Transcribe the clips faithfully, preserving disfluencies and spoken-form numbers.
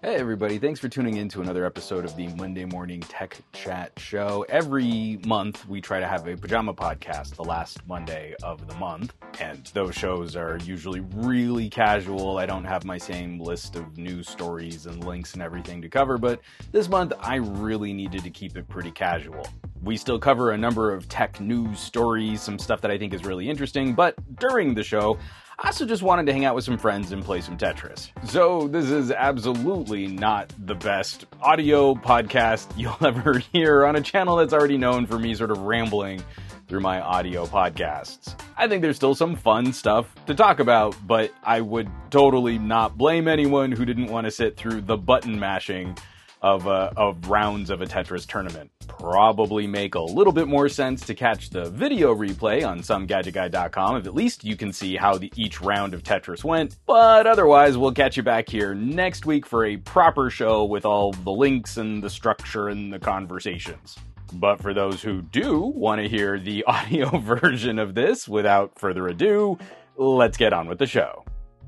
Hey everybody, thanks for tuning in to another episode of the Monday Morning Tech Chat Show. Every month we try to have a pajama podcast the last Monday of the month, and those shows are usually really casual. I don't have my same list of news stories and links and everything to cover, but this month I really needed to keep it pretty casual. We still cover a number of tech news stories, some stuff that I think is really interesting, but during the show, I also just wanted to hang out with some friends and play some Tetris. So this is absolutely not the best audio podcast you'll ever hear on a channel that's already known for me sort of rambling through my audio podcasts. I think there's still some fun stuff to talk about, but I would totally not blame anyone who didn't want to sit through the button mashing of uh, of rounds of a Tetris tournament. Probably make a little bit more sense to catch the video replay on some gadget guy dot com, if at least you can see how the, each round of Tetris went. But otherwise, we'll catch you back here next week for a proper show with all the links and the structure and the conversations. But for those who do want to hear the audio version of this, without further ado, let's get on with the show.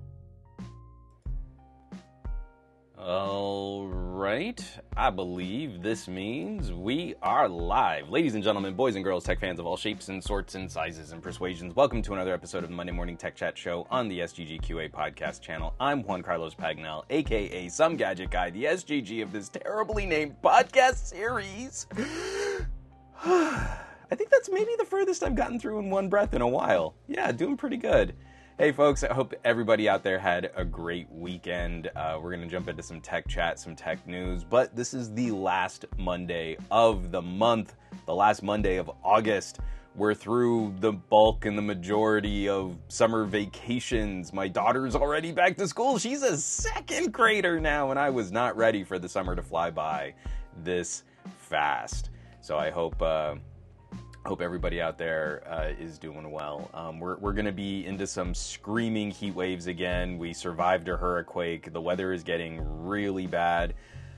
Alright, I believe this means we are live. Ladies and gentlemen, boys and girls, tech fans of all shapes and sorts and sizes and persuasions, welcome to another episode of the Monday Morning Tech Chat Show on the S G G Q A podcast channel. I'm Juan Carlos Pagnell, aka Some Gadget Guy, the S G G of this terribly named podcast series. I think that's maybe the furthest I've gotten through in one breath in a while. Yeah, doing pretty good. Hey folks, I hope everybody out there had a great weekend. Uh, we're going to jump into some tech chat, some tech news, but this is the last Monday of the month, the last Monday of August. We're through the bulk and the majority of summer vacations. My daughter's already back to school. She's a second grader now, and I was not ready for the summer to fly by this fast. So I hope... Uh, Hope everybody out there uh, is doing well. Um, we're we're going to be into some screaming heat waves again. We survived a hurricane. The weather is getting really bad.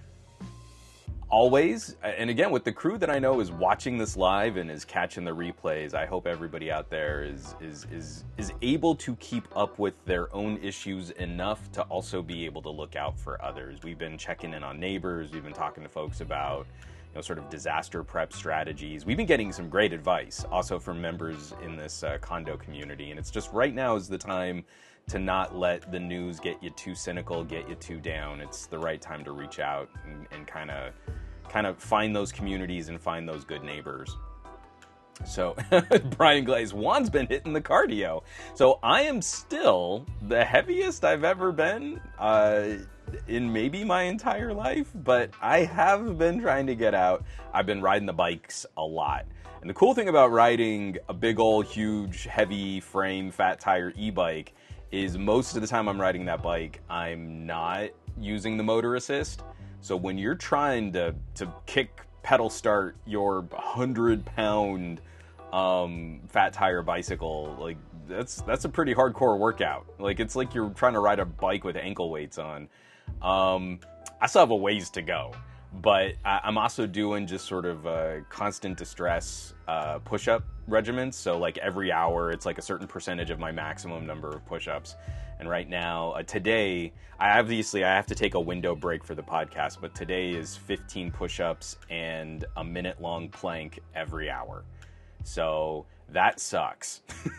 Always, and again, with the crew that I know is watching this live and is catching the replays, I hope everybody out there is is is is able to keep up with their own issues enough to also be able to look out for others. We've been checking in on neighbors. We've been talking to folks about You know, sort of disaster prep strategies. We've been getting some great advice also from members in this uh, condo community. And it's just right now is the time to not let the news get you too cynical, get you too down. It's the right time to reach out and, and kind of kind of find those communities and find those good neighbors. So Brian Glaze, Juan's been hitting the cardio. So I am still the heaviest I've ever been uh, in maybe my entire life, but I have been trying to get out. I've been riding the bikes a lot. And the cool thing about riding a big old, huge, heavy frame, fat tire e-bike is most of the time I'm riding that bike, I'm not using the motor assist. So when you're trying to, to kick pedal start your hundred pound um, fat tire bicycle, like that's that's a pretty hardcore workout. Like it's like you're trying to ride a bike with ankle weights on. Um, I still have a ways to go, but I, I'm also doing just sort of uh, constant distress uh, push-up regimens. So like every hour, it's like a certain percentage of my maximum number of push-ups. And right now, uh, today, I obviously I have to take a window break for the podcast, but today is fifteen push-ups and a minute-long plank every hour. So that sucks.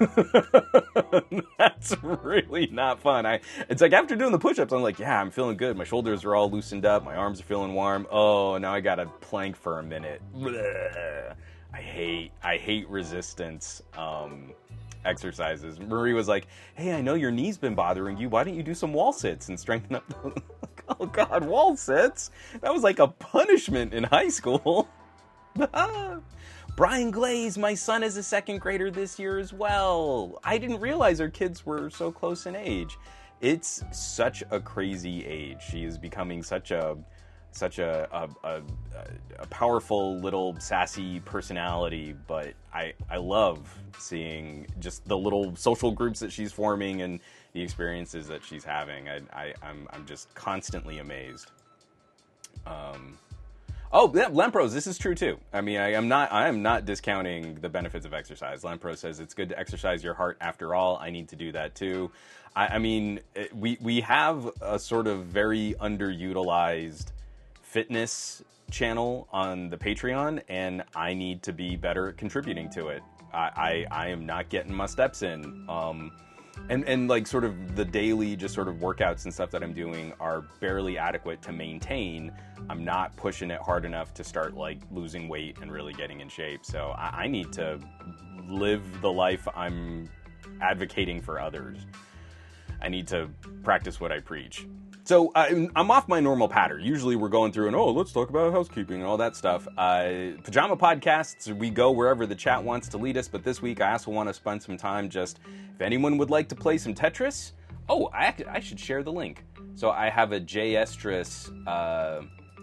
That's really not fun. I it's like after doing the push-ups, I'm like, yeah, I'm feeling good. My shoulders are all loosened up. My arms are feeling warm. Oh, now I got to plank for a minute. Blech. I hate I hate resistance um, exercises. Marie was like, hey, I know your knee's been bothering you. Why don't you do some wall sits and strengthen up? Like, oh, God, wall sits? That was like a punishment in high school. Brian Glaze, my son is a second grader this year as well. I didn't realize our kids were so close in age. It's such a crazy age. She is becoming such a such a a, a, a powerful little sassy personality, but I I love seeing just the little social groups that she's forming and the experiences that she's having. I, I I'm I'm just constantly amazed. Um Oh, yeah, Lempros, this is true too. I mean, I am not I am not discounting the benefits of exercise. Lempros says it's good to exercise your heart after all. I need to do that too. I, I mean, it, we we have a sort of very underutilized fitness channel on the Patreon, and I need to be better at contributing to it. I, I, I am not getting my steps in. Um, and, and like sort of the daily just sort of workouts and stuff that I'm doing are barely adequate to maintain. I'm not pushing it hard enough to start like losing weight and really getting in shape. So I, I need to live the life I'm advocating for others. I need to practice what I preach. So uh, I'm off my normal pattern. Usually we're going through and, oh, let's talk about housekeeping and all that stuff. Uh, Pajama Podcasts, we go wherever the chat wants to lead us. But this week I also want to spend some time just, if anyone would like to play some Tetris. Oh, I, I should share the link. So I have a J Estris, uh,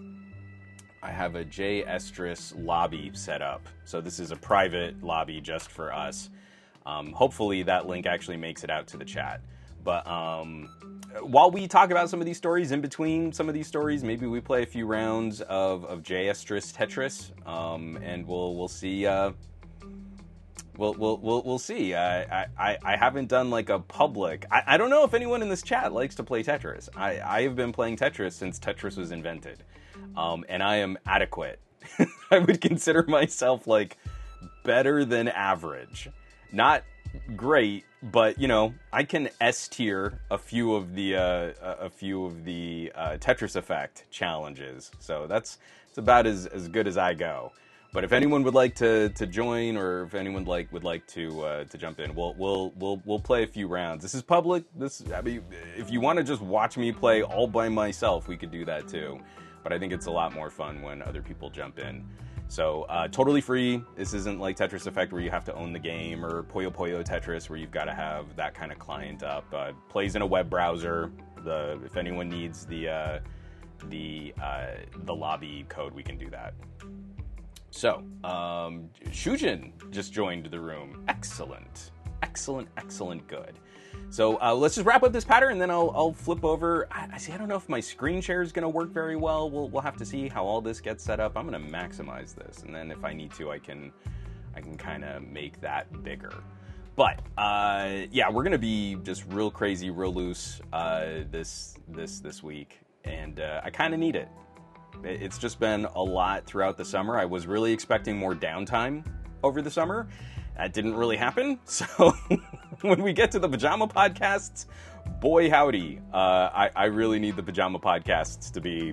I have a J Estris lobby set up. So this is a private lobby just for us. Um, hopefully that link actually makes it out to the chat. But um, while we talk about some of these stories, in between some of these stories, maybe we play a few rounds of, of J Estris Tetris, um, and we'll we'll see. Uh, we'll we'll we'll we'll see. I, I I haven't done like a public. I, I don't know if anyone in this chat likes to play Tetris. I I have been playing Tetris since Tetris was invented, um, and I am adequate. I would consider myself like better than average, not great, but you know, I can S tier a few of the uh, a few of the uh, Tetris Effect challenges. So that's it's about as, as good as I go. But if anyone would like to, to join, or if anyone like would like to uh, to jump in, we'll we'll we'll we'll play a few rounds. This is public. This I mean, if you want to just watch me play all by myself, we could do that too. But I think it's a lot more fun when other people jump in. So, uh, totally free. This isn't like Tetris Effect where you have to own the game, or Puyo Puyo Tetris where you've got to have that kind of client up. Uh, plays in a web browser. The if anyone needs the uh, the uh, the lobby code, we can do that. So, um, Shujin just joined the room. Excellent, excellent, excellent, good. So uh, let's just wrap up this pattern, and then I'll, I'll flip over. I, I see. I don't know if my screen share is going to work very well. We'll we'll have to see how all this gets set up. I'm going to maximize this, and then if I need to, I can I can kind of make that bigger. But uh, yeah, we're going to be just real crazy, real loose uh, this this this week, and uh, I kind of need it. It's just been a lot throughout the summer. I was really expecting more downtime over the summer. That didn't really happen. So when we get to the Pajama Podcasts, boy howdy, uh, I, I really need the Pajama Podcasts to be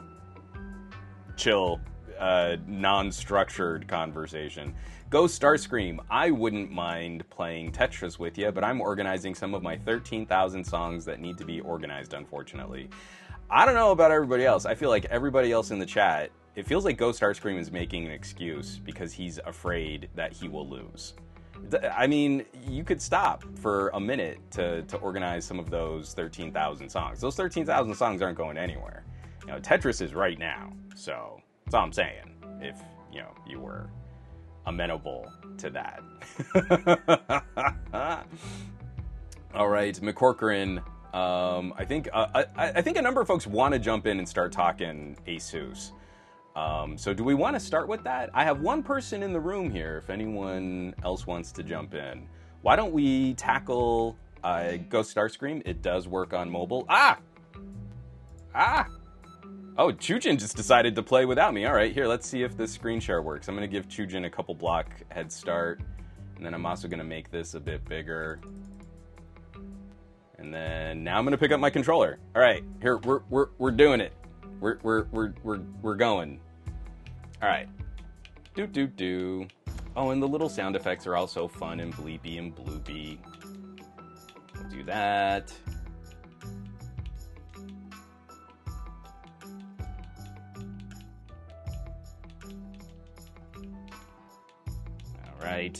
chill, uh, non-structured conversation. Go Starscream. I wouldn't mind playing Tetris with you, but I'm organizing some of my thirteen thousand songs that need to be organized, unfortunately. I don't know about everybody else. I feel like everybody else in the chat, it feels like Ghost Starscream is making an excuse because he's afraid that he will lose. I mean, you could stop for a minute to, to organize some of those thirteen thousand songs. Those thirteen thousand songs aren't going anywhere. You know, Tetris is right now. So that's all I'm saying. If, you know, you were amenable to that. All right, McCorcoran. Um, I think uh, I, I think a number of folks want to jump in and start talking ASUS. Um, so do we want to start with that? I have one person in the room here. If anyone else wants to jump in, why don't we tackle uh, Ghost Starscream? It does work on mobile. Ah, ah. Oh, Chujin just decided to play without me. All right, here, let's see if this screen share works. I'm going to give Chujin a couple block head start, and then I'm also going to make this a bit bigger. And then now I'm gonna pick up my controller. All right, here we're we're we're doing it. We're we're we're we're we're going. All right. Do do do. Oh, and the little sound effects are also fun and bleepy and bloopy. We'll do that. All right.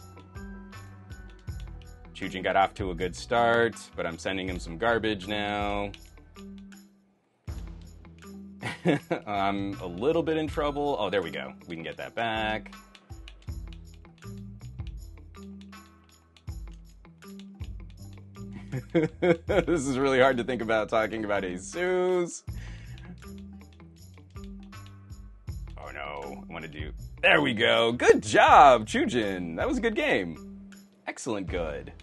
Chujin got off to a good start, but I'm sending him some garbage now. I'm a little bit in trouble. Oh, there we go. We can get that back. This is really hard to think about talking about ASUS. no. I want to do... There we go. Good job, Chujin. That was a good game. Excellent good.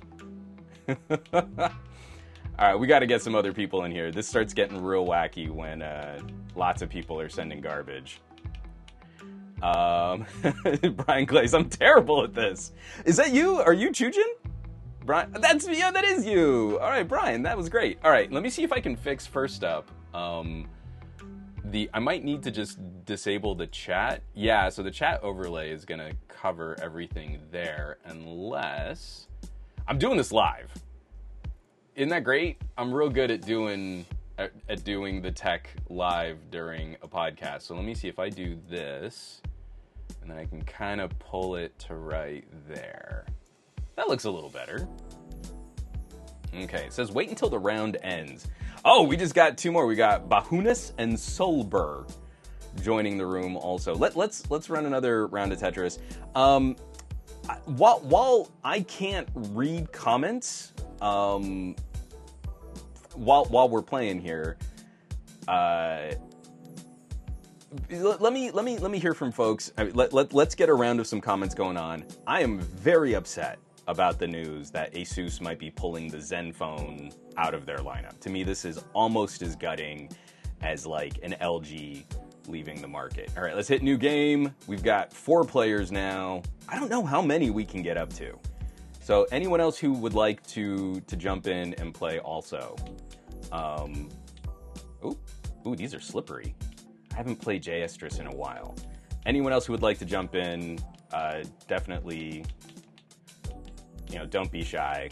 All right, we got to get some other people in here. This starts getting real wacky when uh, lots of people are sending garbage. Um, Brian Glaze, I'm terrible at this. Is that you? Are you Chujin? Brian, that's yeah, that is you. All right, Brian, that was great. All right, let me see if I can fix first up. Um, the I might need to just disable the chat. Yeah, so the chat overlay is gonna cover everything there, unless I'm doing this live. Isn't that great? I'm real good at doing at, at doing the tech live during a podcast. So let me see if I do this, and then I can kind of pull it to right there. That looks a little better. Okay, it says wait until the round ends. Oh, we just got two more. We got Bahunas and Solber joining the room also. Let, let's let's run another round of Tetris. Um, while while I can't read comments, um, while while we're playing here, uh, let, let me let me let me hear from folks. I mean, let, let let's get a round of some comments going on. I am very upset about the news that ASUS might be pulling the Zenfone out of their lineup. To me, this is almost as gutting as like an L G leaving the market. All right, let's hit new game. We've got four players now. I don't know how many we can get up to. So anyone else who would like to to jump in and play also. Um, ooh, ooh, these are slippery. I haven't played J-Estris in a while. Anyone else who would like to jump in, uh, definitely, you know, don't be shy.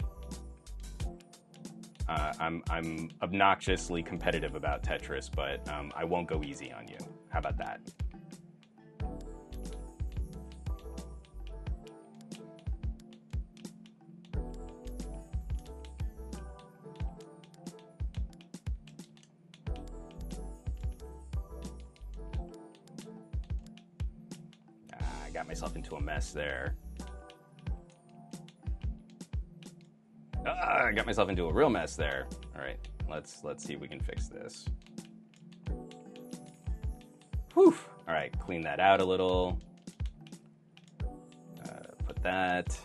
Uh, I'm I'm obnoxiously competitive about Tetris, but um, I won't go easy on you. How about that? Ah, I got myself into a mess there. Ah, I got myself into a real mess there. All right, let's let's see if we can fix this. Whew. All right, clean that out a little. Uh, put that.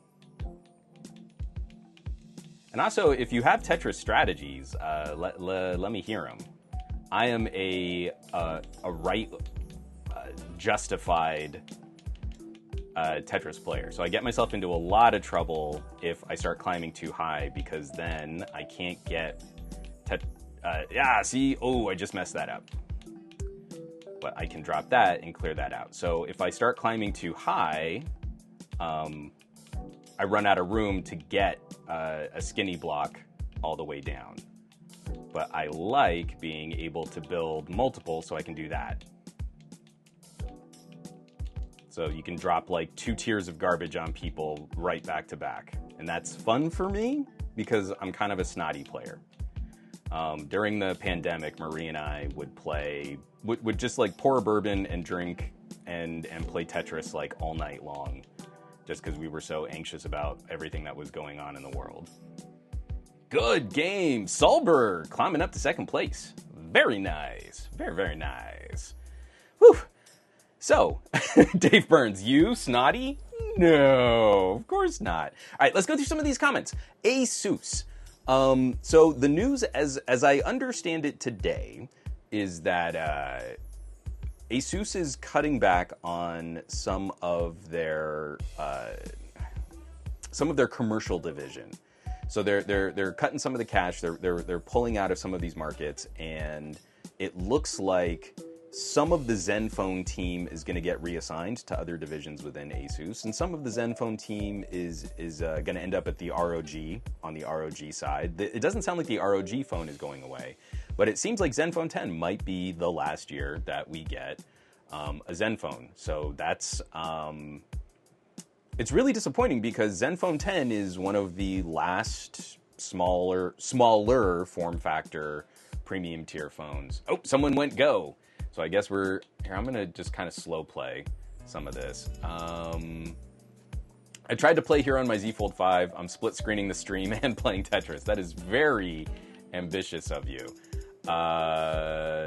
And also, if you have Tetris strategies, uh, let, let let me hear them. I am a uh, a right uh, justified uh, Tetris player, so I get myself into a lot of trouble if I start climbing too high, because then I can't get. Tet- uh, yeah, see, oh, I just messed that up. But I can drop that and clear that out. So if I start climbing too high, um, I run out of room to get uh, a skinny block all the way down. But I like being able to build multiple, so I can do that. So you can drop like two tiers of garbage on people right back to back. And that's fun for me because I'm kind of a snotty player. Um, during the pandemic, Marie and I would play, would, would just like pour a bourbon and drink and, and play Tetris like all night long, just because we were so anxious about everything that was going on in the world. Good game. Solber climbing up to second place. Very nice. Very, very nice. Whew. So, Dave Burns, you snotty? No, of course not. All right, let's go through some of these comments. ASUS. Um, so the news, as as I understand it today, is that uh, ASUS is cutting back on some of their uh, some of their commercial division. So they're they're they're cutting some of the cash. They're they're they're pulling out of some of these markets, and it looks like some of the Zenfone team is going to get reassigned to other divisions within ASUS, and some of the Zenfone team is is uh, going to end up at the R O G, on the R O G side. It doesn't sound like the R O G phone is going away, but it seems like Zenfone ten might be the last year that we get um, a Zenfone. So that's um, it's really disappointing, because Zenfone ten is one of the last smaller smaller form factor premium tier phones. Oh, someone went go. So I guess we're, here, I'm going to just kind of slow play some of this. Um, I tried to play here on my Z Fold five. I'm split screening the stream and playing Tetris. That is very ambitious of you. Uh,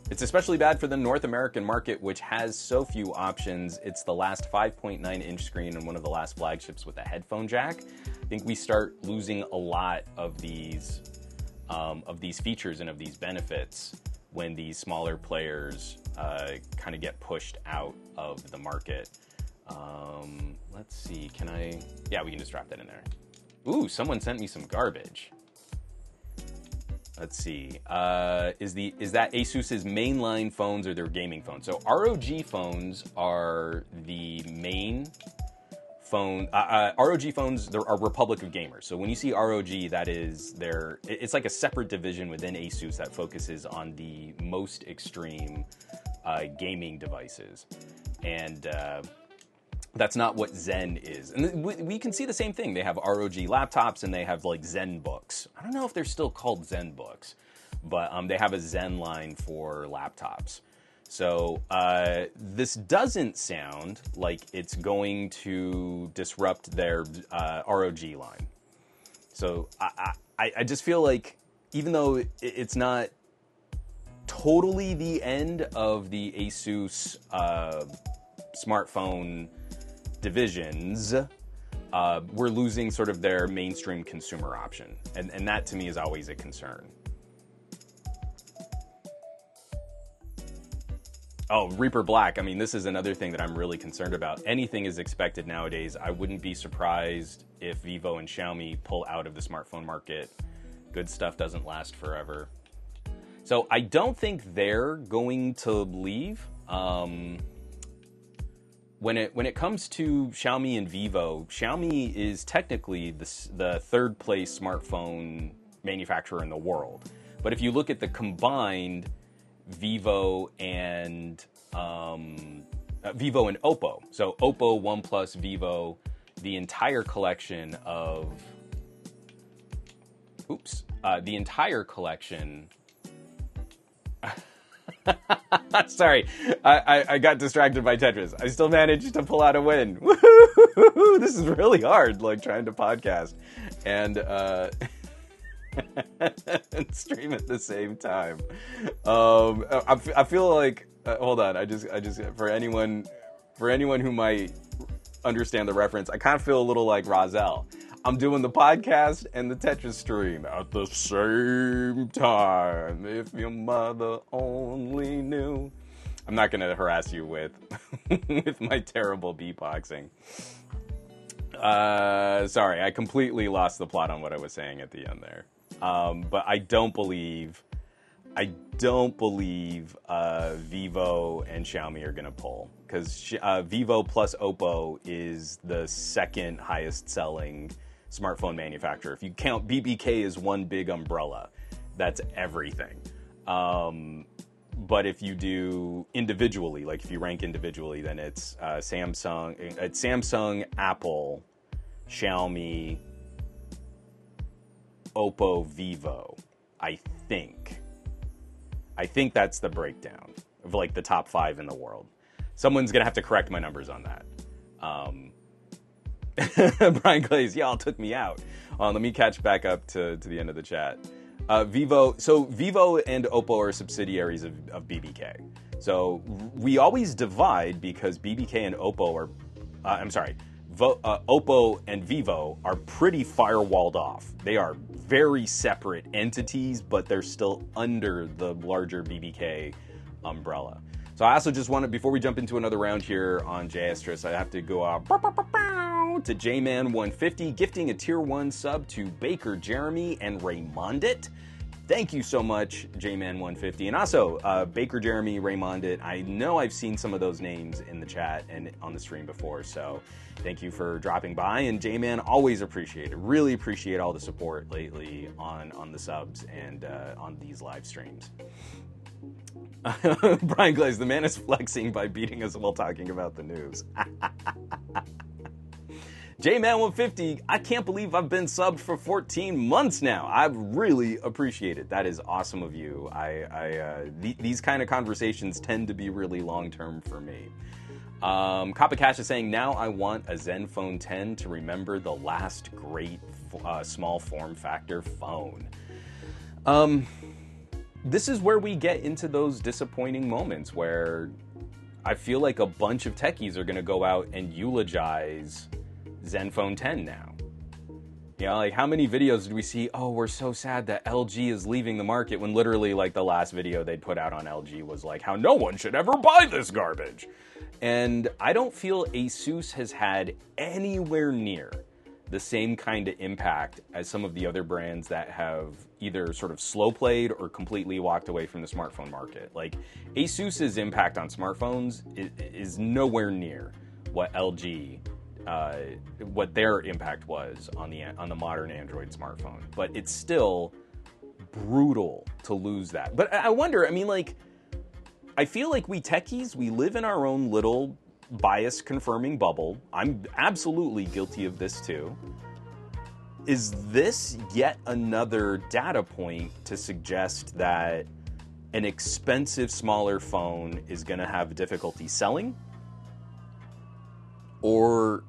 It's especially bad for the North American market, which has so few options. It's the last five point nine inch screen and one of the last flagships with a headphone jack. I think we start losing a lot of these um, of these features and of these benefits when these smaller players uh, kind of get pushed out of the market. Um, let's see, can I... Yeah, we can just drop that in there. Ooh, someone sent me some garbage. Let's see. Uh, is the is that ASUS's mainline phones or their gaming phones? So R O G phones are the main phone. Uh, uh, R O G phones, they're a Republic of Gamers. So when you see R O G, that is their. It's like a separate division within ASUS that focuses on the most extreme uh, gaming devices, and. Uh, That's not what Zen is. And we, we can see the same thing. They have R O G laptops and they have like Zen books. I don't know if they're still called Zen books, but um, they have a Zen line for laptops. So uh, this doesn't sound like it's going to disrupt their uh, R O G line. So I, I, I just feel like even though it's not totally the end of the ASUS uh, smartphone divisions, uh, we're losing sort of their mainstream consumer option. And, and that to me is always a concern. Oh, Reaper Black. I mean, this is another thing that I'm really concerned about. Anything is expected nowadays. I wouldn't be surprised if Vivo and Xiaomi pull out of the smartphone market. Good stuff doesn't last forever. So I don't think they're going to leave. Um, When it when it comes to Xiaomi and Vivo, Xiaomi is technically the, the third place smartphone manufacturer in the world. But if you look at the combined Vivo and um, uh, Vivo and Oppo, so Oppo, OnePlus, Vivo, the entire collection of oops, uh, the entire collection. Sorry, I, I, I got distracted by Tetris. I still managed to pull out a win. Woo-hoo-hoo-hoo. This is really hard, like trying to podcast and uh, and stream at the same time. Um, I, I feel like uh, hold on. I just I just for anyone for anyone who might understand the reference, I kind of feel a little like Rozelle. I'm doing the podcast and the Tetris stream at the same time. If your mother only knew. I'm not going to harass you with with my terrible beatboxing. Uh, sorry, I completely lost the plot on what I was saying at the end there. Um, but I don't believe, I don't believe uh, Vivo and Xiaomi are going to pull. Because uh, Vivo plus Oppo is the second highest selling smartphone manufacturer. If you count B B K as one big umbrella, that's everything. Um, but if you do individually, like if you rank individually, then it's uh, Samsung, it's Samsung, Apple, Xiaomi, Oppo, Vivo. I think. I think that's the breakdown of like the top five in the world. Someone's gonna have to correct my numbers on that. Um, Brian Glaze, y'all took me out. Uh, let me catch back up to, to the end of the chat. Uh, Vivo, so Vivo and Oppo are subsidiaries of, of B B K. So we always divide because B B K and Oppo are, uh, I'm sorry, Vo, uh, Oppo and Vivo are pretty firewalled off. They are very separate entities, but they're still under the larger B B K umbrella. So I also just wanted, before we jump into another round here on Jastris, I have to go out to J Man one fifty, gifting a tier one sub to Baker Jeremy and Raymondit. Thank you so much, J Man one fifty. And also, uh, Baker Jeremy, Raymondit, I know I've seen some of those names in the chat and on the stream before, so thank you for dropping by. And J Man, always appreciate it. Really appreciate all the support lately on, on the subs and uh, on these live streams. Brian Glaze, the man is flexing by beating us while talking about the news. J Man one fifty, I can't believe I've been subbed for fourteen months now. I really appreciate it. That is awesome of you. I, I uh, th- these kind of conversations tend to be really long-term for me. Um, Kappa Cash is saying, now I want a Zenfone ten to remember the last great uh, small form factor phone. Um... this is where we get into those disappointing moments where I feel like a bunch of techies are going to go out and eulogize Zenfone ten now. You know, like how many videos did we see, oh, we're so sad that L G is leaving the market, when literally like the last video they'd put out on L G was like how no one should ever buy this garbage. And I don't feel ASUS has had anywhere near the same kind of impact as some of the other brands that have either sort of slow played or completely walked away from the smartphone market. Like ASUS's impact on smartphones is, is nowhere near what L G, uh, what their impact was on the on the modern Android smartphone. But it's still brutal to lose that. But I wonder, I mean, like, I feel like we techies, we live in our own little bias confirming bubble. I'm absolutely guilty of this too. Is this yet another data point to suggest that an expensive, smaller phone is going to have difficulty selling? Or,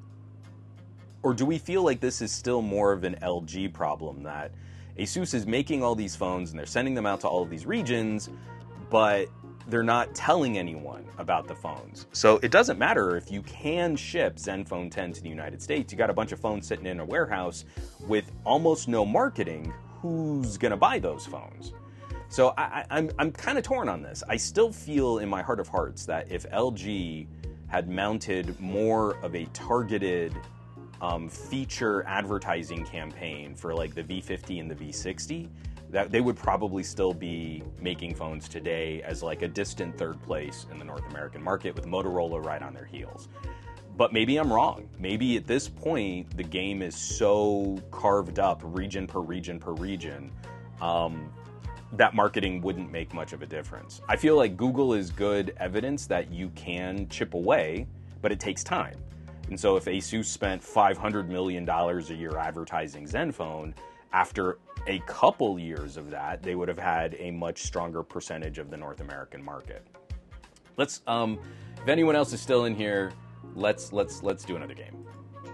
or do we feel like this is still more of an L G problem, that ASUS is making all these phones and they're sending them out to all of these regions, but they're not telling anyone about the phones? So it doesn't matter if you can ship Zenfone ten to the United States. You got a bunch of phones sitting in a warehouse with almost no marketing. Who's gonna buy those phones? So I, I, I'm, I'm kind of torn on this. I still feel in my heart of hearts that if L G had mounted more of a targeted um, feature advertising campaign for like the V fifty and the V sixty, that they would probably still be making phones today as like a distant third place in the North American market, with Motorola right on their heels. But maybe I'm wrong. Maybe at this point, the game is so carved up region per region per region, um, that marketing wouldn't make much of a difference. I feel like Google is good evidence that you can chip away, but it takes time. And so if ASUS spent five hundred million dollars a year advertising Zenfone, after a couple years of that, they would have had a much stronger percentage of the North American market. Let's, um, if anyone else is still in here, let's let's let's do another game.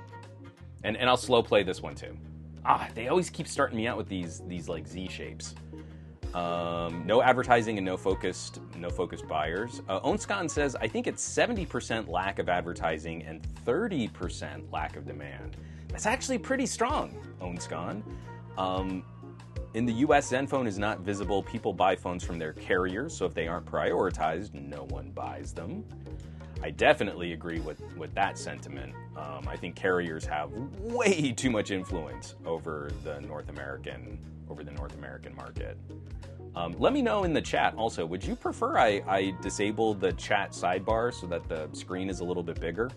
And and I'll slow play this one too. Ah, they always keep starting me out with these these like Z shapes. Um, no advertising and no focused no focused buyers. Uh, Onscon says, I think it's seventy percent lack of advertising and thirty percent lack of demand. That's actually pretty strong, Onscon. Um, in the U S, Zenfone is not visible. People buy phones from their carriers, so if they aren't prioritized, no one buys them. I definitely agree with, with that sentiment. Um, I think carriers have way too much influence over the North American over the North American market. Um, let me know in the chat also, would you prefer I, I disable the chat sidebar so that the screen is a little bit bigger?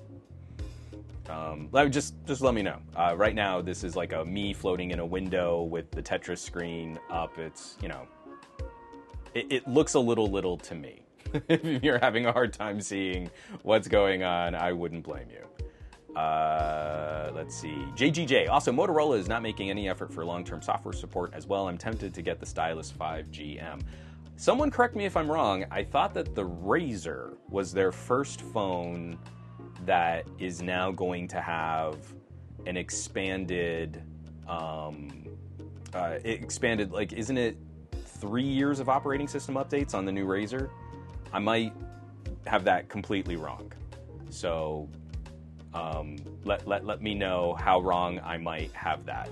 Um, just just let me know. Uh, right now, this is like a me floating in a window with the Tetris screen up. It's, you know, it, it looks a little little to me. If you're having a hard time seeing what's going on, I wouldn't blame you. Uh, let's see. J G J. Also, Motorola is not making any effort for long-term software support as well. I'm tempted to get the Stylus five G M. Someone correct me if I'm wrong. I thought that the Razr was their first phone that is now going to have an expanded, um, uh, expanded, like, isn't it three years of operating system updates on the new Razr? I might have that completely wrong. So um, let, let, let me know how wrong I might have that.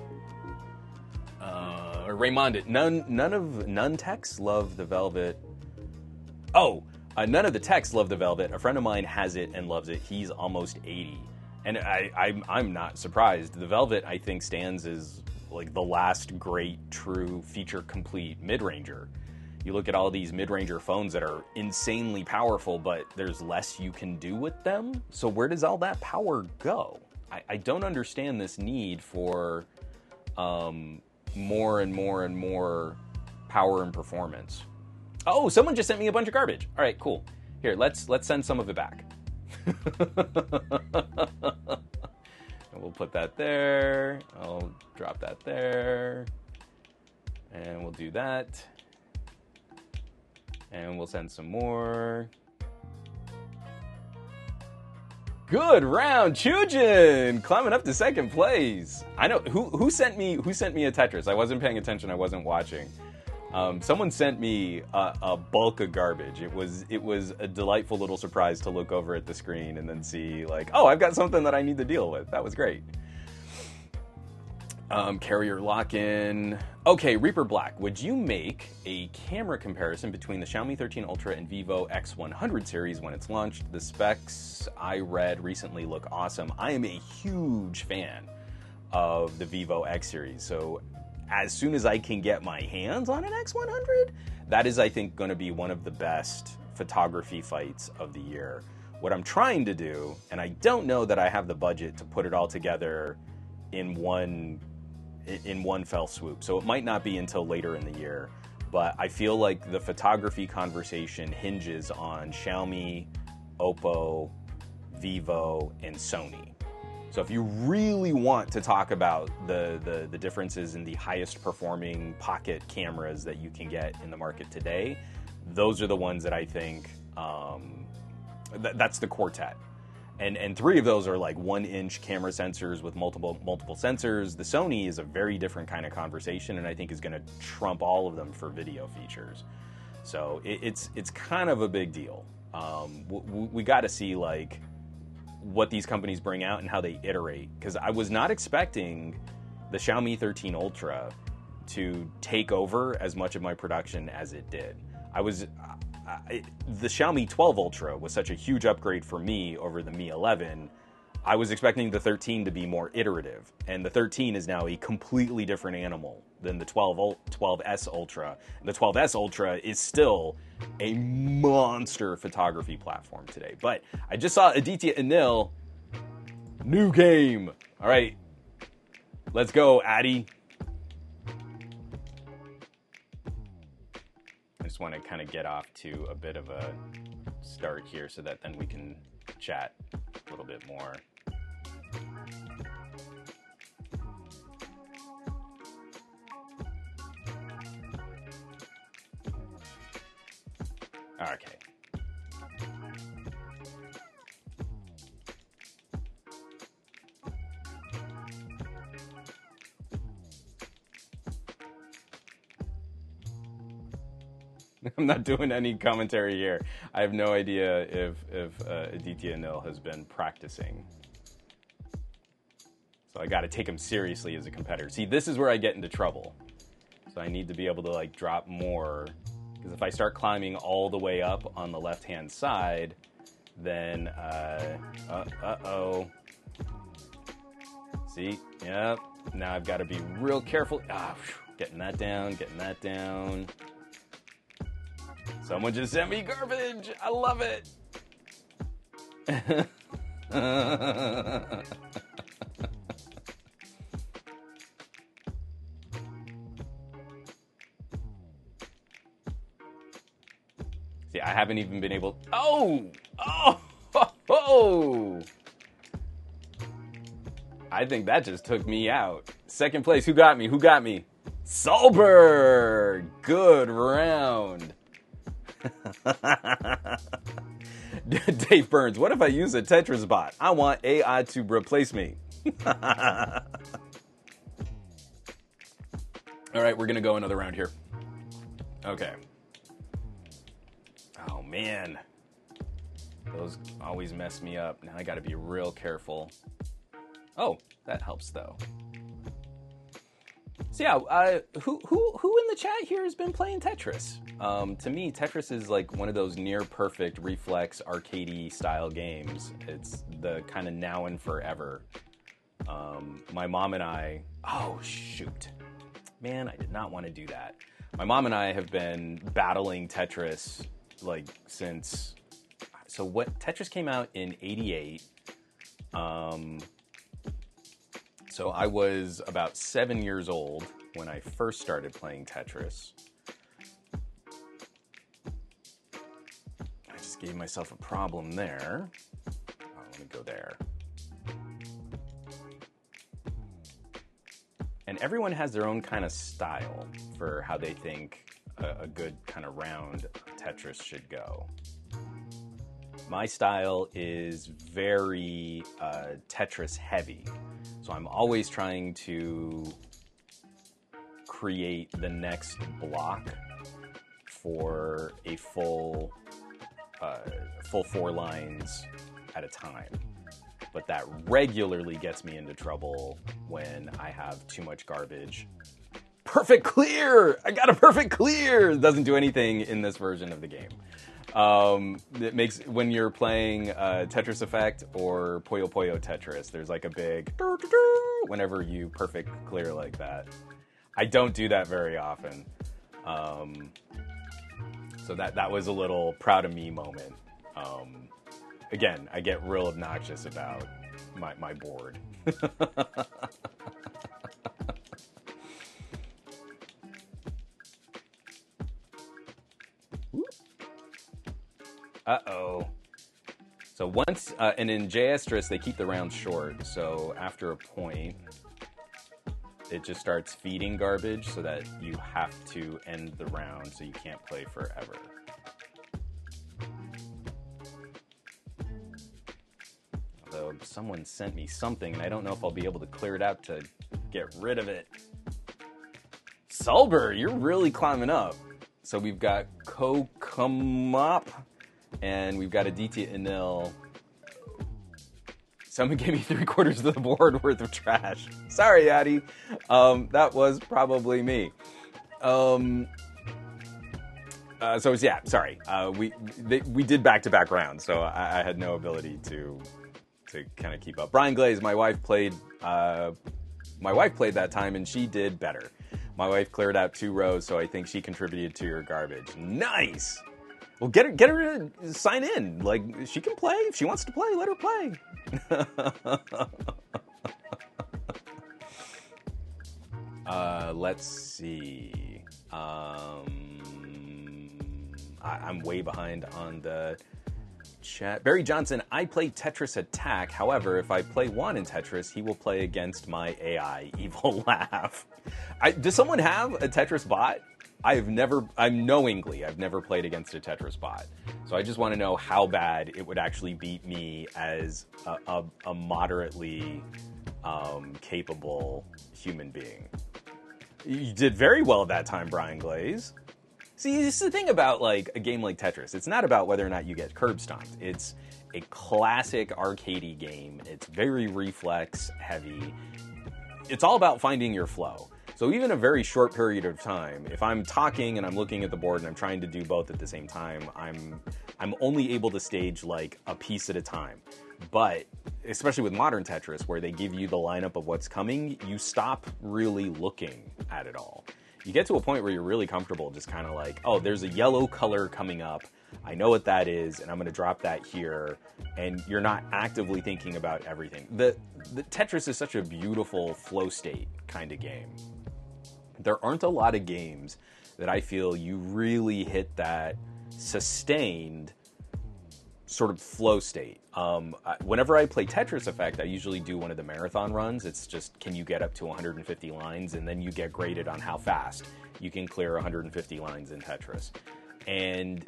Uh, Raymond, none, none of, none techs love the Velvet. Oh, Uh, none of the techs love the Velvet. A friend of mine has it and loves it. He's almost eighty. And I, I'm, I'm not surprised. The Velvet, I think, stands as like the last great, true, feature-complete mid-ranger. You look at all these mid-ranger phones that are insanely powerful, but there's less you can do with them. So where does all that power go? I, I don't understand this need for um, more and more and more power and performance. Oh, someone just sent me a bunch of garbage. All right, cool. Here, let's let's send some of it back. And we'll put that there. I'll drop that there. And we'll do that. And we'll send some more. Good round, Chujin, climbing up to second place. I know who who sent me who sent me a Tetris. I wasn't paying attention. I wasn't watching. Um, someone sent me a, a bulk of garbage. It was it was a delightful little surprise to look over at the screen and then see like, oh, I've got something that I need to deal with. That was great. Um, carrier lock-in. Okay, Reaper Black, would you make a camera comparison between the Xiaomi thirteen Ultra and Vivo X one hundred series when it's launched? The specs I read recently look awesome. I am a huge fan of the Vivo X series, so as soon as I can get my hands on an X one hundred, that is, I think, going to be one of the best photography fights of the year. What I'm trying to do, and I don't know that I have the budget to put it all together in one in one fell swoop, so it might not be until later in the year, but I feel like the photography conversation hinges on Xiaomi, Oppo, Vivo, and Sony. So if you really want to talk about the, the, the differences in the highest performing pocket cameras that you can get in the market today, those are the ones that I think, um, th- that's the quartet. And and three of those are like one inch camera sensors with multiple multiple sensors. The Sony is a very different kind of conversation, and I think is going to trump all of them for video features. So it, it's it's kind of a big deal. Um, we we got to see like what these companies bring out and how they iterate, because I was not expecting the Xiaomi thirteen Ultra to take over as much of my production as it did. I was I, the Xiaomi twelve Ultra was such a huge upgrade for me over the Mi eleven. I was expecting the thirteen to be more iterative, and the thirteen is now a completely different animal than the twelve S Ultra. And the twelve S Ultra is still a monster photography platform today. But I just saw Aditya Anil, new game. All right, let's go, Addy. I just want to kind of get off to a bit of a start here so that then we can chat a little bit more. Okay. I'm not doing any commentary here. I have no idea if, if uh, Aditya Anil has been practicing. So I got to take him seriously as a competitor. See, this is where I get into trouble. So I need to be able to like drop more, because if I start climbing all the way up on the left-hand side, then, uh, uh, uh-oh. See, yep. Now I've got to be real careful. Ah, whew, getting that down, getting that down. Someone just sent me garbage. I love it. See, I haven't even been able... Oh! Oh! Oh! Oh! I think that just took me out. Second place. Who got me? Who got me? Solberg! Good round. Dave Burns, what if I use a Tetris bot? I want A I to replace me. All right, we're going to go another round here. Okay. Oh, man. Those always mess me up. Now I got to be real careful. Oh, that helps, though. So yeah, uh, who who who in the chat here has been playing Tetris? Um, to me, Tetris is like one of those near perfect reflex arcadey style games. It's the kind of now and forever. Um, my mom and I, oh shoot, man, I did not want to do that. My mom and I have been battling Tetris like since. So what Tetris came out in eighty-eight. Um, So I was about seven years old when I first started playing Tetris. I just gave myself a problem there. Oh, let me go there. And everyone has their own kind of style for how they think a, a good kind of round Tetris should go. My style is very uh, Tetris heavy. So I'm always trying to create the next block for a full, uh, full four lines at a time. But that regularly gets me into trouble when I have too much garbage. Perfect clear! I got a perfect clear! It doesn't do anything in this version of the game. Um, it makes, when you're playing uh, Tetris Effect or Puyo Puyo Tetris, there's like a big whenever you perfect clear like that. I don't do that very often. Um, so that, that was a little proud of me moment. Um, again, I get real obnoxious about my, my board. Uh-oh. So once, uh, and in J Estris, they keep the rounds short, so after a point, it just starts feeding garbage so that you have to end the round so you can't play forever. Although someone sent me something, and I don't know if I'll be able to clear it out to get rid of it. Sulber, you're really climbing up. So we've got Kokomop. And we've got Aditya Anil. Someone gave me three quarters of the board worth of trash. Sorry, Addy. Um, that was probably me. Um, uh, so yeah, sorry. Uh, we they, we did back to back rounds, so I, I had no ability to to kind of keep up. Brian Glaze, my wife played. Uh, my wife played that time, and she did better. My wife cleared out two rows, so I think she contributed to your garbage. Nice. Well, get her, get her to sign in. Like, she can play. If she wants to play, let her play. uh, let's see. Um, I, I'm way behind on the chat. Barry Johnson, I play Tetris Attack. However, if I play Juan in Tetris, he will play against my A I. Evil laugh. I, does someone have a Tetris bot? I've never, I'm knowingly, I've never played against a Tetris bot. So I just want to know how bad it would actually beat me as a, a, a moderately um, capable human being. You did very well that time, Brian Glaze. See, this is the thing about like a game like Tetris. It's not about whether or not you get curb stomped. It's a classic arcadey game. It's very reflex heavy. It's all about finding your flow. So even a very short period of time, if I'm talking and I'm looking at the board and I'm trying to do both at the same time, I'm I'm only able to stage like a piece at a time. But especially with modern Tetris, where they give you the lineup of what's coming, you stop really looking at it all. You get to a point where you're really comfortable just kind of like, oh, there's a yellow color coming up. I know what that is, and I'm going to drop that here. And you're not actively thinking about everything. The, the Tetris is such a beautiful flow state kind of game. There aren't a lot of games that I feel you really hit that sustained sort of flow state. Um, whenever I play Tetris Effect, I usually do one of the marathon runs. It's just, can you get up to one hundred fifty lines? And then you get graded on how fast you can clear one hundred fifty lines in Tetris. And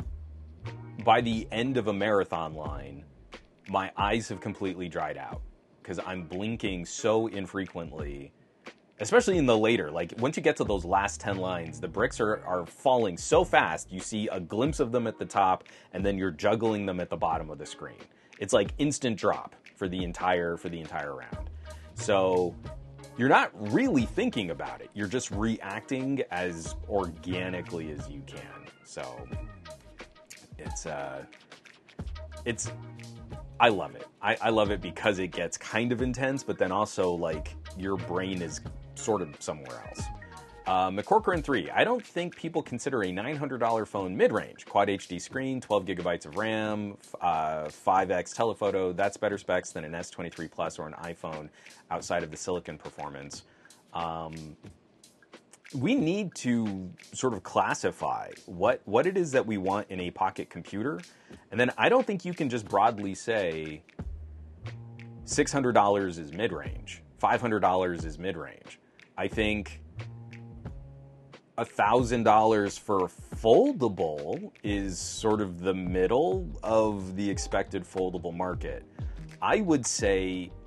by the end of a marathon line, my eyes have completely dried out because I'm blinking so infrequently. Especially in the later, like once you get to those last ten lines, the bricks are, are falling so fast, you see a glimpse of them at the top, and then you're juggling them at the bottom of the screen. It's like instant drop for the entire for the entire round. So you're not really thinking about it. You're just reacting as organically as you can. So it's uh it's I love it. I, I love it because it gets kind of intense, but then also like your brain is sort of somewhere else. Uh, McCorcoran three, I don't think people consider a nine hundred dollars phone mid-range. Quad H D screen, twelve gigabytes of RAM, uh, five X telephoto. That's better specs than an S twenty-three Plus or an iPhone outside of the silicon performance. Um, we need to sort of classify what, what it is that we want in a pocket computer. And then I don't think you can just broadly say six hundred dollars is mid-range, five hundred dollars is mid-range. I think one thousand dollars for foldable is sort of the middle of the expected foldable market. I would say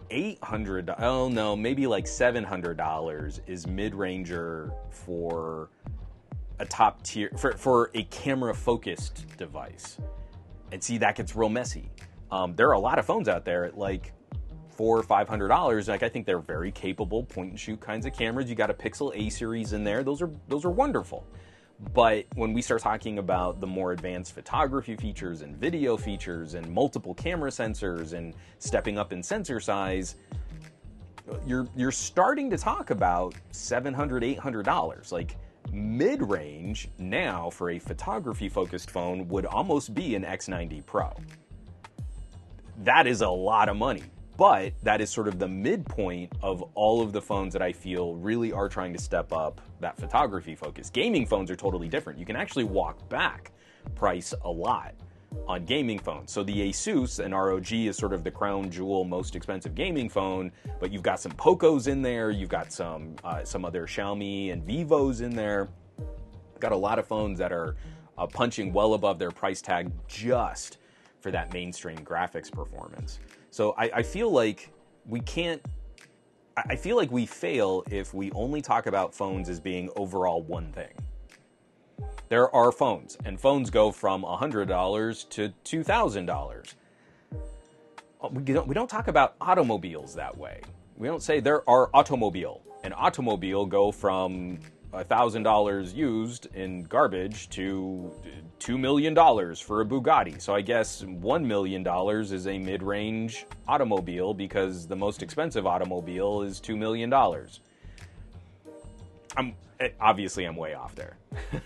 eight hundred dollars, oh no, maybe like seven hundred dollars is mid-ranger for a top tier, for, for a camera focused device. And see, that gets real messy. Um, there are a lot of phones out there at like four or five hundred dollars. Like, I think they're very capable point and shoot kinds of cameras. You got a Pixel A series in there. Those are those are wonderful. But when we start talking about the more advanced photography features and video features and multiple camera sensors and stepping up in sensor size, you're you're starting to talk about seven hundred dollars, eight hundred dollars. Like, mid-range now for a photography-focused phone would almost be an X ninety Pro. That is a lot of money, but that is sort of the midpoint of all of the phones that I feel really are trying to step up that photography focus. Gaming phones are totally different. You can actually walk back price a lot on gaming phones. So the Asus and R O G is sort of the crown jewel, most expensive gaming phone, but you've got some Pocos in there, you've got some uh, some other Xiaomi and Vivos in there. Got a lot of phones that are uh, punching well above their price tag just for that mainstream graphics performance. So I, I feel like we can't, I feel like we fail if we only talk about phones as being overall one thing. There are phones, and phones go from one hundred dollars to two thousand dollars. We don't, we don't talk about automobiles that way. We don't say there are automobile. An automobile go from one thousand dollars used in garbage to two million dollars for a Bugatti. So I guess one million dollars is a mid-range automobile because the most expensive automobile is two million dollars. I'm, obviously, I'm way off there.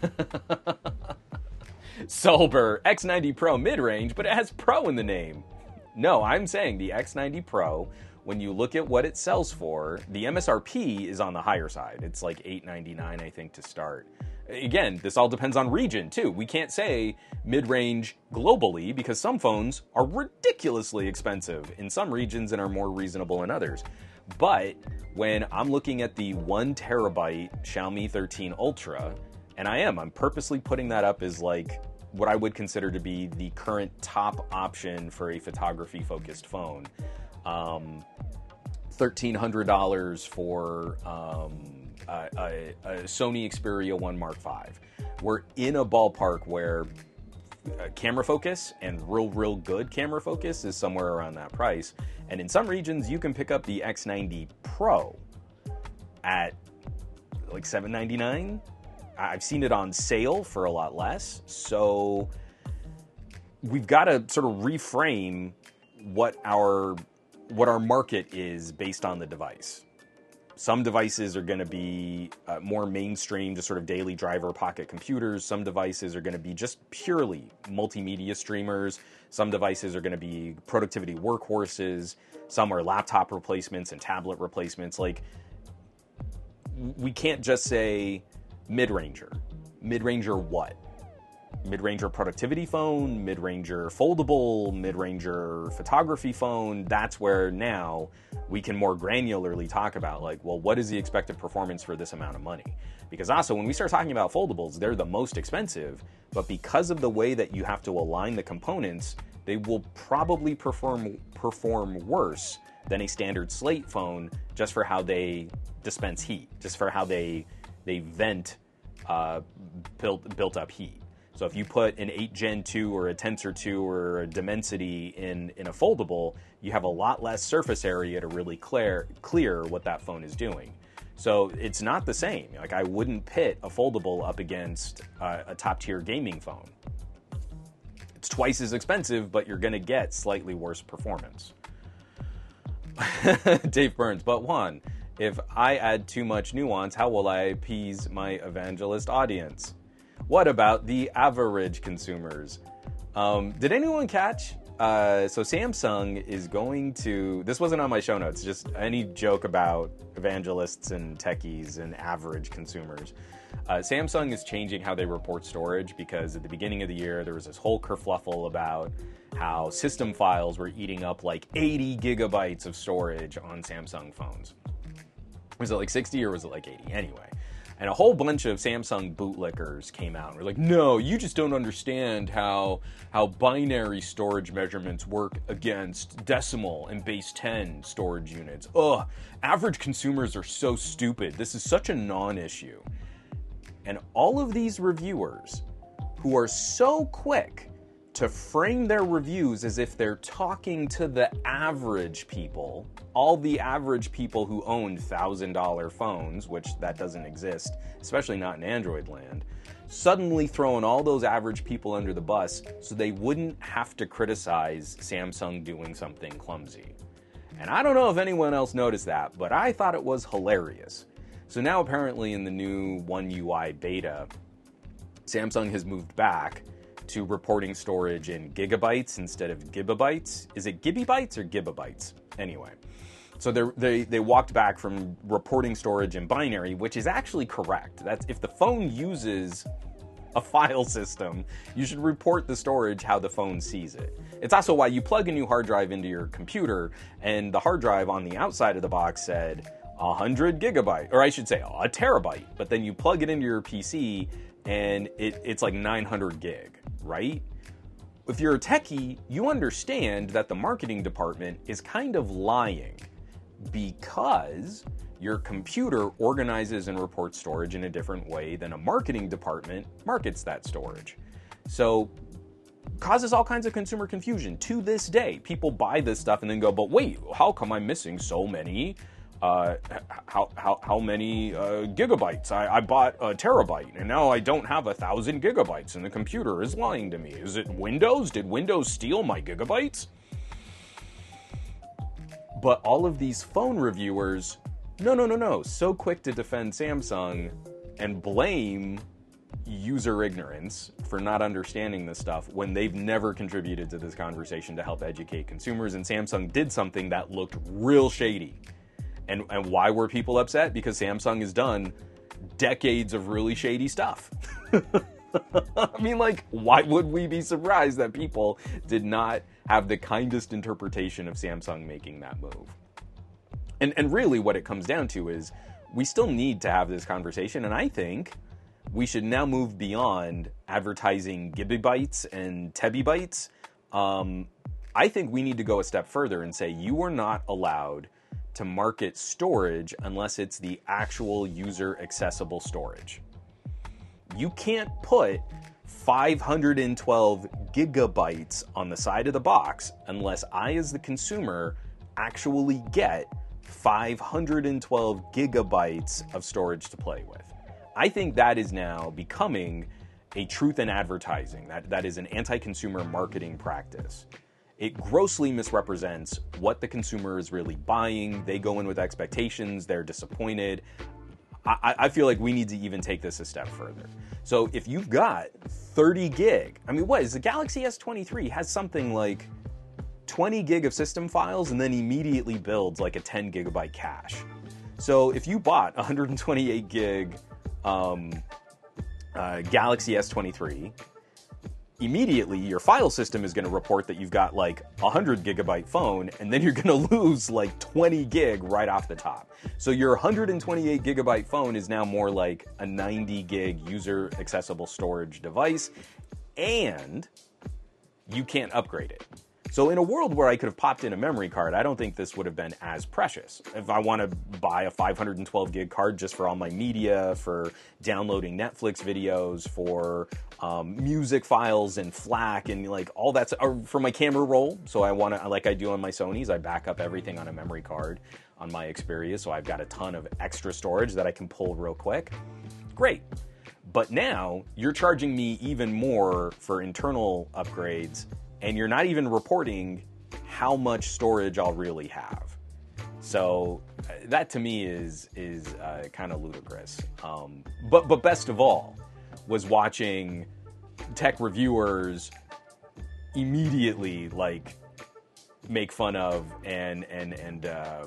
Solber, X ninety Pro mid-range, but it has Pro in the name. No, I'm saying the X ninety Pro, when you look at what it sells for, the M S R P is on the higher side. It's like eight ninety-nine, I think, to start. Again, this all depends on region, too. We can't say mid-range globally because some phones are ridiculously expensive in some regions and are more reasonable in others. But when I'm looking at the one terabyte Xiaomi thirteen Ultra, and I am, I'm purposely putting that up as like what I would consider to be the current top option for a photography-focused phone. Um, thirteen hundred dollars for um, a, a, a Sony Xperia one Mark five. We're in a ballpark where uh, camera focus and real, real good camera focus is somewhere around that price. And in some regions, you can pick up the X ninety Pro at like seven ninety-nine. I've seen it on sale for a lot less. So we've got to sort of reframe what our what our market is based on the device. Some devices are going to be uh, more mainstream, just sort of daily driver pocket computers. Some devices are going to be just purely multimedia streamers. Some devices are going to be productivity workhorses. Some are laptop replacements and tablet replacements. Like, we can't just say mid-ranger. Mid-ranger what? Mid-ranger productivity phone, mid-ranger foldable, mid-ranger photography phone. That's where now we can more granularly talk about, like, well, what is the expected performance for this amount of money? Because also, when we start talking about foldables, they're the most expensive, but because of the way that you have to align the components, they will probably perform perform worse than a standard slate phone just for how they dispense heat, just for how they they vent uh, built built up heat. So if you put an eight gen two or a Tensor two or a Dimensity in, in a foldable, you have a lot less surface area to really clear, clear what that phone is doing. So it's not the same. Like, I wouldn't pit a foldable up against uh, a top-tier gaming phone. It's twice as expensive, but you're going to get slightly worse performance. Dave Burns, but Juan, if I add too much nuance, how will I appease my evangelist audience? What about the average consumers? Um, did anyone catch? Uh, so Samsung is going to, this wasn't on my show notes, just any joke about evangelists and techies and average consumers. Uh, Samsung is changing how they report storage because at the beginning of the year, there was this whole kerfluffle about how system files were eating up like eighty gigabytes of storage on Samsung phones. Was it like sixty or was it like eighty? Anyway. And a whole bunch of Samsung bootlickers came out and were like, no, you just don't understand how how binary storage measurements work against decimal and base ten storage units. Ugh, average consumers are so stupid. This is such a non-issue. And all of these reviewers who are so quick to frame their reviews as if they're talking to the average people, all the average people who owned one thousand dollar phones, which that doesn't exist, especially not in Android land, suddenly throwing all those average people under the bus so they wouldn't have to criticize Samsung doing something clumsy. And I don't know if anyone else noticed that, but I thought it was hilarious. So now apparently in the new One U I beta, Samsung has moved back to reporting storage in gigabytes instead of gigabytes. Is it gigabytes or gigabytes? Anyway, so they they walked back from reporting storage in binary, which is actually correct. That's if the phone uses a file system, you should report the storage how the phone sees it. It's also why you plug a new hard drive into your computer, and the hard drive on the outside of the box said one hundred gigabyte, or I should say a terabyte, but then you plug it into your P C and it, it's like nine hundred gig, right? If you're a techie, you understand that the marketing department is kind of lying because your computer organizes and reports storage in a different way than a marketing department markets that storage. So causes all kinds of consumer confusion. To this day, people buy this stuff and then go, but wait, how come I'm missing so many Uh, how, how, how many uh, gigabytes? I, I bought a terabyte and now I don't have a thousand gigabytes and the computer is lying to me. Is it Windows? Did Windows steal my gigabytes? But all of these phone reviewers, no, no, no, no, so quick to defend Samsung and blame user ignorance for not understanding this stuff when they've never contributed to this conversation to help educate consumers, and Samsung did something that looked real shady. And, and why were people upset? Because Samsung has done decades of really shady stuff. I mean, like, why would we be surprised that people did not have the kindest interpretation of Samsung making that move? And, and really what it comes down to is we still need to have this conversation, and I think we should now move beyond advertising gigabytes and tebibytes. Um, I think we need to go a step further and say you are not allowed to market storage unless it's the actual user accessible storage. You can't put five hundred twelve gigabytes on the side of the box unless I, as the consumer, actually get five hundred twelve gigabytes of storage to play with. I think that is now becoming a truth in advertising. That, that is an anti-consumer marketing practice. It grossly misrepresents what the consumer is really buying. They go in with expectations, they're disappointed. I, I feel like we need to even take this a step further. So if you've got thirty gig, I mean, what is the Galaxy S twenty-three has something like twenty gig of system files and then immediately builds like a ten gigabyte cache. So if you bought one hundred twenty-eight gig um, uh, Galaxy S twenty-three, immediately your file system is going to report that you've got like a one hundred gigabyte phone, and then you're going to lose like twenty gig right off the top. So your one hundred twenty-eight gigabyte phone is now more like a ninety gig user accessible storage device, and you can't upgrade it. So in a world where I could have popped in a memory card, I don't think this would have been as precious. If I want to buy a five hundred twelve gig card just for all my media, for downloading Netflix videos, for um, music files and FLAC and like all that, or for my camera roll. So I want to, like I do on my Sonys, I back up everything on a memory card on my Xperia. So I've got a ton of extra storage that I can pull real quick. Great. But now you're charging me even more for internal upgrades, and you're not even reporting how much storage I'll really have. So that to me is is uh, kind of ludicrous. Um, but but best of all was watching tech reviewers immediately like make fun of and and and uh,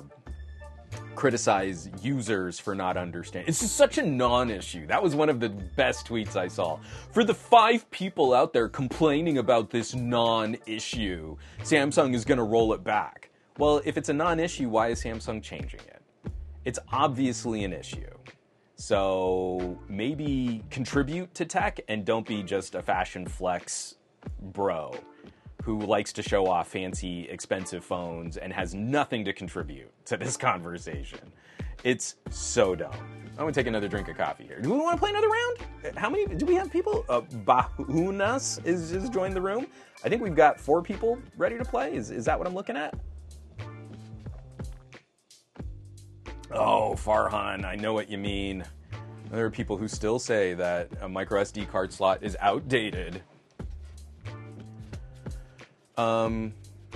criticize users for not understanding. It's just such a non-issue. That was one of the best tweets I saw. For the five people out there complaining about this non-issue, Samsung is going to roll it back. Well, if it's a non-issue, why is Samsung changing it? It's obviously an issue. So maybe contribute to tech and don't be just a fashion flex bro who likes to show off fancy, expensive phones and has nothing to contribute to this conversation. It's so dumb. I'm gonna take another drink of coffee here. Do we want to play another round? How many, do we have people? Uh, Bahunas is just joined the room. I think we've got four people ready to play. Is, is that what I'm looking at? Oh, Farhan, I know what you mean. There are people who still say that a micro S D card slot is outdated. Um,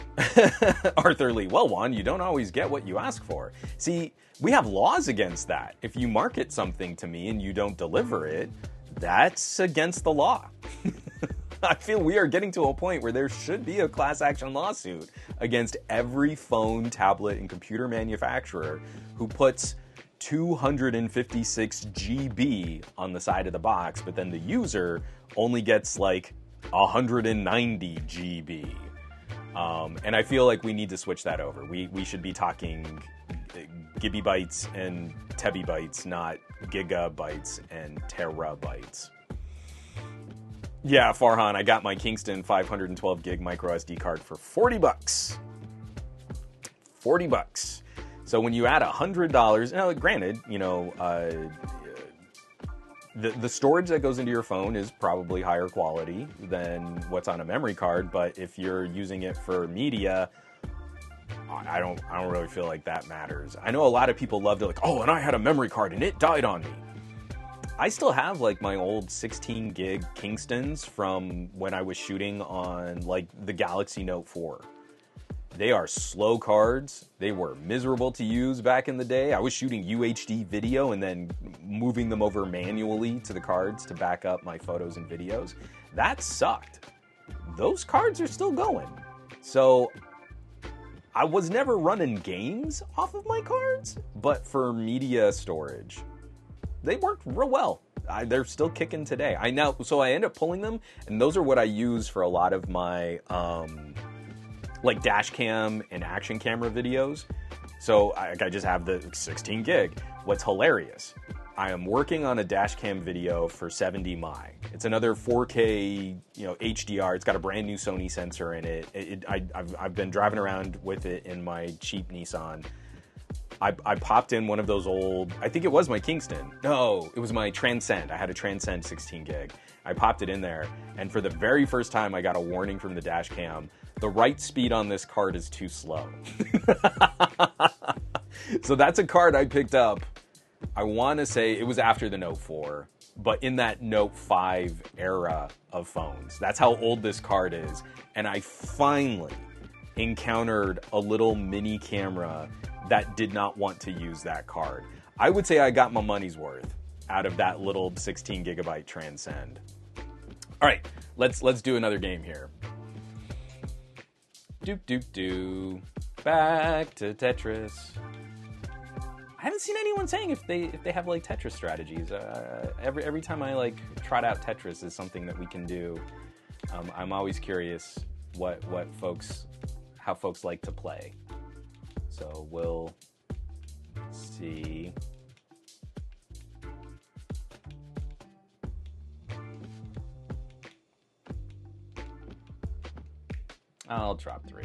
Arthur Lee, well, Juan, you don't always get what you ask for. See, we have laws against that. If you market something to me and you don't deliver it, that's against the law. I feel we are getting to a point where there should be a class action lawsuit against every phone, tablet, and computer manufacturer who puts two hundred fifty-six G B on the side of the box, but then the user only gets like one hundred ninety G B. Um, and I feel like we need to switch that over. We we should be talking gigabytes and tebibytes, not gigabytes and terabytes. Yeah, Farhan, I got my Kingston five hundred twelve gig micro S D card for forty bucks. forty bucks. So when you add one hundred dollars, now granted, you know, uh, the, the storage that goes into your phone is probably higher quality than what's on a memory card, but if you're using it for media, I don't, I don't really feel like that matters. I know a lot of people love to like, oh, and I had a memory card and it died on me. I still have like my old sixteen gig Kingstons from when I was shooting on like the Galaxy Note four. They are slow cards. They were miserable to use back in the day. I was shooting U H D video and then moving them over manually to the cards to back up my photos and videos. That sucked. Those cards are still going. So I was never running games off of my cards, but for media storage, they worked real well. I, they're still kicking today. I now, so I end up pulling them, and those are what I use for a lot of my um, like dash cam and action camera videos. So I, I just have the sixteen gig. What's hilarious, I am working on a dash cam video for seventy M I. It's another four K, you know, H D R. It's got a brand new Sony sensor in it. it, it I, I've, I've been driving around with it in my cheap Nissan. I, I popped in one of those old, I think it was my Kingston. No, it was my Transcend. I had a Transcend sixteen gig. I popped it in there, and for the very first time, I got a warning from the dash cam. The write speed on this card is too slow. So that's a card I picked up. I want to say it was after the Note four, but in that Note five era of phones. That's how old this card is. And I finally encountered a little mini camera that did not want to use that card. I would say I got my money's worth out of that little sixteen gigabyte Transcend. All right, let's let's do another game here. Doop doop doo. Back to Tetris. I haven't seen anyone saying if they if they have like Tetris strategies. Uh, every every time I like trot out Tetris is something that we can do. Um, I'm always curious what what folks how folks like to play. So we'll see. I'll drop three.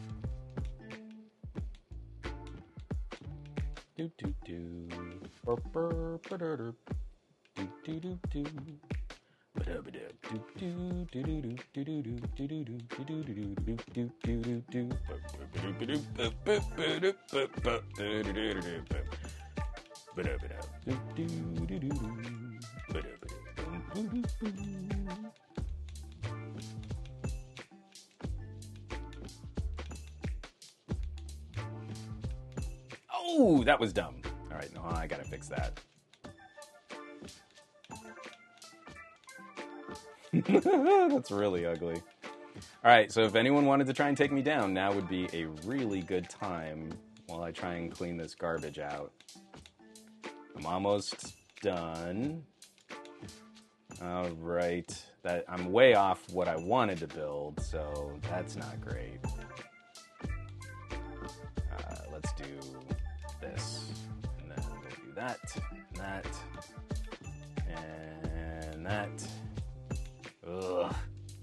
Do do do. Burr, burr, ba-da-da. Do do do do. Ba-da-ba-da. Do do do do do do do do do do do do do do do do do. Ba-da-ba-da. Do do do do do. Ba-da-ba-da. Oh, that was dumb. All right, no, I gotta fix that. That's really ugly. All right, so if anyone wanted to try and take me down, now would be a really good time while I try and clean this garbage out. I'm almost done. All right, that I'm way off what I wanted to build, so that's not great. Uh, let's do this, and then we'll do that, and that, and that. Ugh.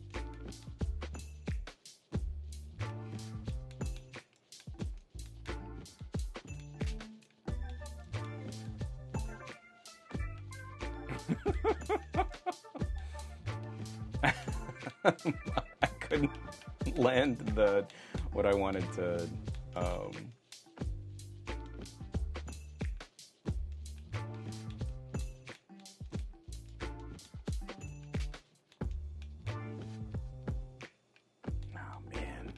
I couldn't land the what I wanted to. Um, oh man,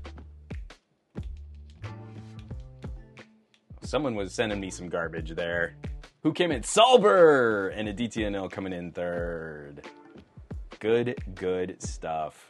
someone was sending me some garbage there. Who came in? Salber and a D T N L coming in third. Good, good stuff.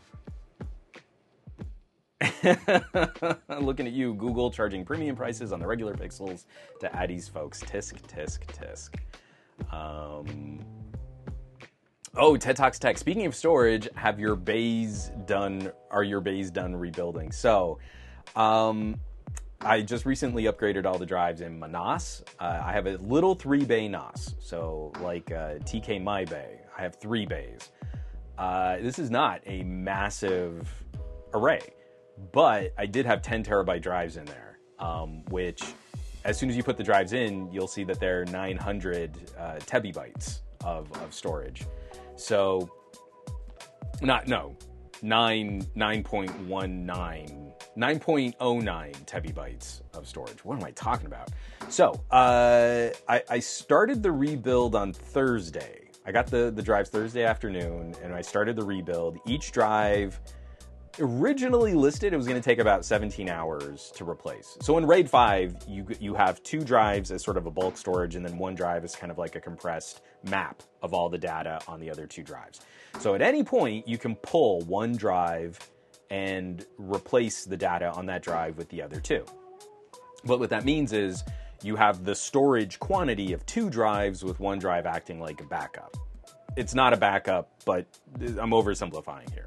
Looking at you, Google charging premium prices on the regular pixels to Addies folks. Tisk, tisk, tisk. Um, oh, TED Talks Tech. Speaking of storage, have your bays done, are your bays done rebuilding? So, um, I just recently upgraded all the drives in my N O S. Uh, I have a little three bay N O S. So like uh, T K My Bay, I have three bays. Uh, this is not a massive array, but I did have ten terabyte drives in there, um, which as soon as you put the drives in, you'll see that they're nine hundred uh, tebibytes of, of storage. So not, no, nine, nine point one nine, nine point oh nine tebibytes of storage. What am I talking about? So uh, I, I started the rebuild on Thursday. I got the, the drives Thursday afternoon, and I started the rebuild. Each drive, originally listed, it was going to take about seventeen hours to replace. So in RAID five, you, you have two drives as sort of a bulk storage, and then one drive is kind of like a compressed map of all the data on the other two drives. So at any point, you can pull one drive and replace the data on that drive with the other two. But what that means is you have the storage quantity of two drives with one drive acting like a backup. It's not a backup, but I'm oversimplifying here.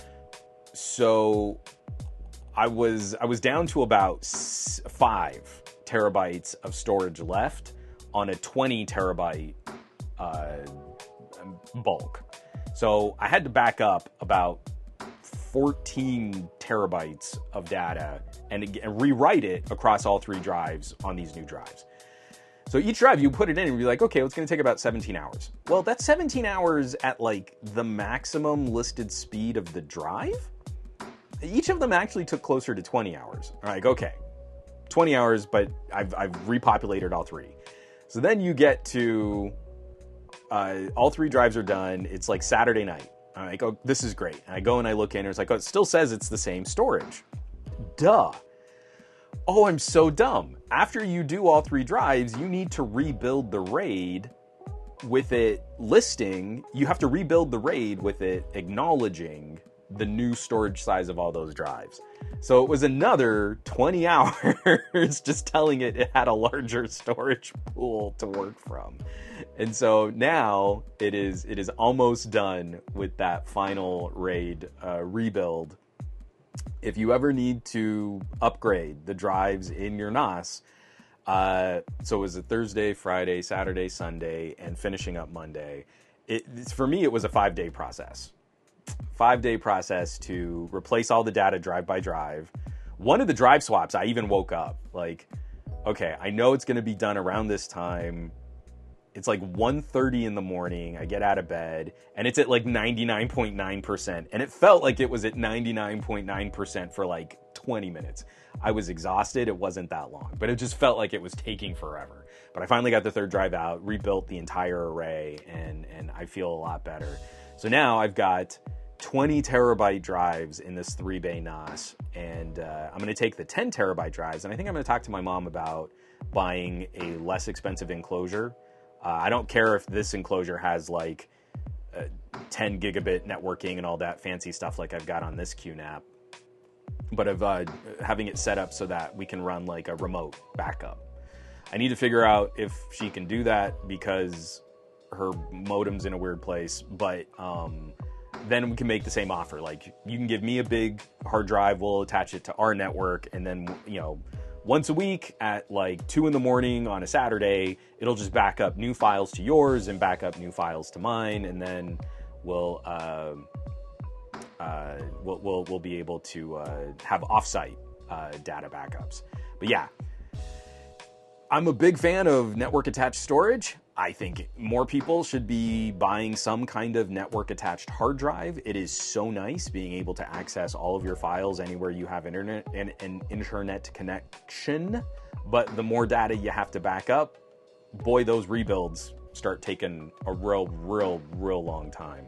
So I was I was down to about five terabytes of storage left on a twenty terabyte uh, bulk. So I had to back up about fourteen terabytes of data and, and rewrite it across all three drives on these new drives. So each drive, you put it in and you're like, okay, well, it's going to take about seventeen hours. Well, that's seventeen hours at like the maximum listed speed of the drive. Each of them actually took closer to twenty hours. I'm like, okay, twenty hours, but I've, I've repopulated all three. So then you get to, uh, all three drives are done. It's like Saturday night. I'm like, oh, this is great. And I go and I look in and it's like, oh, it still says it's the same storage. Duh. Oh, I'm so dumb. After you do all three drives, you need to rebuild the RAID with it listing. You have to rebuild the RAID with it acknowledging the new storage size of all those drives. So it was another twenty hours just telling it it had a larger storage pool to work from. And so now it is it is almost done with that final RAID uh, rebuild. If you ever need to upgrade the drives in your N O S, uh, so it was a Thursday, Friday, Saturday, Sunday, and finishing up Monday. It, for me, it was a five-day process. Five-day process to replace all the data drive by drive. One of the drive swaps, I even woke up like, okay, I know it's going to be done around this time. It's like one thirty in the morning. I get out of bed and it's at like ninety-nine point nine percent. And it felt like it was at ninety-nine point nine percent for like twenty minutes. I was exhausted. It wasn't that long, but it just felt like it was taking forever. But I finally got the third drive out, rebuilt the entire array, and, and I feel a lot better. So now I've got twenty terabyte drives in this three bay N O S, and uh, I'm going to take the ten terabyte drives, and I think I'm going to talk to my mom about buying a less expensive enclosure. Uh, I don't care if this enclosure has like uh, ten gigabit networking and all that fancy stuff like I've got on this Q NAP, but of uh, having it set up so that we can run like a remote backup. I need to figure out if she can do that because her modem's in a weird place, but um, then we can make the same offer. Like, you can give me a big hard drive, we'll attach it to our network, and then, you know, once a week at like two in the morning on a Saturday, it'll just back up new files to yours and back up new files to mine, and then we'll uh, uh, we'll, we'll we'll be able to uh, have offsite uh, data backups. But yeah, I'm a big fan of network attached storage. I think more people should be buying some kind of network attached hard drive. It is so nice being able to access all of your files anywhere you have internet and an internet connection. But the more data you have to back up, boy, those rebuilds start taking a real, real, real long time.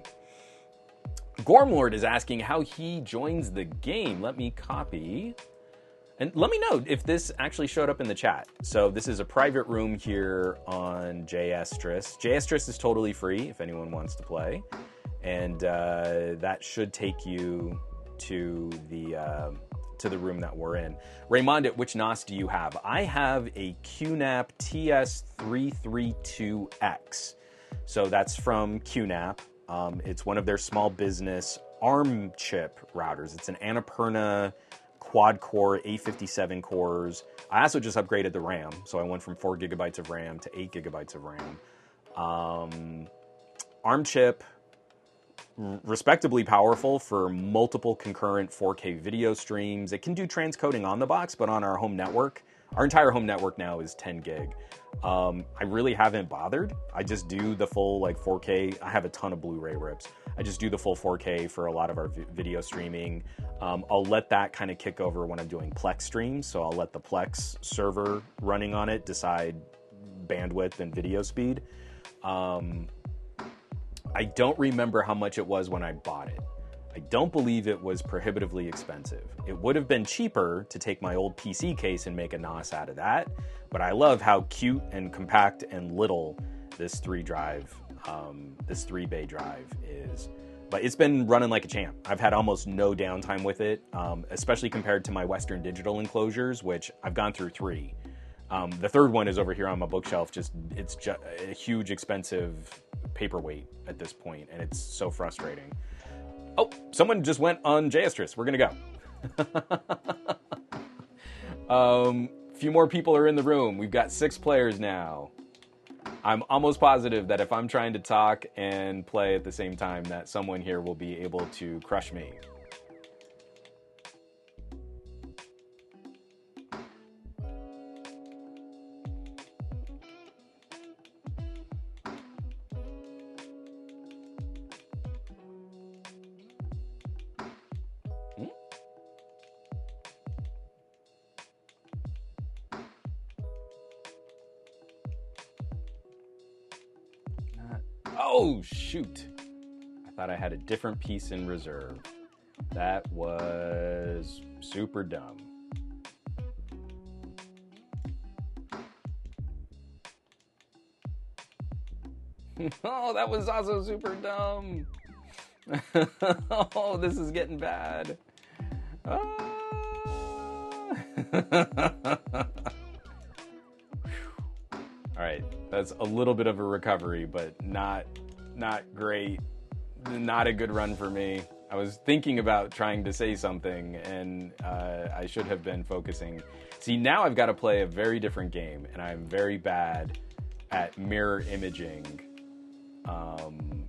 Gormlord is asking how he joins the game. Let me copy. And let me know if this actually showed up in the chat. So this is a private room here on Jastris. Jastris is totally free if anyone wants to play. And uh, that should take you to the uh, to the room that we're in. Raymond, which N O S do you have? I have a Q NAP T S three thirty-two X. So that's from Q NAP. Um, it's one of their small business ARM chip routers. It's an Annapurna quad-core A fifty-seven cores. I also just upgraded the RAM, so I went from four gigabytes of RAM to eight gigabytes of RAM. Um, ARM chip, respectably powerful for multiple concurrent four K video streams. It can do transcoding on the box, but on our home network, our entire home network now is ten gig. Um, I really haven't bothered. I just do the full like four K. I have a ton of Blu-ray rips. I just do the full four K for a lot of our vi- video streaming. Um, I'll let that kind of kick over when I'm doing Plex streams. So I'll let the Plex server running on it decide bandwidth and video speed. Um, I don't remember how much it was when I bought it. I don't believe it was prohibitively expensive. It would have been cheaper to take my old P C case and make a N O S out of that, but I love how cute and compact and little this three drive, um, this three bay drive is. But it's been running like a champ. I've had almost no downtime with it, um, especially compared to my Western Digital enclosures, which I've gone through three. Um, the third one is over here on my bookshelf. Just it's just a huge, expensive paperweight at this point, and it's so frustrating. Oh, someone just went on Jastris. We're gonna go. um, a few more people are in the room. We've got six players now. I'm almost positive that if I'm trying to talk and play at the same time, that someone here will be able to crush me. Oh, shoot. I thought I had a different piece in reserve. That was super dumb. Oh, that was also super dumb. Oh, this is getting bad. Ah. All right, that's a little bit of a recovery, but not not great. Not a good run for me. I was thinking about trying to say something, and uh, I should have been focusing. See, now I've got to play a very different game, and I'm very bad at mirror imaging. Um,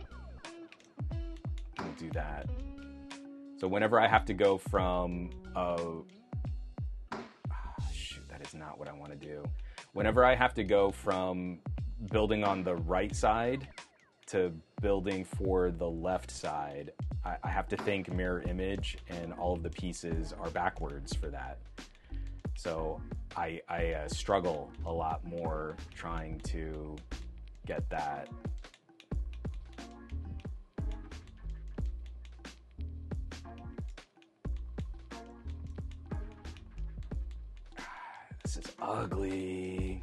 I'll do that. So whenever I have to go from... Uh, oh, shoot, that is not what I want to do. Whenever I have to go from building on the right side to building for the left side, I, I have to think mirror image, and all of the pieces are backwards for that. So I, I uh, struggle a lot more trying to get that. This is ugly.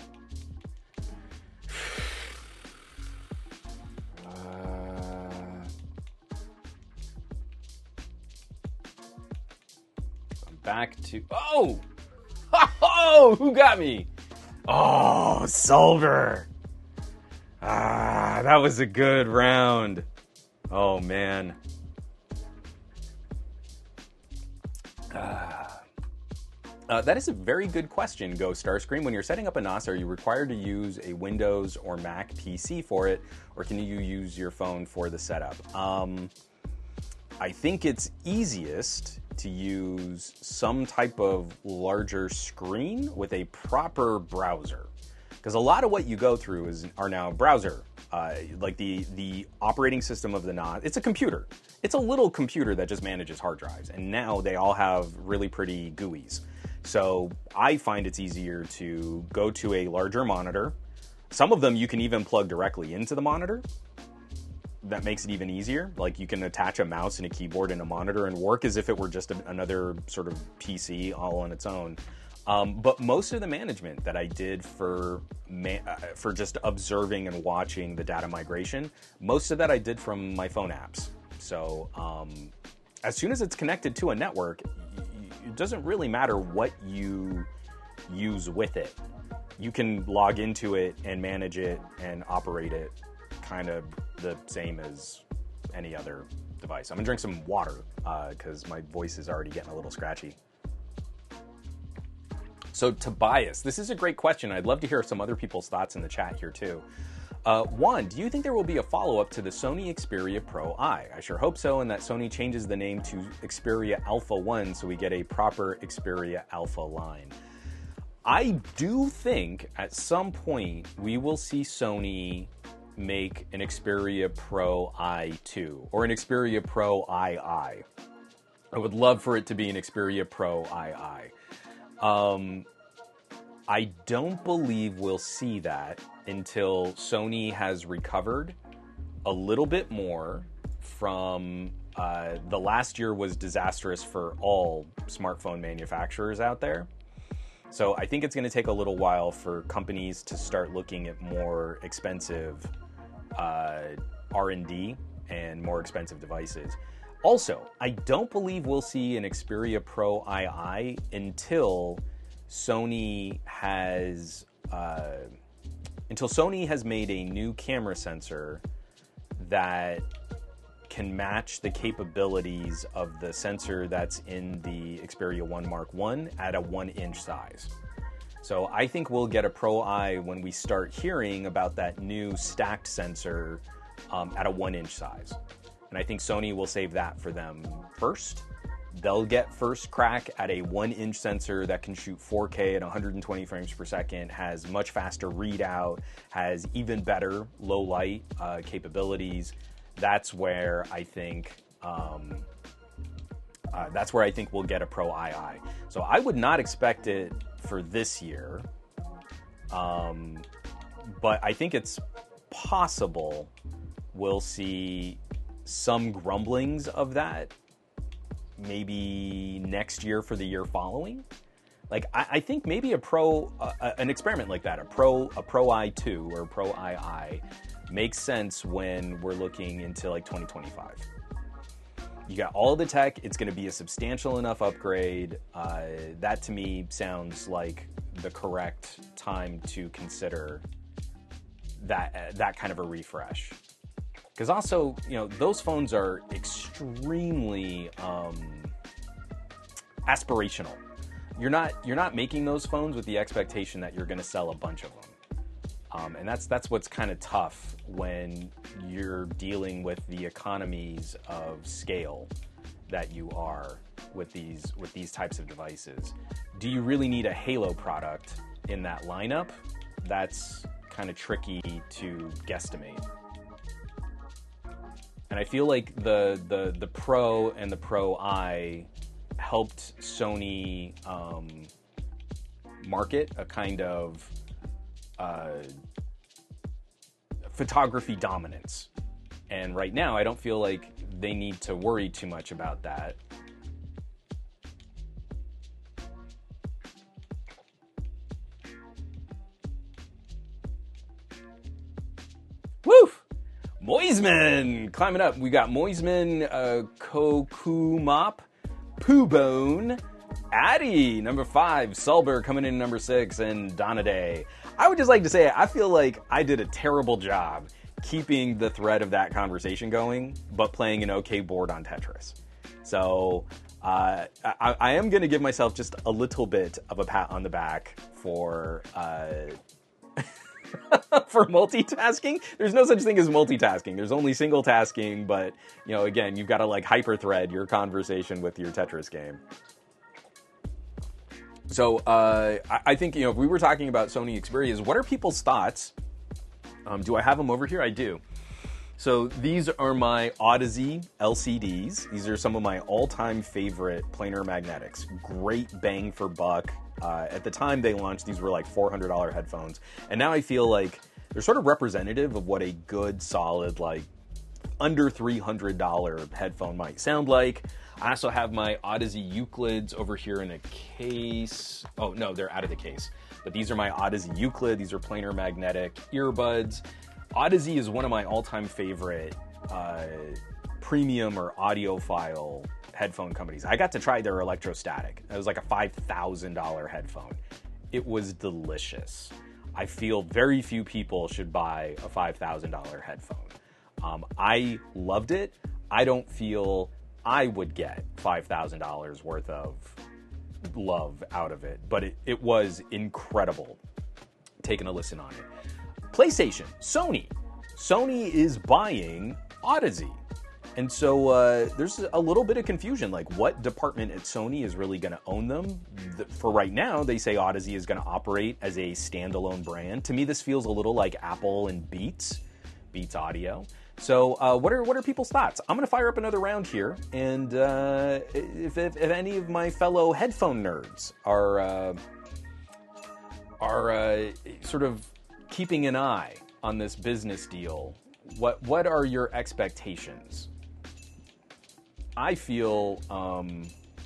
Uh, I'm back to... Oh! Oh! Who got me? Oh, Solver! Ah, that was a good round. Oh, man. Ah. Uh, that is a very good question, Go Starscream. When you're setting up a N O S, are you required to use a Windows or Mac P C for it, or can you use your phone for the setup? Um, I think it's easiest to use some type of larger screen with a proper browser, because a lot of what you go through is are now browser. Uh, like the the operating system of the N O S, it's a computer. It's a little computer that just manages hard drives, and now they all have really pretty G U Is. So I find it's easier to go to a larger monitor. Some of them you can even plug directly into the monitor. That makes it even easier. Like you can attach a mouse and a keyboard and a monitor and work as if it were just a, another sort of P C all on its own. Um, but most of the management that I did for ma- uh, for just observing and watching the data migration, most of that I did from my phone apps. So um, as soon as it's connected to a network, it doesn't really matter what you use with it. You can log into it and manage it and operate it kind of the same as any other device. I'm gonna drink some water because uh, my voice is already getting a little scratchy. So Tobias, this is a great question. I'd love to hear some other people's thoughts in the chat here too. Uh, one, do you think there will be a follow-up to the Sony Xperia Pro I? I sure hope so, and that Sony changes the name to Xperia Alpha one so we get a proper Xperia Alpha line. I do think at some point we will see Sony make an Xperia Pro I two or an Xperia Pro I I. I would love for it to be an Xperia Pro I I. Um, I don't believe we'll see that until Sony has recovered a little bit more from uh, the last year was disastrous for all smartphone manufacturers out there. So I think it's going to take a little while for companies to start looking at more expensive uh, R and D and more expensive devices. Also, I don't believe we'll see an Xperia Pro I I until Sony has uh, until Sony has made a new camera sensor that can match the capabilities of the sensor that's in the Xperia one Mark one at a one inch size. So I think we'll get a Pro I when we start hearing about that new stacked sensor um, at a one inch size. And I think Sony will save that for them first. They'll get first crack at a one inch sensor that can shoot four K at one hundred twenty frames per second, has much faster readout, has even better low light uh, capabilities. That's where I think um, uh, that's where I think we'll get a Pro I I. So I would not expect it for this year, um, but I think it's possible we'll see some grumblings of that maybe next year for the year following. Like I, I think maybe a Pro, uh, an experiment like that, a Pro, a Pro I two or Pro I I makes sense when we're looking into like twenty twenty-five. You got all the tech, it's going to be a substantial enough upgrade. Uh, that to me sounds like the correct time to consider that, uh, that kind of a refresh. Because also, you know, those phones are extremely um, aspirational. You're not you're not making those phones with the expectation that you're going to sell a bunch of them, um, and that's that's what's kind of tough when you're dealing with the economies of scale that you are with these with these types of devices. Do you really need a Halo product in that lineup? That's kind of tricky to guesstimate. And I feel like the, the, the Pro and the Pro I helped Sony um, market a kind of uh, photography dominance. And right now, I don't feel like they need to worry too much about that. Woo! Moisman climbing up. We got Moisman, uh, Kokumop, Poobone, Addy, number five, Sulber coming in number six, and Donaday. I would just like to say, I feel like I did a terrible job keeping the thread of that conversation going, but playing an okay board on Tetris. So Uh, I, I am going to give myself just a little bit of a pat on the back for uh, for multitasking. There's no such thing as multitasking. There's only single tasking, but you know, again, you've got to like hyper-thread your conversation with your Tetris game. So uh, I, I think, you know, if we were talking about Sony Xperias, what are people's thoughts? Um, do I have them over here? I do. So these are my Audeze L C Ds. These are some of my all-time favorite planar magnetics. Great bang for buck. Uh, at the time they launched, these were like four hundred dollars headphones. And now I feel like they're sort of representative of what a good, solid, like under three hundred dollars headphone might sound like. I also have my Audeze Euclids over here in a case. Oh, no, they're out of the case. But these are my Audeze Euclid. These are planar magnetic earbuds. Audeze is one of my all-time favorite uh, premium or audiophile headphone companies. I got to try their electrostatic. It was like a five thousand dollars headphone. It was delicious. I feel very few people should buy a five thousand dollars headphone. Um, I loved it. I don't feel I would get five thousand dollars worth of love out of it, but it, it was incredible. Taking a listen on it. PlayStation, Sony. Sony is buying Audeze. And so uh, there's a little bit of confusion, like what department at Sony is really going to own them? The, for right now, they say Audeze is going to operate as a standalone brand. To me, this feels a little like Apple and Beats, Beats Audio. So uh, what are what are people's thoughts? I'm going to fire up another round here, and uh, if, if, if any of my fellow headphone nerds are uh, are uh, sort of keeping an eye on this business deal, what what are your expectations? I feel um,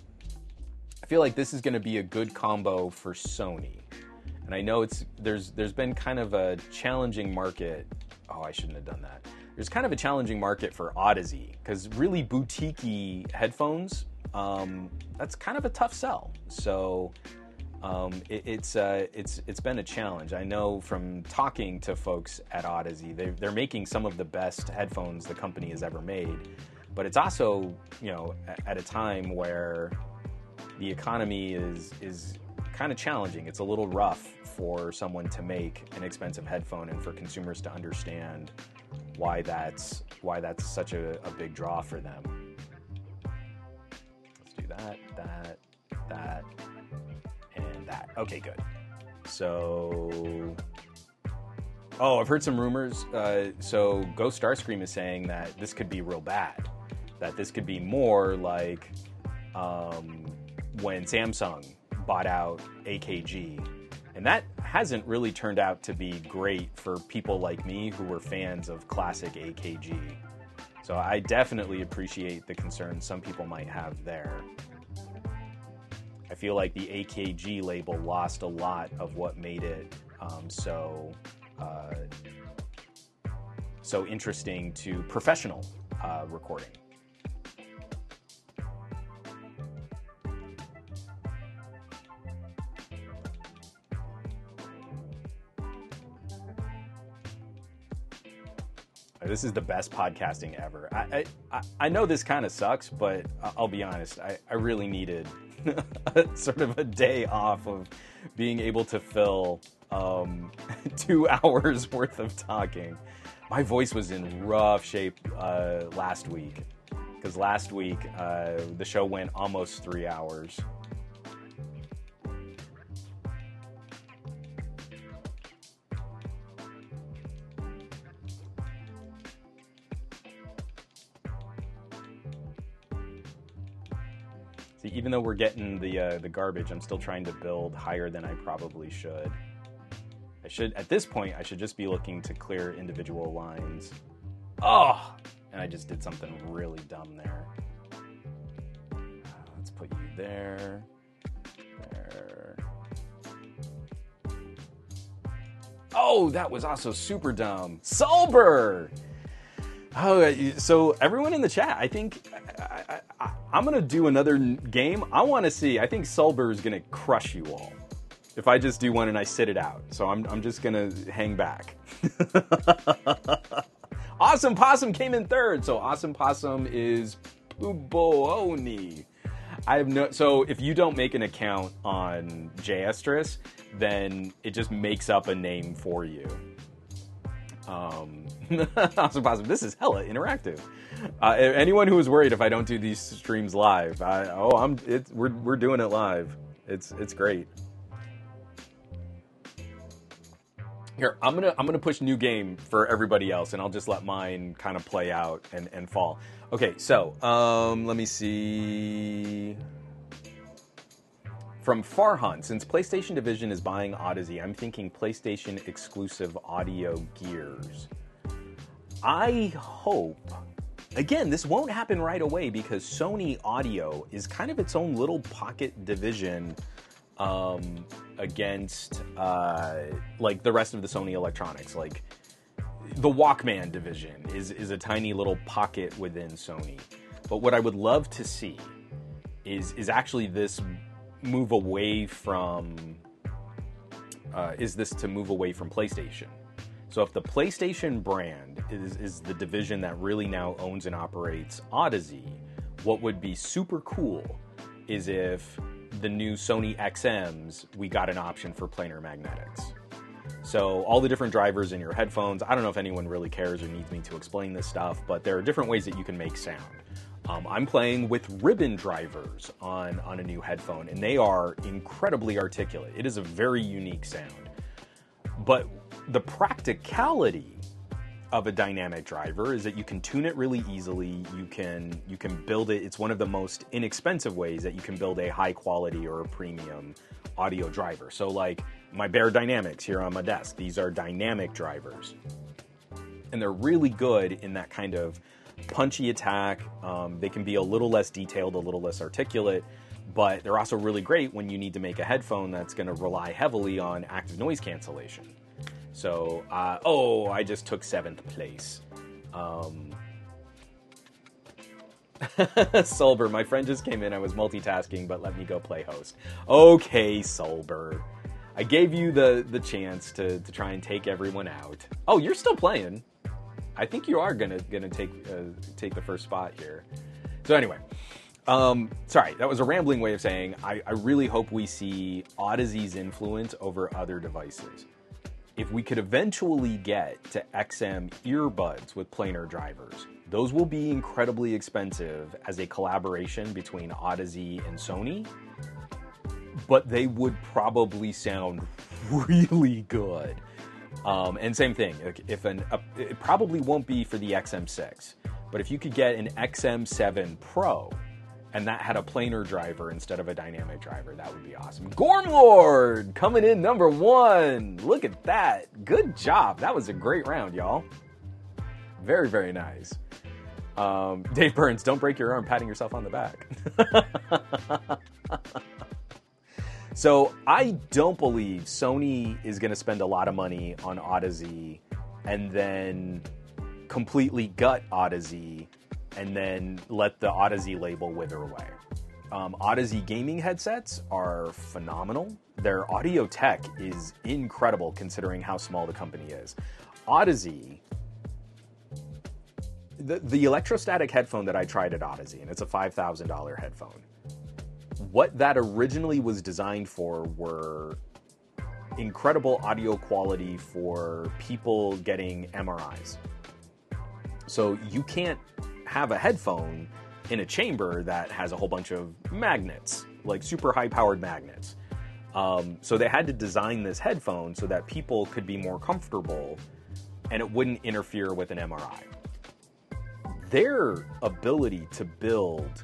I feel like this is going to be a good combo for Sony, and I know it's there's there's been kind of a challenging market. Oh, I shouldn't have done that. There's kind of a challenging market for Audeze because really boutique-y headphones, um, that's kind of a tough sell. So. Um, it, it's uh, it's it's been a challenge. I know from talking to folks at Audeze, they they're making some of the best headphones the company has ever made, but it's also, you know, at a time where the economy is is kind of challenging. It's a little rough for someone to make an expensive headphone and for consumers to understand why that's why that's such a, a big draw for them. Let's do that, that, that. That. Okay, good. So, oh, I've heard some rumors. Uh, so Ghost Starscream is saying that this could be real bad. That this could be more like um, when Samsung bought out A K G. And that hasn't really turned out to be great for people like me who were fans of classic A K G. So I definitely appreciate the concerns some people might have there. I feel like the A K G label lost a lot of what made it um, so uh, so interesting to professional uh, recording. This is the best podcasting ever. I I, I know this kind of sucks, but I'll be honest. I, I really needed sort of a day off of being able to fill um, two hours worth of talking. My voice was in rough shape uh, last week because last week uh, the show went almost three hours. See, even though we're getting the uh, the garbage, I'm still trying to build higher than I probably should. I should, at this point, I should just be looking to clear individual lines. Oh, and I just did something really dumb there. Uh, let's put you there, there. Oh, that was also super dumb. Sulber! Oh, so everyone in the chat, I think I, I, I, I'm going to do another game. I want to see. I think Sulber is going to crush you all if I just do one and I sit it out. So I'm, I'm just going to hang back. Awesome Possum came in third. So Awesome Possum is Pubooni. I have no. So if you don't make an account on Jastris, then it just makes up a name for you. Um, awesome, positive. This is hella interactive. Uh, anyone who is worried if I don't do these streams live, I, oh, I'm. It's we're we're doing it live. It's it's great. Here, I'm gonna I'm gonna push new game for everybody else, and I'll just let mine kind of play out and, and fall. Okay, so um, let me see. From Farhan, since PlayStation Division is buying Odyssey, I'm thinking PlayStation exclusive audio gears. I hope. Again, this won't happen right away because Sony Audio is kind of its own little pocket division um, against uh, like the rest of the Sony electronics. Like the Walkman division is, is a tiny little pocket within Sony. But what I would love to see is is actually this move away from, uh, is this to move away from PlayStation. So if the PlayStation brand is, is the division that really now owns and operates Odyssey, what would be super cool is if the new Sony X Ms, we got an option for planar magnetics. So all the different drivers in your headphones, I don't know if anyone really cares or needs me to explain this stuff, but there are different ways that you can make sound. Um, I'm playing with ribbon drivers on, on a new headphone, and they are incredibly articulate. It is a very unique sound. But the practicality of a dynamic driver is that you can tune it really easily. You can you can build it. It's one of the most inexpensive ways that you can build a high quality or a premium audio driver. So like my Bear Dynamics here on my desk, these are dynamic drivers. And they're really good in that kind of punchy attack. Um, they can be a little less detailed, a little less articulate, but they're also really great when you need to make a headphone that's going to rely heavily on active noise cancellation. So, uh, oh, I just took seventh place. Um, Solber, my friend just came in. I was multitasking, but let me go play host. Okay, Solber. I gave you the, the chance to, to try and take everyone out. Oh, you're still playing. I think you are gonna gonna take uh, take the first spot here. So anyway, um, sorry, that was a rambling way of saying I, I really hope we see Odyssey's influence over other devices. If we could eventually get to X M earbuds with planar drivers, those will be incredibly expensive as a collaboration between Odyssey and Sony, but they would probably sound really good. Um, and same thing, if an uh, it probably won't be for the X M six, but if you could get an X M seven Pro and that had a planar driver instead of a dynamic driver, that would be awesome. Gormlord coming in number one. Look at that. Good job. That was a great round, y'all. Very, very nice. Um, Dave Burns, don't break your arm patting yourself on the back. So I don't believe Sony is going to spend a lot of money on Odyssey and then completely gut Odyssey and then let the Odyssey label wither away. Um, Odyssey gaming headsets are phenomenal. Their audio tech is incredible considering how small the company is. Odyssey, the, the electrostatic headphone that I tried at Odyssey, and it's a five thousand dollars headphone, what that originally was designed for were incredible audio quality for people getting M R Is. So you can't have a headphone in a chamber that has a whole bunch of magnets, like super high-powered magnets. Um, so they had to design this headphone so that people could be more comfortable and it wouldn't interfere with an M R I. Their ability to build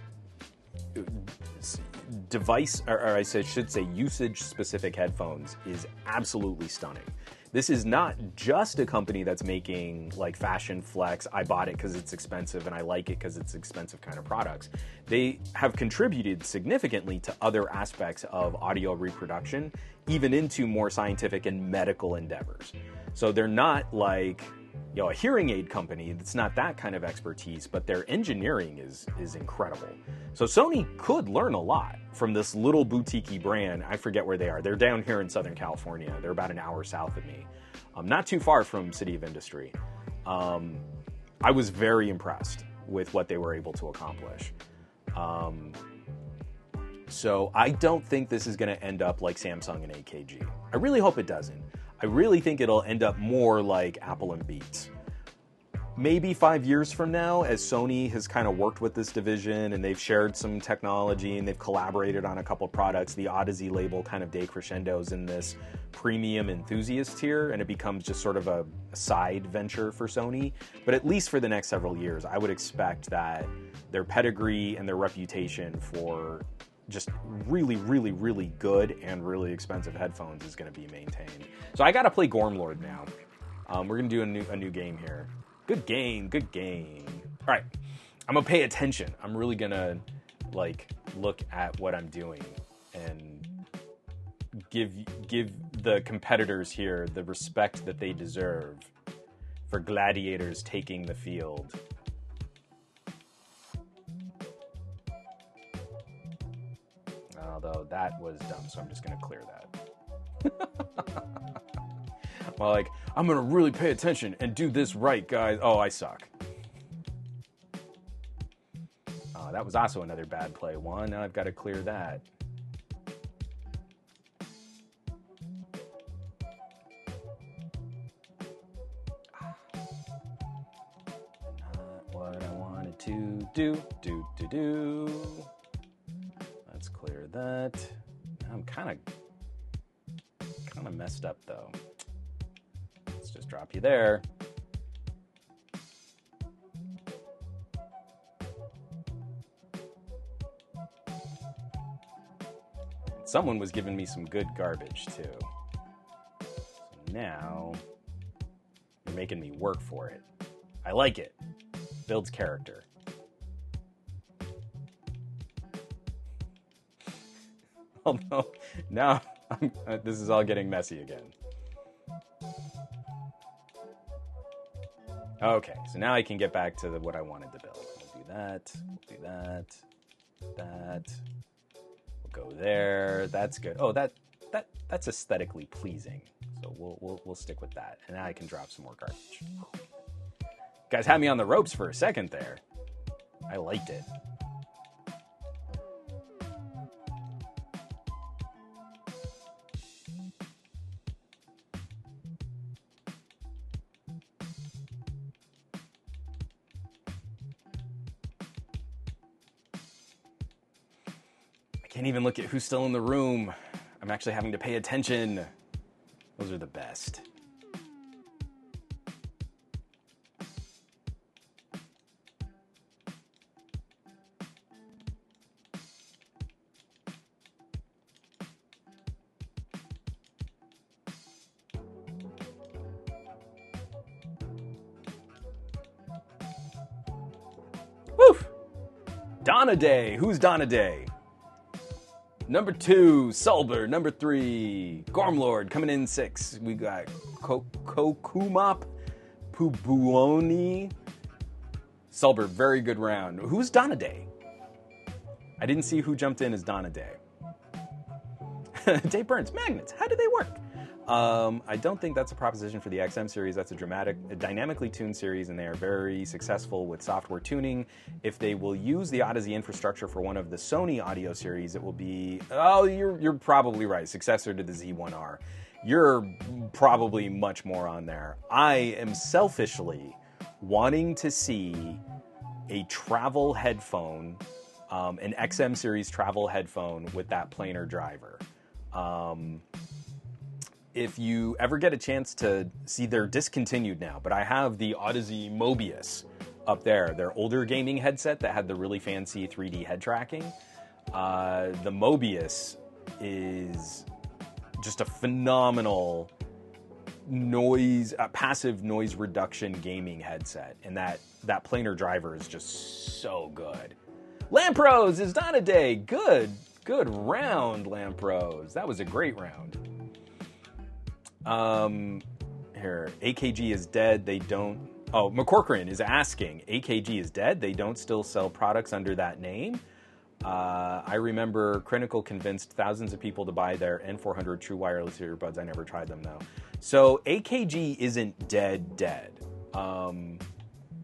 device, or, or I should say usage-specific headphones is absolutely stunning. This is not just a company that's making like fashion flex, I bought it because it's expensive and I like it because it's expensive kind of products. They have contributed significantly to other aspects of audio reproduction, even into more scientific and medical endeavors. So they're not like, you know, a hearing aid company that's not that kind of expertise, but their engineering is is incredible. So Sony could learn a lot from this little boutique-y brand. I forget where they are. They're down here in Southern California. They're about an hour south of me. Um, not too far from City of Industry. Um, I was very impressed with what they were able to accomplish. Um, So I don't think this is going to end up like Samsung and A K G. I really hope it doesn't. I really think it'll end up more like Apple and Beats. Maybe five years from now, as Sony has kind of worked with this division and they've shared some technology and they've collaborated on a couple products, the Odyssey label kind of decrescendos in this premium enthusiast tier, and it becomes just sort of a, a side venture for Sony. But at least for the next several years, I would expect that their pedigree and their reputation for just really, really, really good and really expensive headphones is going to be maintained. So I got to play Gormlord now. Um, we're going to do a new, a new game here. Good game, good game. All right, I'm gonna pay attention. I'm really gonna like look at what I'm doing and give give the competitors here the respect that they deserve for gladiators taking the field. Although that was dumb, so I'm just gonna clear that. Well, like, I'm gonna really pay attention and do this right, guys. Oh, I suck. Oh, that was also another bad play. One, now I've got to clear that. Not what I wanted to do, do, do, do. Let's clear that. I'm kind of, kind of messed up though. Just drop you there. Someone was giving me some good garbage too. So now you're making me work for it. I like it. Builds character. Oh no, now I'm, uh, this is all getting messy again. Okay, so now I can get back to the, what I wanted to build. We'll do that, we'll do that, that. We'll go there. That's good. Oh, that that that's aesthetically pleasing. So we'll we'll we'll stick with that. And now I can drop some more garbage. Guys had me on the ropes for a second there. I liked it. Can't even look at who's still in the room. I'm actually having to pay attention. Those are the best. Woo! Donna Day. Who's Donna Day? Number two, Sulber. Number three, Gormlord coming in six. We got Kokumop, Pubuoni. Sulber, very good round. Who's Donna Day? I didn't see who jumped in as Donna Day. Dave Burns, magnets, how do they work? Um, I don't think that's a proposition for the X M series. That's a dramatic, a dynamically tuned series, and they are very successful with software tuning. If they will use the Odyssey infrastructure for one of the Sony audio series, it will be, oh, you're, you're probably right, successor to the Z one R. You're probably much more on there. I am selfishly wanting to see a travel headphone, um, an X M series travel headphone with that planar driver. Um... If you ever get a chance to see, they're discontinued now, but I have the Odyssey Mobius up there, their older gaming headset that had the really fancy three D head tracking. Uh, the Mobius is just a phenomenal noise, uh, passive noise reduction gaming headset, and that, that planar driver is just so good. Lampros is Donna Day. Good, good round, Lampros. That was a great round. Um, here, A K G is dead. They don't. Oh, McCorcoran is asking. A K G is dead. They don't still sell products under that name. Uh, I remember Critical convinced thousands of people to buy their N four hundred true wireless earbuds. I never tried them though. So A K G isn't dead. Dead. Um,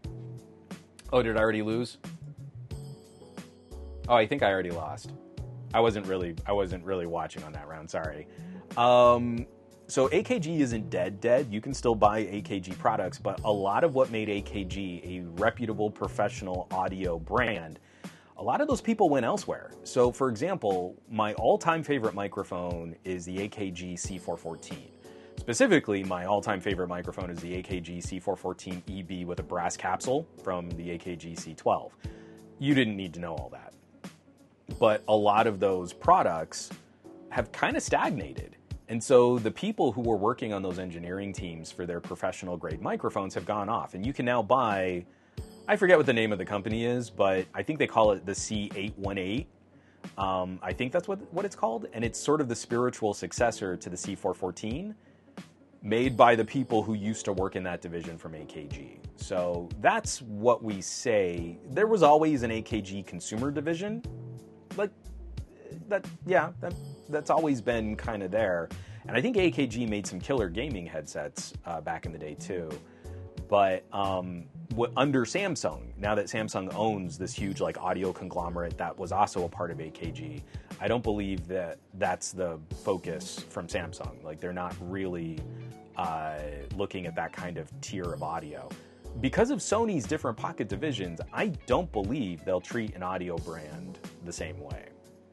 oh, did I already lose? Oh, I think I already lost. I wasn't really I wasn't really watching on that round. Sorry. Um, so A K G isn't dead dead. You can still buy A K G products, but a lot of what made A K G a reputable professional audio brand, a lot of those people went elsewhere. So for example, my all-time favorite microphone is the A K G C four fourteen. Specifically, my all-time favorite microphone is the A K G C four fourteen E B with a brass capsule from the A K G C twelve. You didn't need to know all that. But a lot of those products have kind of stagnated. And so the people who were working on those engineering teams for their professional grade microphones have gone off. And you can now buy, I forget what the name of the company is, but I think they call it the C eight eighteen. Um, I think that's what, what it's called. And it's sort of the spiritual successor to the C four fourteen, made by the people who used to work in that division from A K G. So that's what we say. There was always an A K G consumer division. Like, that, yeah, that, that's always been kind of there. And I think A K G made some killer gaming headsets uh, back in the day too. But um, what, under Samsung, now that Samsung owns this huge like audio conglomerate that was also a part of A K G, I don't believe that that's the focus from Samsung. Like, they're not really uh, looking at that kind of tier of audio. Because of Sony's different pocket divisions, I don't believe they'll treat an audio brand the same way.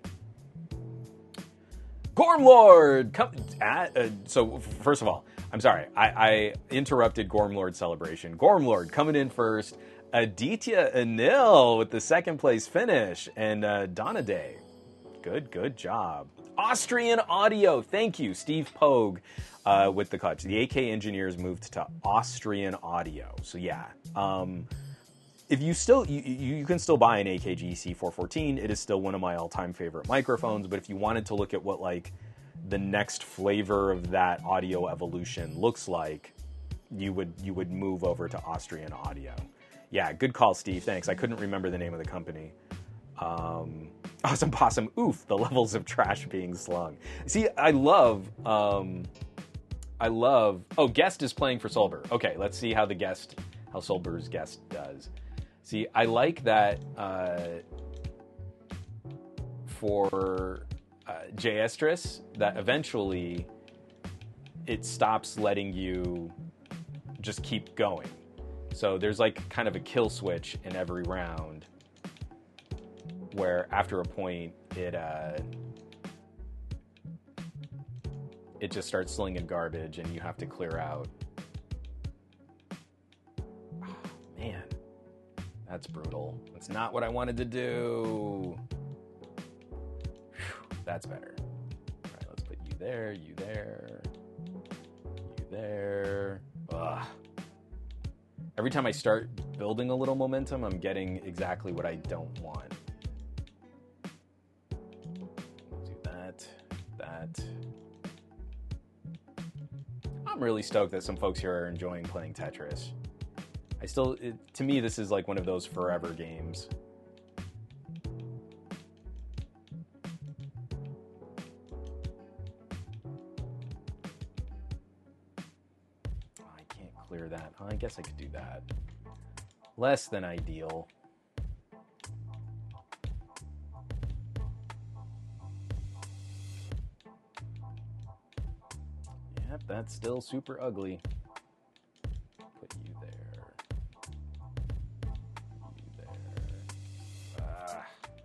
Gormlord! Come, at, uh, so, first of all, I'm sorry, I, I interrupted Gormlord celebration. Gormlord coming in first, Aditya Anil with the second place finish, and uh, Donna Day. Good, good job. Austrian Audio, thank you, Steve Pogue uh, with the clutch. The A K engineers moved to Austrian Audio. So yeah, um, if you still, you, you can still buy an A K G C four fourteen. It is still one of my all-time favorite microphones, but if you wanted to look at what like the next flavor of that audio evolution looks like, you would, you would move over to Austrian Audio. Yeah, good call, Steve, thanks. I couldn't remember the name of the company. Um, awesome possum, oof, the levels of trash being slung. See, I love, um, I love, oh, Guest is playing for Solber. Okay, let's see how the guest, how Solber's Guest does. See, I like that, uh, for uh, J Estris, that eventually it stops letting you just keep going. So there's like kind of a kill switch in every round, where after a point, it uh, it just starts slinging garbage and you have to clear out. Oh, man, that's brutal. That's not what I wanted to do. Whew, that's better. All right, let's put you there, you there, you there. Ugh. Every time I start building a little momentum, I'm getting exactly what I don't want. That. I'm really stoked that some folks here are enjoying playing Tetris. I still, it, to me, this is like one of those forever games. Oh, I can't clear that. Oh, I guess I could do that. Less than ideal. Yep, that's still super ugly. Put you there. You there. Ah.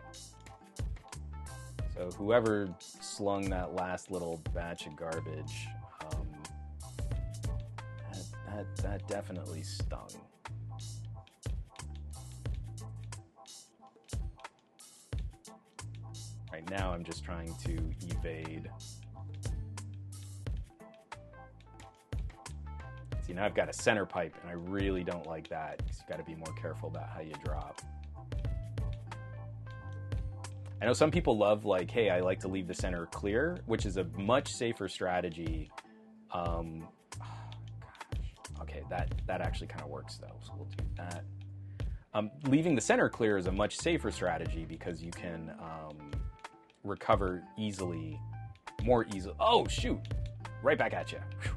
So whoever slung that last little batch of garbage, um, that, that, that definitely stung. Right now I'm just trying to evade. See, now I've got a center pipe, and I really don't like that, because you've got to be more careful about how you drop. I know some people love, like, hey, I like to leave the center clear, which is a much safer strategy. Um, oh, gosh. Okay, that, that actually kind of works, though, so we'll do that. Um, leaving the center clear is a much safer strategy, because you can um, recover easily, more easily. Oh, shoot! Right back at you. Whew.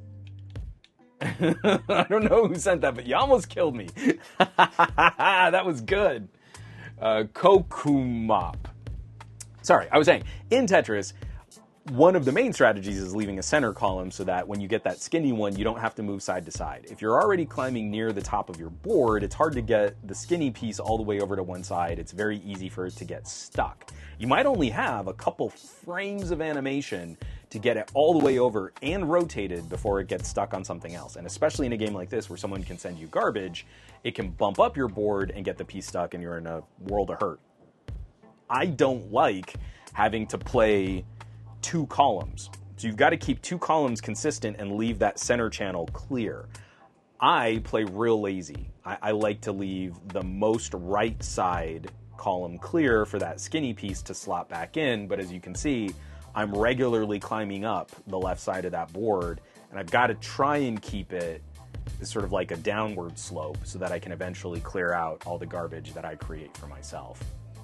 I don't know who sent that, but you almost killed me. That was good. Uh, Kokumop. Sorry, I was saying, in Tetris, one of the main strategies is leaving a center column so that when you get that skinny one, you don't have to move side to side. If you're already climbing near the top of your board, it's hard to get the skinny piece all the way over to one side. It's very easy for it to get stuck. You might only have a couple frames of animation to get it all the way over and rotated before it gets stuck on something else. And especially in a game like this where someone can send you garbage, it can bump up your board and get the piece stuck and you're in a world of hurt. I don't like having to play two columns. So you've got to keep two columns consistent and leave that center channel clear. I play real lazy. I, I like to leave the most right side column clear for that skinny piece to slot back in, but as you can see, I'm regularly climbing up the left side of that board, and I've got to try and keep it as sort of like a downward slope so that I can eventually clear out all the garbage that I create for myself.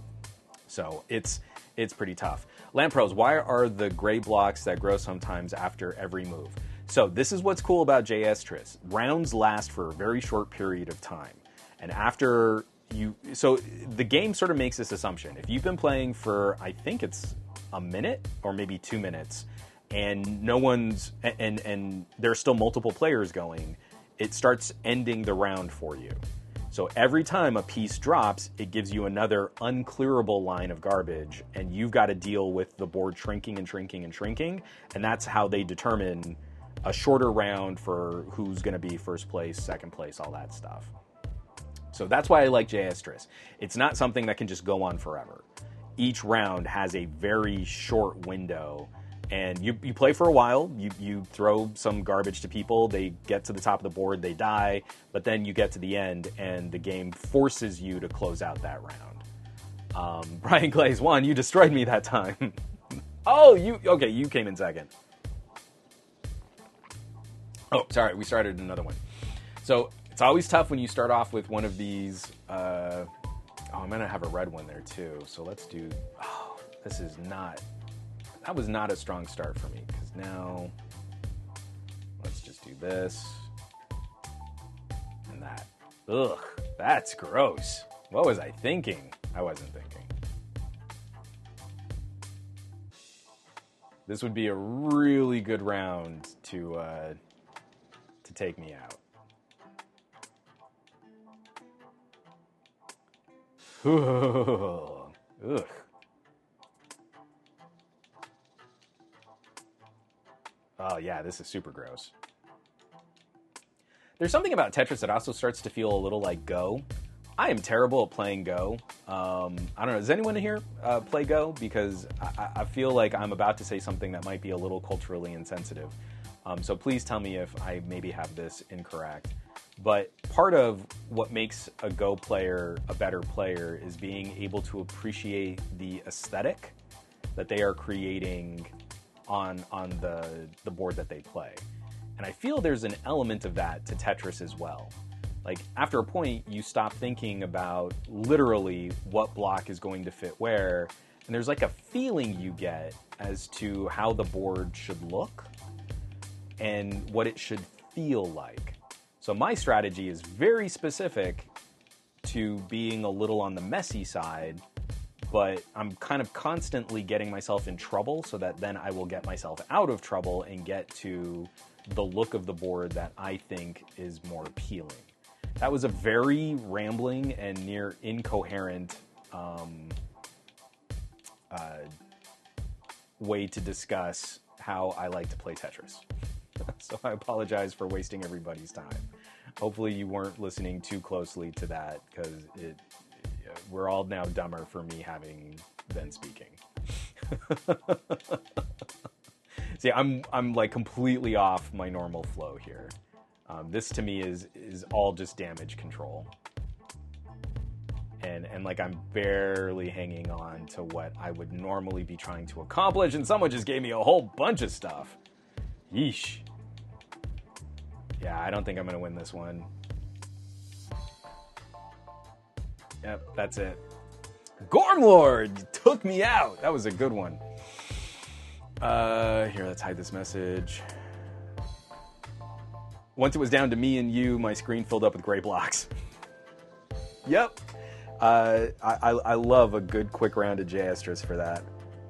So it's it's pretty tough. Lampros, why are the gray blocks that grow sometimes after every move? So this is what's cool about JSTris. Rounds last for a very short period of time. And after you, so the game sort of makes this assumption. If you've been playing for, I think it's a minute or maybe two minutes, and no one's, and, and there's still multiple players going, it starts ending the round for you. So every time a piece drops, it gives you another unclearable line of garbage, and you've got to deal with the board shrinking and shrinking and shrinking, and that's how they determine a shorter round for who's going to be first place, second place, all that stuff. So that's why I like JSTris. It's not something that can just go on forever. Each round has a very short window, and you, you play for a while, you, you throw some garbage to people, they get to the top of the board, they die, but then you get to the end, and the game forces you to close out that round. Um, Brian Glaze, one, you destroyed me that time. Oh, you, okay, you came in second. Oh, sorry, we started another one. So, it's always tough when you start off with one of these, uh, oh, I'm gonna have a red one there too, so let's do, oh, this is not... That was not a strong start for me, because now, let's just do this, and that. Ugh, that's gross. What was I thinking? I wasn't thinking. This would be a really good round to, uh, to take me out. Ugh. Oh yeah, this is super gross. There's something about Tetris that also starts to feel a little like Go. I am terrible at playing Go. Um, I don't know, does anyone here uh, play Go? Because I, I feel like I'm about to say something that might be a little culturally insensitive. Um, so please tell me if I maybe have this incorrect. But part of what makes a Go player a better player is being able to appreciate the aesthetic that they are creating on on the, the board that they play. And I feel there's an element of that to Tetris as well. Like, after a point, you stop thinking about literally what block is going to fit where, and there's like a feeling you get as to how the board should look and what it should feel like. So my strategy is very specific to being a little on the messy side, but I'm kind of constantly getting myself in trouble so that then I will get myself out of trouble and get to the look of the board that I think is more appealing. That was a very rambling and near incoherent um, uh, way to discuss how I like to play Tetris. So I apologize for wasting everybody's time. Hopefully you weren't listening too closely to that, because it we're all now dumber for me having been speaking. See, I'm I'm like completely off my normal flow here. Um, this to me is is all just damage control, and and like I'm barely hanging on to what I would normally be trying to accomplish, and someone just gave me a whole bunch of stuff. Yeesh. Yeah, I don't think I'm gonna win this one. Yep, that's it. Gormlord took me out. That was a good one. Uh, here, let's hide this message. Once it was down to me and you, my screen filled up with gray blocks. Yep. Uh, I, I, I love a good quick round of JSTris for that.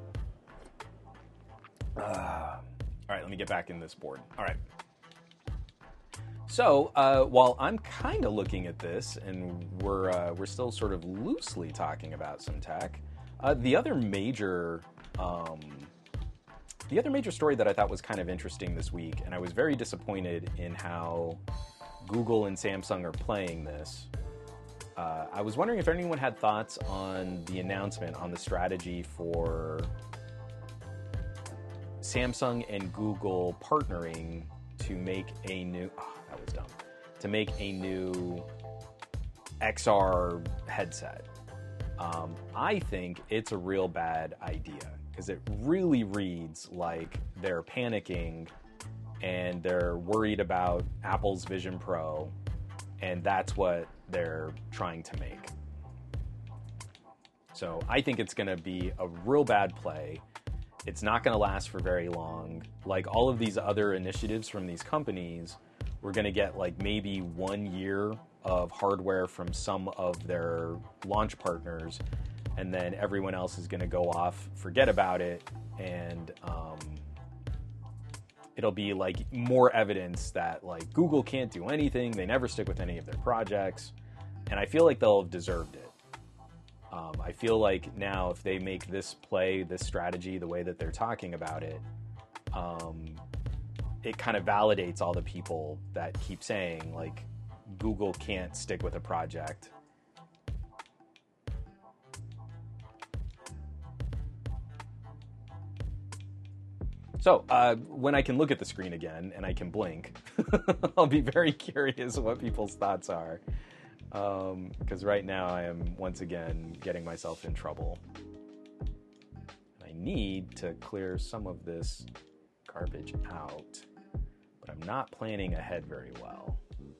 Uh, all right, let me get back in this board. All right. So uh, while I'm kind of looking at this, and we're uh, we're still sort of loosely talking about some tech, uh, the other major um, the other major story that I thought was kind of interesting this week, and I was very disappointed in how Google and Samsung are playing this. Uh, I was wondering if anyone had thoughts on the announcement on the strategy for Samsung and Google partnering to make a new, oh, that was dumb, to make a new X R headset. Um, I think it's a real bad idea because it really reads like they're panicking and they're worried about Apple's Vision Pro, and that's what they're trying to make. So I think it's going to be a real bad play. It's not going to last for very long. Like all of these other initiatives from these companies, we're going to get like maybe one year of hardware from some of their launch partners, and then everyone else is going to go off, forget about it, and um, it'll be like more evidence that like Google can't do anything. They never stick with any of their projects, and I feel like they'll have deserved it. Um, I feel like now if they make this play, this strategy, the way that they're talking about it, um, it kind of validates all the people that keep saying, like, Google can't stick with a project. So uh, when I can look at the screen again and I can blink, I'll be very curious what people's thoughts are. Because um, right now I am once again getting myself in trouble. I need to clear some of this garbage out, but I'm not planning ahead very well.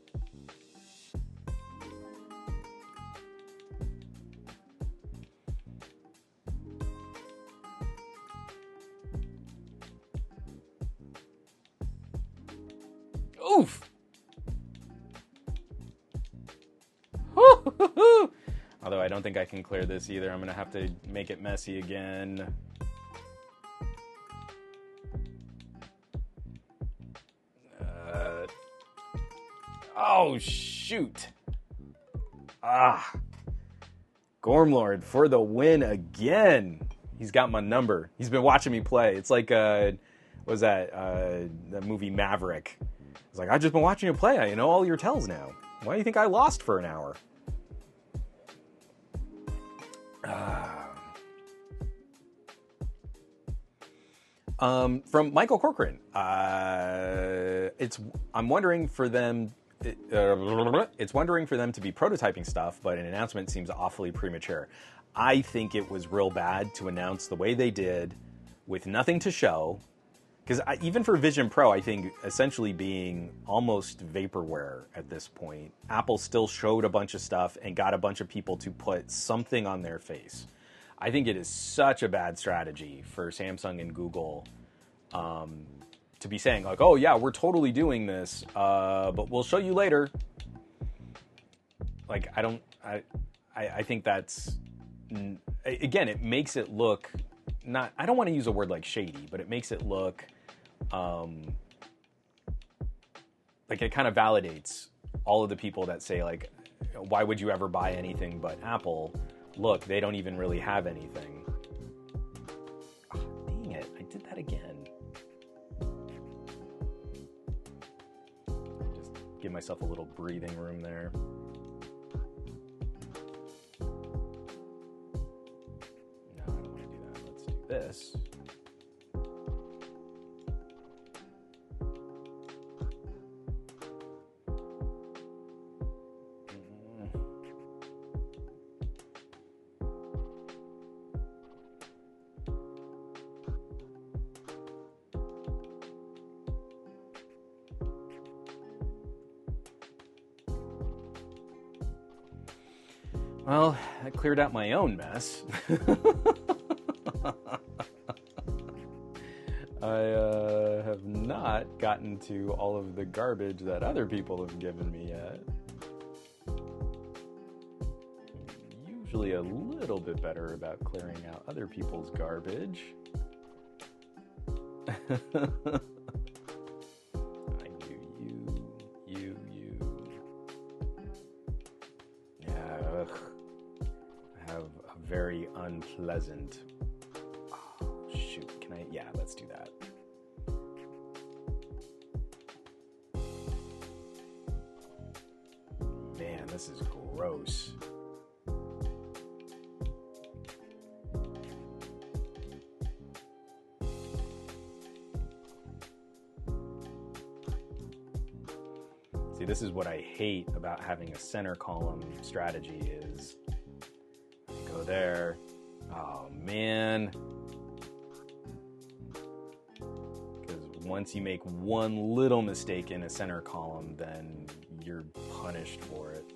Oof! Although I don't think I can clear this either. I'm going to have to make it messy again. Uh, oh, shoot. Ah. Gormlord for the win again. He's got my number. He's been watching me play. It's like, uh, what was that, uh, the movie Maverick. It's like, I've just been watching you play. I know all your tells now. Why do you think I lost for an hour? Uh, um, from Michael Corcoran, uh, it's I'm wondering for them. Uh, it's wondering for them to be prototyping stuff, but an announcement seems awfully premature. I think it was real bad to announce the way they did, with nothing to show. Because even for Vision Pro, I think essentially being almost vaporware at this point, Apple still showed a bunch of stuff and got a bunch of people to put something on their face. I think it is such a bad strategy for Samsung and Google um, to be saying like, oh yeah, we're totally doing this, uh, but we'll show you later. Like, I don't, I, I, I think that's, again, it makes it look not, I don't want to use a word like shady, but it makes it look um, like it kind of validates all of the people that say like, why would you ever buy anything but Apple? Look, they don't even really have anything. Oh, dang it, I did that again. Just give myself a little breathing room there. No, I don't want to do that. Let's do this. Well, I cleared out my own mess. I uh, have not gotten to all of the garbage that other people have given me yet. Usually a little bit better about clearing out other people's garbage. you, you, you, you. Yeah, ugh. I have a very unpleasant. Oh, shoot. Can I? Yeah, let's do that. Man, this is gross. See, this is what I hate about having a center column strategy is go there. Oh, man. Because once you make one little mistake in a center column, then you're punished for it.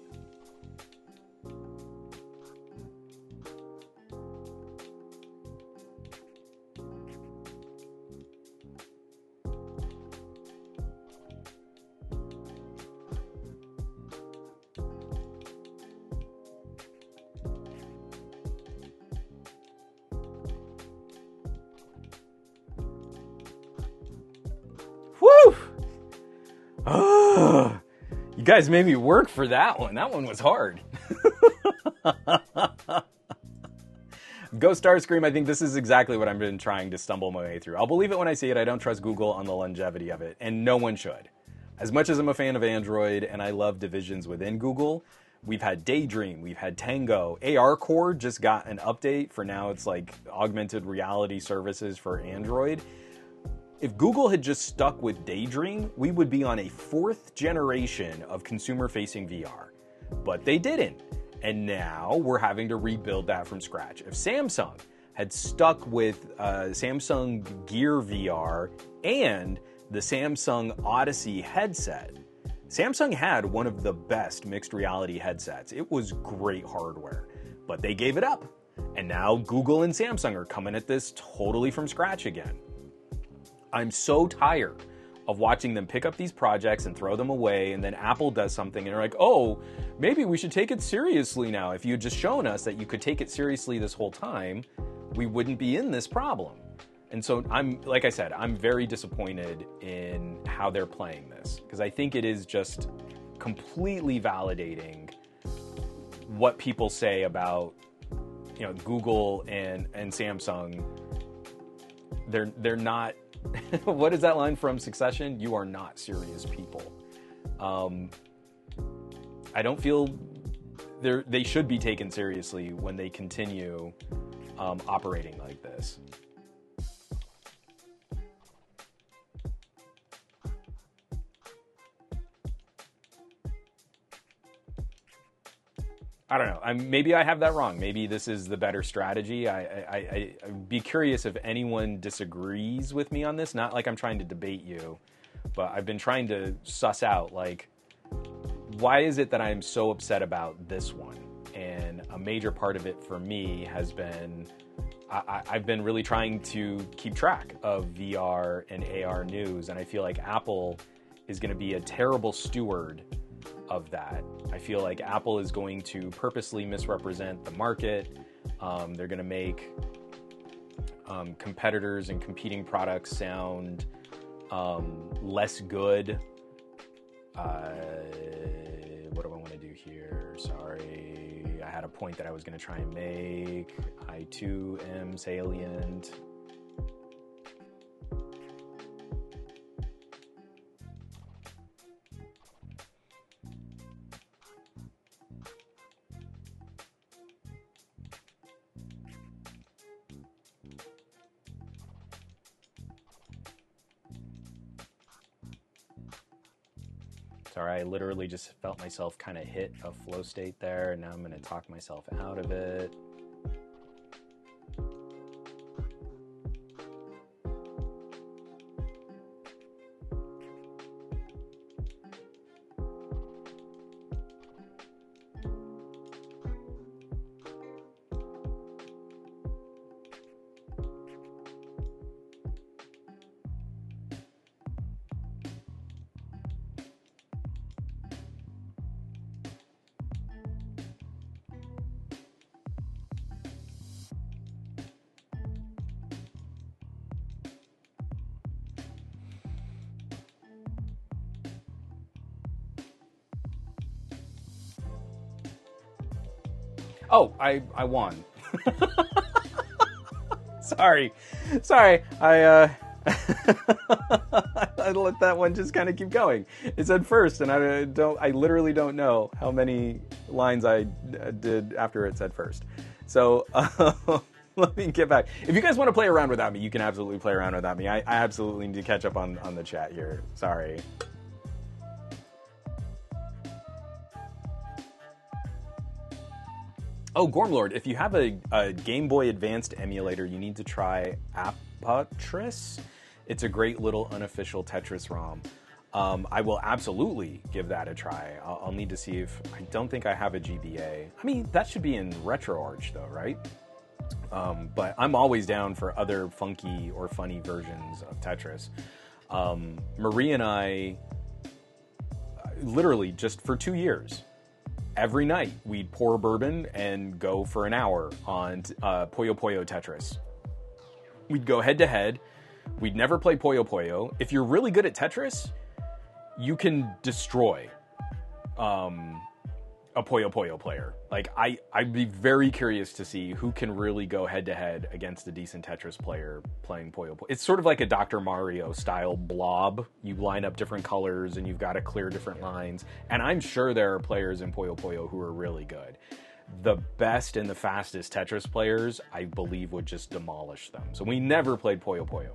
Woo! Oh, you guys made me work for that one. That one was hard. Ghost Starscream, I think this is exactly what I've been trying to stumble my way through. I'll believe it when I see it. I don't trust Google on the longevity of it, and no one should. As much as I'm a fan of Android and I love divisions within Google, we've had Daydream, we've had Tango. ARCore just got an update for now. It's like augmented reality services for Android. If Google had just stuck with Daydream, we would be on a fourth generation of consumer-facing V R. But they didn't. And now we're having to rebuild that from scratch. If Samsung had stuck with uh, Samsung Gear V R and the Samsung Odyssey headset, Samsung had one of the best mixed reality headsets. It was great hardware, but they gave it up. And now Google and Samsung are coming at this totally from scratch again. I'm so tired of watching them pick up these projects and throw them away, and then Apple does something and they're like, oh, maybe we should take it seriously now. If you had just shown us that you could take it seriously this whole time, we wouldn't be in this problem. And so I'm, like I said, I'm very disappointed in how they're playing this, because I think it is just completely validating what people say about, you know, Google and, and Samsung. They're, they're not, what is that line from Succession? You are not serious people. Um, I don't feel they they should be taken seriously when they continue um, operating like this. I don't know. I'm, maybe I have that wrong. Maybe this is the better strategy. I, I, I, I'd be curious if anyone disagrees with me on this. Not like I'm trying to debate you, but I've been trying to suss out, like, why is it that I'm so upset about this one? And a major part of it for me has been, I, I've been really trying to keep track of V R and A R news, and I feel like Apple is going to be a terrible steward of that. I feel like Apple is going to purposely misrepresent the market. Um, they're going to make um, competitors and competing products sound um, less good. Uh, what do I want to do here? Sorry, I had a point that I was going to try and make. I too am salient. Sorry, I literally just felt myself kind of hit a flow state there, and now I'm going to talk myself out of it. Oh, I I won. Sorry, sorry. I uh, I let that one just kind of keep going. It said first, and I don't. I literally don't know how many lines I did after it said first. So uh, let me get back. If you guys want to play around without me, you can absolutely play around without me. I, I absolutely need to catch up on on the chat here. Sorry. Oh, Gormlord, if you have a, a Game Boy Advanced emulator, you need to try Apatris. It's a great little unofficial Tetris ROM. Um, I will absolutely give that a try. I'll, I'll need to see if... I don't think I have a G B A. I mean, that should be in RetroArch, though, right? Um, but I'm always down for other funky or funny versions of Tetris. Um, Marie and I, literally, just for two years... every night, we'd pour bourbon and go for an hour on uh, Puyo Puyo Tetris. We'd go head-to-head. We'd never play Puyo Puyo. If you're really good at Tetris, you can destroy um, a Puyo Puyo player. Like, I, I'd be very curious to see who can really go head-to-head against a decent Tetris player playing Puyo Puyo. It's sort of like a Doctor Mario-style blob. You line up different colors, and you've got to clear different lines. And I'm sure there are players in Puyo Puyo who are really good. The best and the fastest Tetris players, I believe, would just demolish them. So we never played Puyo Puyo.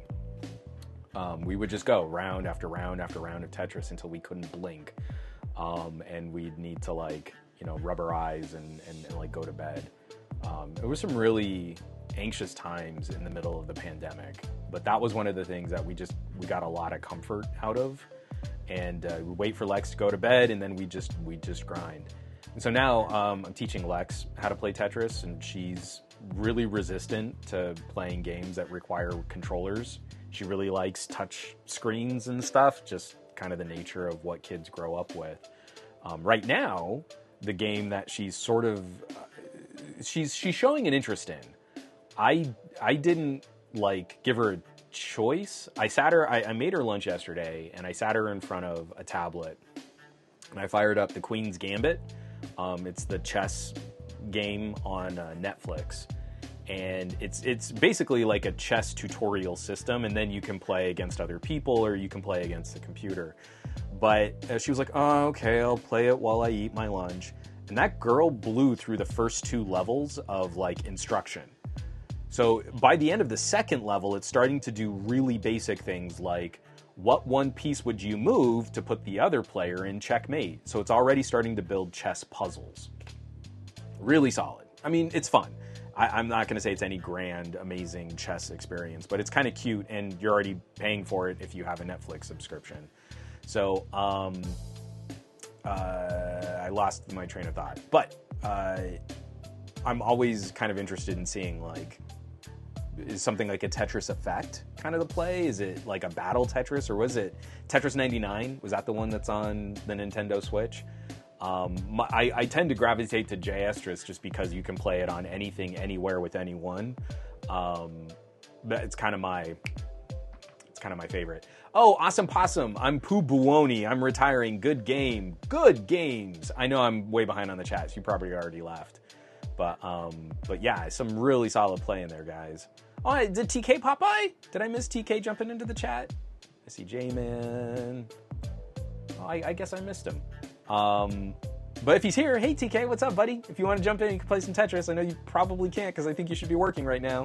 Um, we would just go round after round after round of Tetris until we couldn't blink. Um, and we'd need to, like... you know, rub our eyes and, and, and like go to bed. Um, it was some really anxious times in the middle of the pandemic, but that was one of the things that we just, we got a lot of comfort out of. And uh, we wait for Lex to go to bed, and then we just, we just grind. And so now um, I'm teaching Lex how to play Tetris, and she's really resistant to playing games that require controllers. She really likes touch screens and stuff, just kind of the nature of what kids grow up with. Um, right now, the game that she's sort of uh, she's she's showing an interest in. I I didn't like give her a choice. I sat her I, I made her lunch yesterday, and I sat her in front of a tablet, and I fired up the Queen's Gambit. Um, it's the chess game on uh, Netflix, and it's it's basically like a chess tutorial system, and then you can play against other people or you can play against the computer. But uh, she was like, oh, okay, I'll play it while I eat my lunch. And that girl blew through the first two levels of, like, instruction. So by the end of the second level, it's starting to do really basic things like, what one piece would you move to put the other player in checkmate? So it's already starting to build chess puzzles. Really solid. I mean, it's fun. I, I'm not going to say it's any grand, amazing chess experience, but it's kind of cute, and you're already paying for it if you have a Netflix subscription. So, um, uh, I lost my train of thought, but, uh, I'm always kind of interested in seeing, like, is something like a Tetris Effect kind of the play? Is it like a battle Tetris, or was it Tetris ninety-nine? Was that the one that's on the Nintendo Switch? Um, my, I, I tend to gravitate to J-Estris just because you can play it on anything, anywhere with anyone. Um, but it's kind of my, it's kind of my favorite. Oh, Awesome Possum, I'm Pooh Buoni, I'm retiring, good game, good games. I know I'm way behind on the chat, so you probably already left. But, um, but yeah, some really solid play in there, guys. Oh, did T K pop by? Did I miss T K jumping into the chat? I see J-Man. Oh, I, I guess I missed him. Um, but if he's here, hey T K, what's up, buddy? If you want to jump in, you can play some Tetris. I know you probably can't because I think you should be working right now.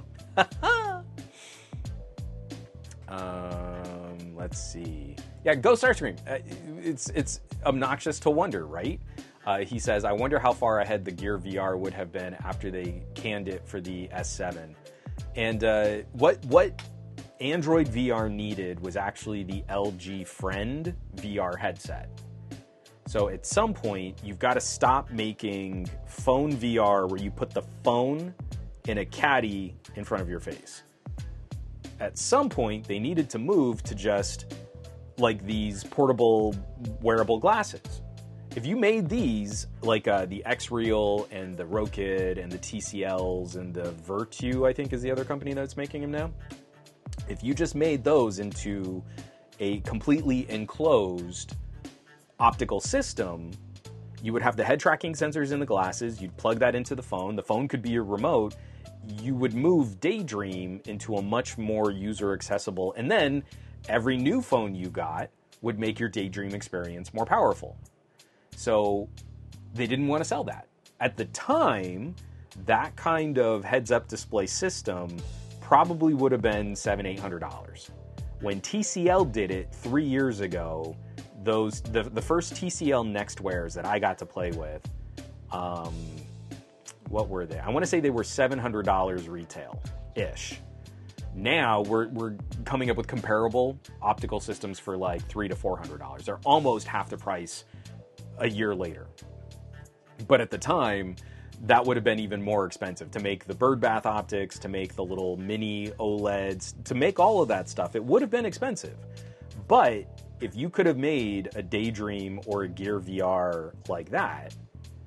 um, let's see. Yeah, go Starscream. Uh, it's it's obnoxious to wonder, right? Uh, he says, I wonder how far ahead the Gear V R would have been after they canned it for the S seven. And uh, what what Android V R needed was actually the L G Friend V R headset. So at some point, you've got to stop making phone V R where you put the phone in a caddy in front of your face. At some point, they needed to move to just like these portable wearable glasses. If you made these, like uh, the X-Real and the Rokid and the T C Ls and the Virtu, I think is the other company that's making them now. If you just made those into a completely enclosed optical system, You would have the head tracking sensors in the glasses. You'd plug that into the phone. The phone could be your remote. You would move Daydream into a much more user accessible, and then every new phone you got would make your Daydream experience more powerful. So they didn't want to sell that. At the time, that kind of heads-up display system probably would have been seven hundred dollars, eight hundred dollars. When T C L did it three years ago, those the, the first T C L Nextwares that I got to play with, um, what were they? I want to say they were seven hundred dollars retail-ish. Now we're we're coming up with comparable optical systems for like three to four hundred dollars. They're almost half the price a year later. But at the time, that would have been even more expensive to make the birdbath optics, to make the little mini OLEDs, to make all of that stuff. It would have been expensive. But if you could have made a Daydream or a Gear V R like that,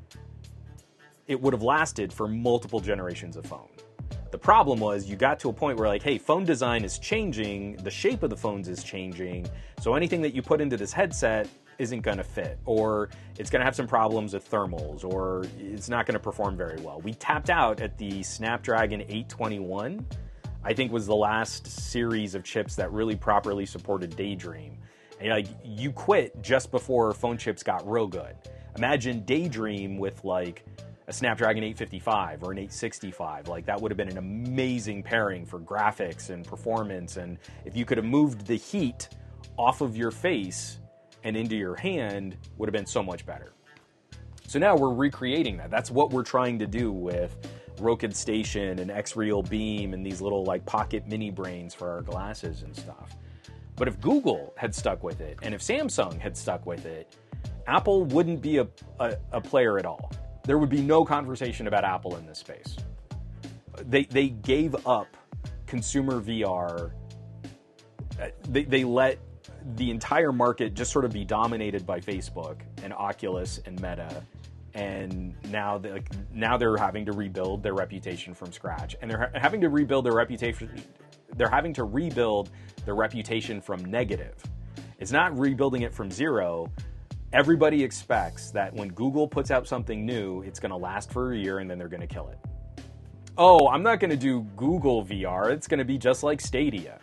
it would have lasted for multiple generations of phone. The problem was you got to a point where like, hey, phone design is changing, the shape of the phones is changing, so anything that you put into this headset isn't going to fit, or it's going to have some problems with thermals, or it's not going to perform very well. We tapped out at the Snapdragon eight twenty-one, I think was the last series of chips that really properly supported Daydream. And like, you quit just before phone chips got real good. Imagine Daydream with like a Snapdragon eight fifty-five or an eight sixty-five. Like, that would have been an amazing pairing for graphics and performance. And if you could have moved the heat off of your face and into your hand, would have been so much better. So now we're recreating that. That's what we're trying to do with Rokid Station and X-Real Beam and these little like pocket mini brains for our glasses and stuff. But if Google had stuck with it, and if Samsung had stuck with it, Apple wouldn't be a, a, a player at all. There would be no conversation about Apple in this space. They, they gave up consumer V R. They, they let the entire market just sort of be dominated by Facebook and Oculus and Meta, and now they, like, now they're having to rebuild their reputation from scratch, and they're ha- having to rebuild their reputation. They're having to rebuild their reputation from negative. It's not rebuilding it from zero. Everybody expects that when Google puts out something new, it's going to last for a year and then they're going to kill it. Oh, I'm not going to do Google V R. It's going to be just like Stadia.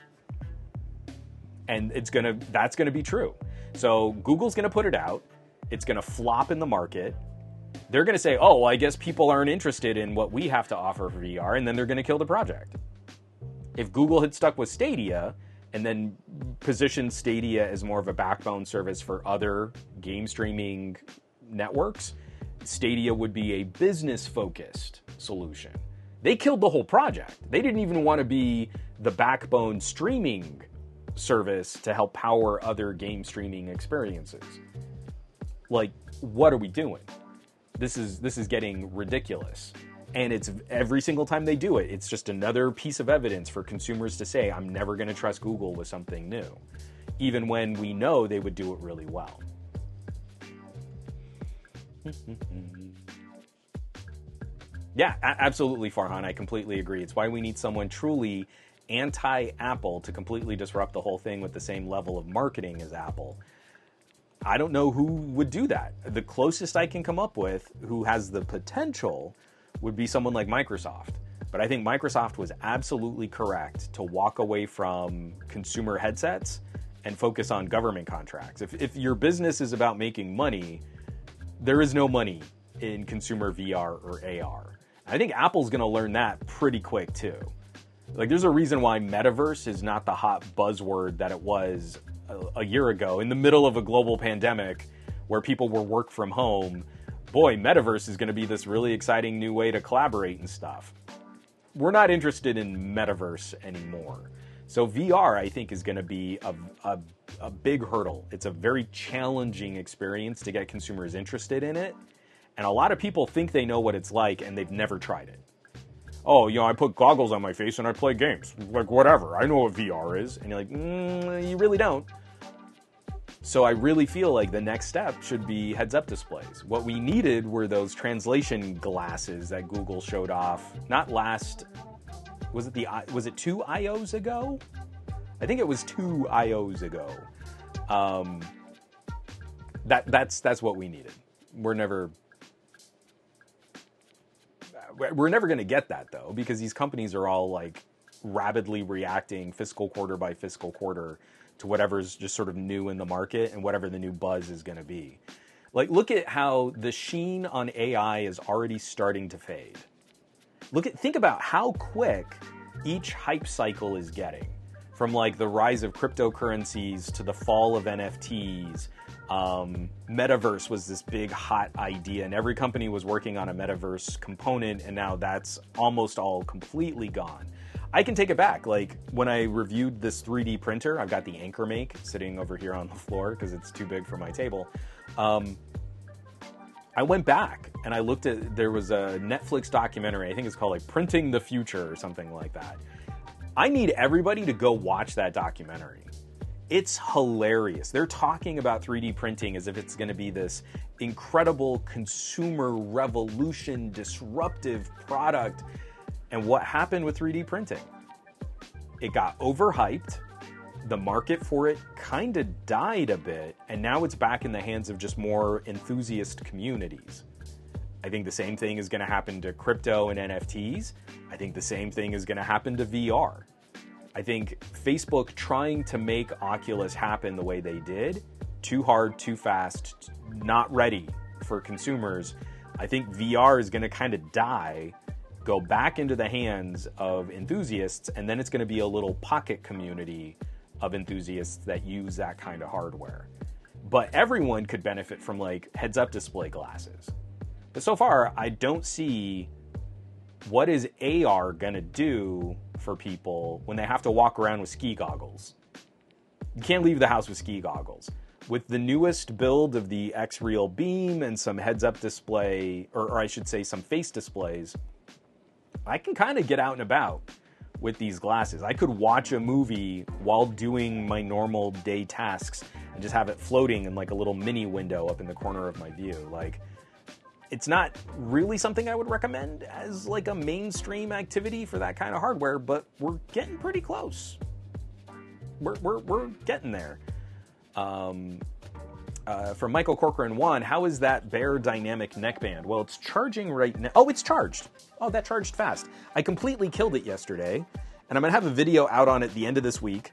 And it's going to that's going to be true. So Google's going to put it out. It's going to flop in the market. They're going to say, oh, well, I guess people aren't interested in what we have to offer for V R, and then they're going to kill the project. If Google had stuck with Stadia and then positioned Stadia as more of a backbone service for other game streaming networks, Stadia would be a business-focused solution. They killed the whole project. They didn't even want to be the backbone streaming service to help power other game streaming experiences. Like, what are we doing? This is this is getting ridiculous. And it's every single time they do it, it's just another piece of evidence for consumers to say, I'm never going to trust Google with something new, even when we know they would do it really well. Yeah, a- absolutely, Farhan. I completely agree. It's why we need someone truly anti-Apple to completely disrupt the whole thing with the same level of marketing as Apple. I don't know who would do that. The closest I can come up with who has the potential would be someone like Microsoft. But I think Microsoft was absolutely correct to walk away from consumer headsets and focus on government contracts. If, if your business is about making money, there is no money in consumer V R or A R. I think Apple's going to learn that pretty quick too. Like, there's a reason why metaverse is not the hot buzzword that it was a, a year ago in the middle of a global pandemic where people were work from home. Boy, metaverse is going to be this really exciting new way to collaborate and stuff. We're not interested in metaverse anymore. So V R, I think, is going to be a, a, a big hurdle. It's a very challenging experience to get consumers interested in it. And a lot of people think they know what it's like, and they've never tried it. Oh, you know, I put goggles on my face and I play games. Like, whatever. I know what V R is. And you're like, mm, you really don't. So I really feel like the next step should be heads-up displays. What we needed were those translation glasses that Google showed off. Not last, was it the was it two I Os ago? I think it was two I Os ago. Um, that that's that's what we needed. we're never we're never going to get that though, because these companies are all like rapidly reacting fiscal quarter by fiscal quarter to whatever's just sort of new in the market and whatever the new buzz is going to be. Like, look at how the sheen on A I is already starting to fade. Look at, think about how quick each hype cycle is getting. From like the rise of cryptocurrencies to the fall of N F Ts. Um, metaverse was this big hot idea, and every company was working on a metaverse component, and now that's almost all completely gone. I can take it back. Like when I reviewed this three D printer, I've got the Anchor Make sitting over here on the floor because it's too big for my table. Um, I went back and I looked at, there was a Netflix documentary, I think it's called like Printing the Future or something like that. I need everybody to go watch that documentary. It's hilarious. They're talking about three D printing as if it's going to be this incredible consumer revolution, disruptive product. And what happened with three D printing? It got overhyped. The market for it kind of died a bit, and now it's back in the hands of just more enthusiast communities. I think the same thing is going to happen to crypto and N F Ts. I think the same thing is going to happen to V R. I think Facebook trying to make Oculus happen the way they did, too hard, too fast, not ready for consumers. I think V R is going to kind of die, go back into the hands of enthusiasts, and then it's going to be a little pocket community of enthusiasts that use that kind of hardware. But everyone could benefit from like heads-up display glasses. But so far, I don't see what is A R gonna do for people when they have to walk around with ski goggles. You can't leave the house with ski goggles. With the newest build of the X-Real Beam and some heads-up display, or, or I should say some face displays, I can kind of get out and about with these glasses. I could watch a movie while doing my normal day tasks and just have it floating in like a little mini window up in the corner of my view. Like, it's not really something I would recommend as like a mainstream activity for that kind of hardware, but we're getting pretty close. We're, we're, we're getting there. Um, uh, from Michael Corcoran one, how is that Beyerdynamic neckband? Well, it's charging right now. Oh, it's charged. Oh, that charged fast. I completely killed it yesterday, and I'm going to have a video out on it the end of this week.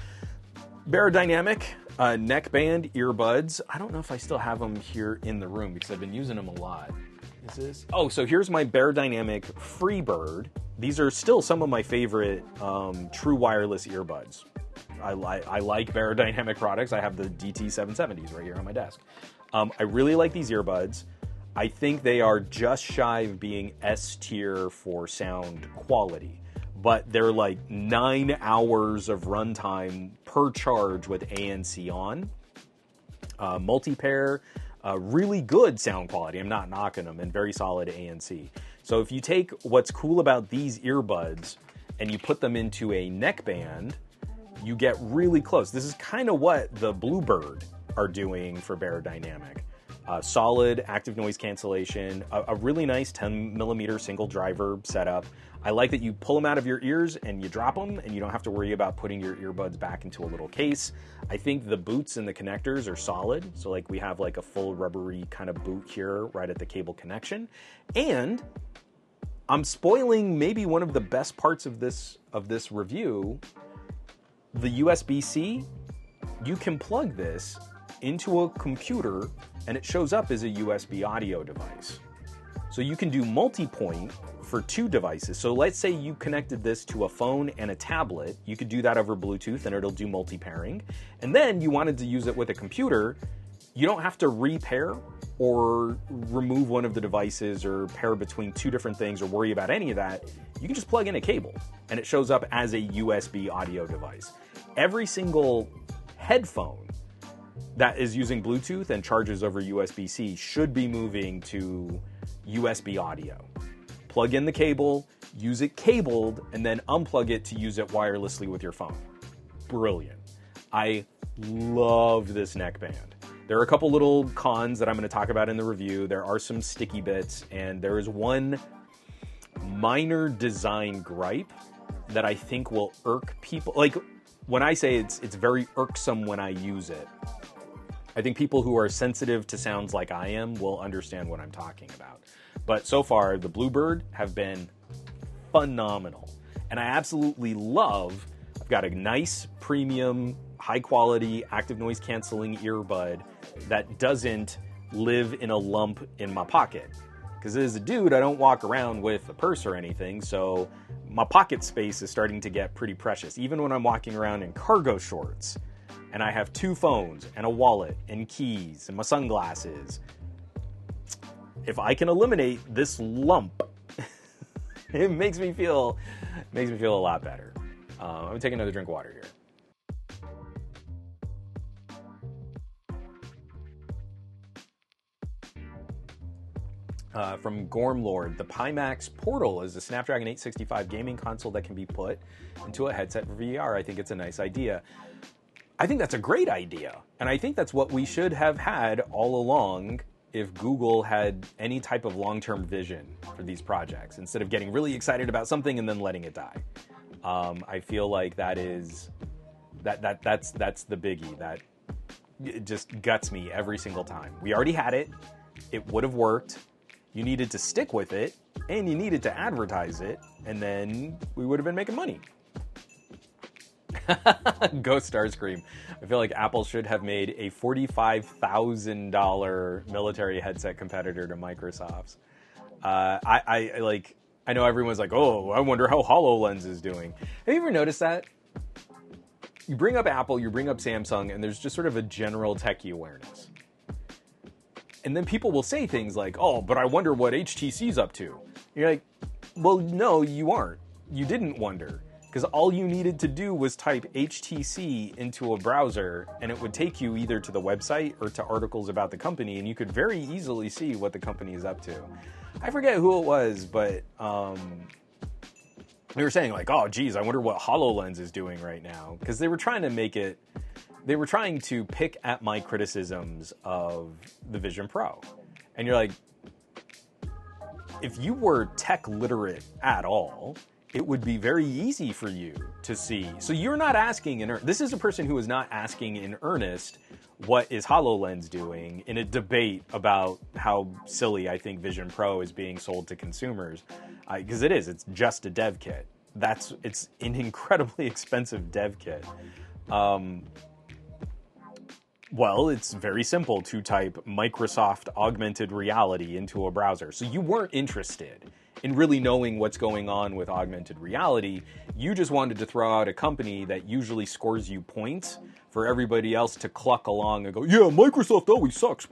Beyerdynamic uh, neckband earbuds. I don't know if I still have them here in the room because I've been using them a lot. Is this? Oh, so here's my Beyerdynamic Freebird. These are still some of my favorite um, true wireless earbuds. I, li- I like Beyerdynamic products. I have the D T seven seventies right here on my desk. Um, I really like these earbuds. I think they are just shy of being S tier for sound quality, but they're like nine hours of runtime per charge with A N C on. Uh, multi-pair, uh, really good sound quality. I'm not knocking them, and very solid A N C. So if you take what's cool about these earbuds and you put them into a neckband, you get really close. This is kind of what the Bluebird are doing for Beyerdynamic. Uh, solid active noise cancellation, a, a really nice ten millimeter single driver setup. I like that you pull them out of your ears and you drop them, and you don't have to worry about putting your earbuds back into a little case. I think the boots and the connectors are solid. So like we have like a full rubbery kind of boot here right at the cable connection. And I'm spoiling maybe one of the best parts of this of this review. The U S B C, you can plug this into a computer and it shows up as a U S B audio device. So you can do multi-point for two devices. So let's say you connected this to a phone and a tablet. You could do that over Bluetooth and it'll do multi-pairing. And then you wanted to use it with a computer. You don't have to repair or remove one of the devices or pair between two different things or worry about any of that. You can just plug in a cable and it shows up as a U S B audio device. Every single headphone that is using Bluetooth and charges over U S B C should be moving to U S B audio. Plug in the cable, use it cabled, and then unplug it to use it wirelessly with your phone. Brilliant. I love this neckband. There are a couple little cons that I'm going to talk about in the review. There are some sticky bits, and there is one minor design gripe that I think will irk people. Like, when I say it's it's very irksome when I use it, I think people who are sensitive to sounds like I am will understand what I'm talking about. But so far, the Bluebird have been phenomenal. And I absolutely love, I've got a nice, premium, high-quality, active noise canceling earbud that doesn't live in a lump in my pocket. Because as a dude, I don't walk around with a purse or anything, so my pocket space is starting to get pretty precious. Even when I'm walking around in cargo shorts, and I have two phones, and a wallet, and keys, and my sunglasses. If I can eliminate this lump, it makes me feel, makes me feel a lot better. Uh, I'm gonna take another drink of water here. Uh, from Gormlord, the Pimax Portal is a Snapdragon eight sixty-five gaming console that can be put into a headset for V R. I think it's a nice idea. I think that's a great idea. And I think that's what we should have had all along if Google had any type of long-term vision for these projects, instead of getting really excited about something and then letting it die. Um, I feel like that is, that, that, that's, that's the biggie. That it just guts me every single time. We already had it. It would have worked. You needed to stick with it, and you needed to advertise it, and then we would have been making money. Ghost Starscream. I feel like Apple should have made a forty-five thousand dollars military headset competitor to Microsoft's. Uh, I, I like. I know everyone's like, "Oh, I wonder how HoloLens is doing." Have you ever noticed that? You bring up Apple, you bring up Samsung, and there's just sort of a general techie awareness. And then people will say things like, "Oh, but I wonder what H T C's up to." You're like, "Well, no, you aren't. You didn't wonder." Because all you needed to do was type H T C into a browser, and it would take you either to the website or to articles about the company, and you could very easily see what the company is up to. I forget who it was, but um, they were saying like, "Oh, geez, I wonder what HoloLens is doing right now." Because they were trying to make it, they were trying to pick at my criticisms of the Vision Pro. And you're like, if you were tech literate at all, it would be very easy for you to see. So you're not asking in earnest. This is a person who is not asking in earnest, what is HoloLens doing in a debate about how silly I think Vision Pro is being sold to consumers. Because uh, it is, it's just a dev kit. That's, it's an incredibly expensive dev kit. Um, well, it's very simple to type Microsoft augmented reality into a browser. So you weren't interested in really knowing what's going on with augmented reality. You just wanted to throw out a company that usually scores you points for everybody else to cluck along and go, "Yeah, Microsoft always sucks."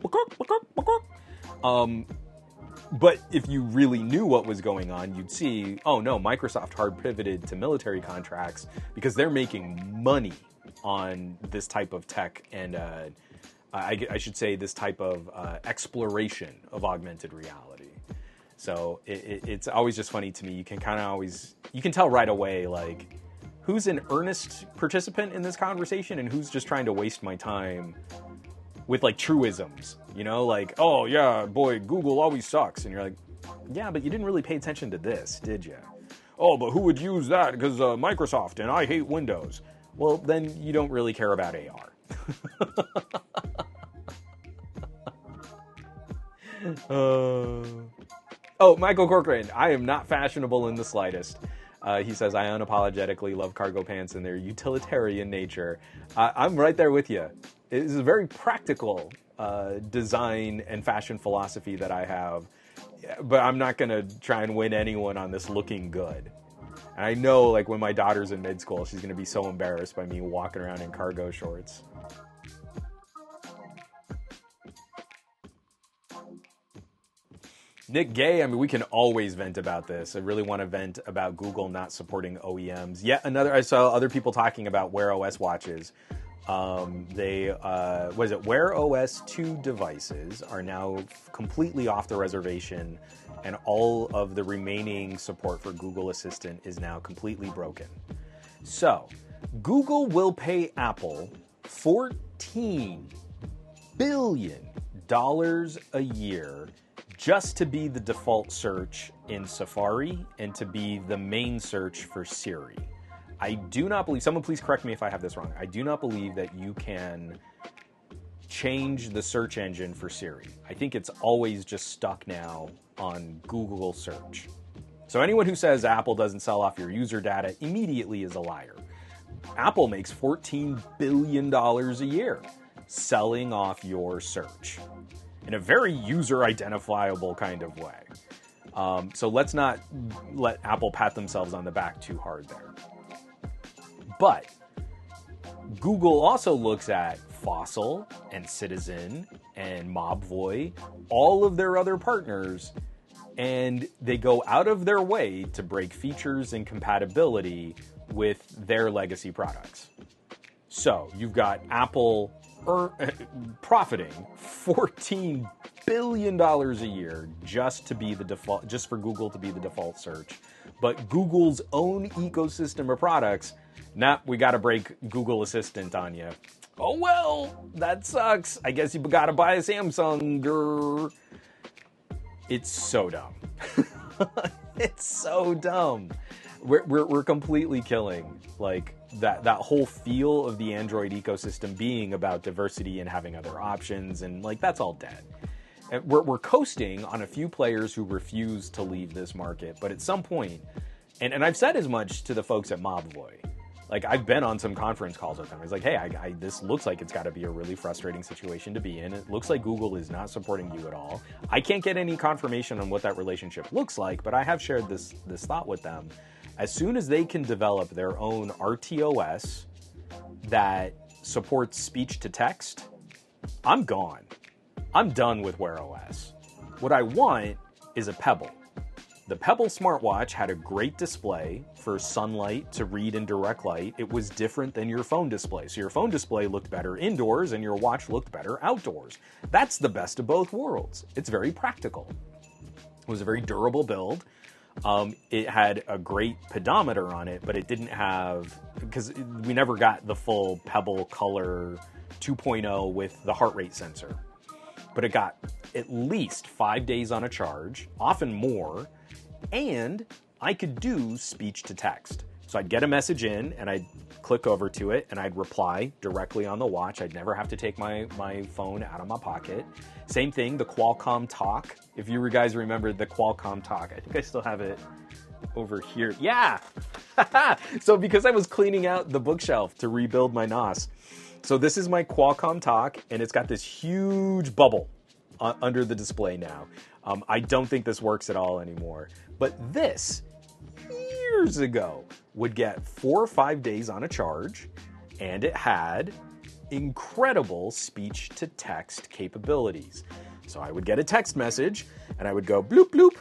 Um, but if you really knew what was going on, you'd see, oh no, Microsoft hard pivoted to military contracts because they're making money on this type of tech and, uh, I, I should say, this type of uh, exploration of augmented reality. So it, it, it's always just funny to me. You can kind of always, you can tell right away, like, who's an earnest participant in this conversation and who's just trying to waste my time with, like, truisms, you know? Like, "Oh, yeah, boy, Google always sucks." And you're like, yeah, but you didn't really pay attention to this, did you? "Oh, but who would use that? Because uh, Microsoft, and I hate Windows." Well, then you don't really care about A R. uh... Oh, Michael Corcoran, I am not fashionable in the slightest. Uh, he says, "I unapologetically love cargo pants and their utilitarian nature." Uh, I'm right there with you. It is a very practical uh, design and fashion philosophy that I have, but I'm not going to try and win anyone on this looking good. And I know, like, when my daughter's in mid school, she's going to be so embarrassed by me walking around in cargo shorts. Nick Gay, I mean, we can always vent about this. I really want to vent about Google not supporting O E Ms. Yet another, I saw other people talking about Wear O S watches. Um, they, uh, what is it, Wear O S two devices are now completely off the reservation, and all of the remaining support for Google Assistant is now completely broken. So, Google will pay Apple fourteen billion dollars a year just to be the default search in Safari and to be the main search for Siri. I do not believe, someone please correct me if I have this wrong, I do not believe that you can change the search engine for Siri. I think it's always just stuck now on Google search. So anyone who says Apple doesn't sell off your user data immediately is a liar. Apple makes fourteen billion dollars a year selling off your search in a very user identifiable kind of way. Um, so let's not let Apple pat themselves on the back too hard there. But Google also looks at Fossil and Citizen and Mobvoi, all of their other partners, and they go out of their way to break features and compatibility with their legacy products. So you've got Apple er, profiting fourteen billion dollars a year just to be the default, just for Google to be the default search. But Google's own ecosystem of products, nah, we got to break Google Assistant on you. Oh, well, that sucks. I guess you got to buy a Samsung. Grr. It's so dumb. It's so dumb. We're, we're, we're completely killing like that, that whole feel of the Android ecosystem being about diversity and having other options. And like, that's all dead. We're, we're coasting on a few players who refuse to leave this market. But at some point, and, and I've said as much to the folks at Mobvoi, like I've been on some conference calls with them. It's like, hey, I, I, this looks like it's got to be a really frustrating situation to be in. It looks like Google is not supporting you at all. I can't get any confirmation on what that relationship looks like, but I have shared this, this thought with them. As soon as they can develop their own R T O S that supports speech to text, I'm gone. I'm done with Wear O S. What I want is a Pebble. The Pebble smartwatch had a great display for sunlight to read in direct light. It was different than your phone display. So your phone display looked better indoors and your watch looked better outdoors. That's the best of both worlds. It's very practical. It was a very durable build. Um, it had a great pedometer on it, but it didn't have, because we never got the full Pebble Color two point oh with the heart rate sensor. But it got at least five days on a charge, often more, and I could do speech to text. So I'd get a message in and I'd click over to it and I'd reply directly on the watch. I'd never have to take my, my phone out of my pocket. Same thing, the Qualcomm Talk. If you guys remember the Qualcomm Talk, I think I still have it over here. Yeah! So because I was cleaning out the bookshelf to rebuild my N O S. So this is my Qualcomm Talk and it's got this huge bubble uh, under the display now. Um, I don't think this works at all anymore. But this, years ago, would get four or five days on a charge, and it had incredible speech-to-text capabilities. So I would get a text message, and I would go bloop bloop,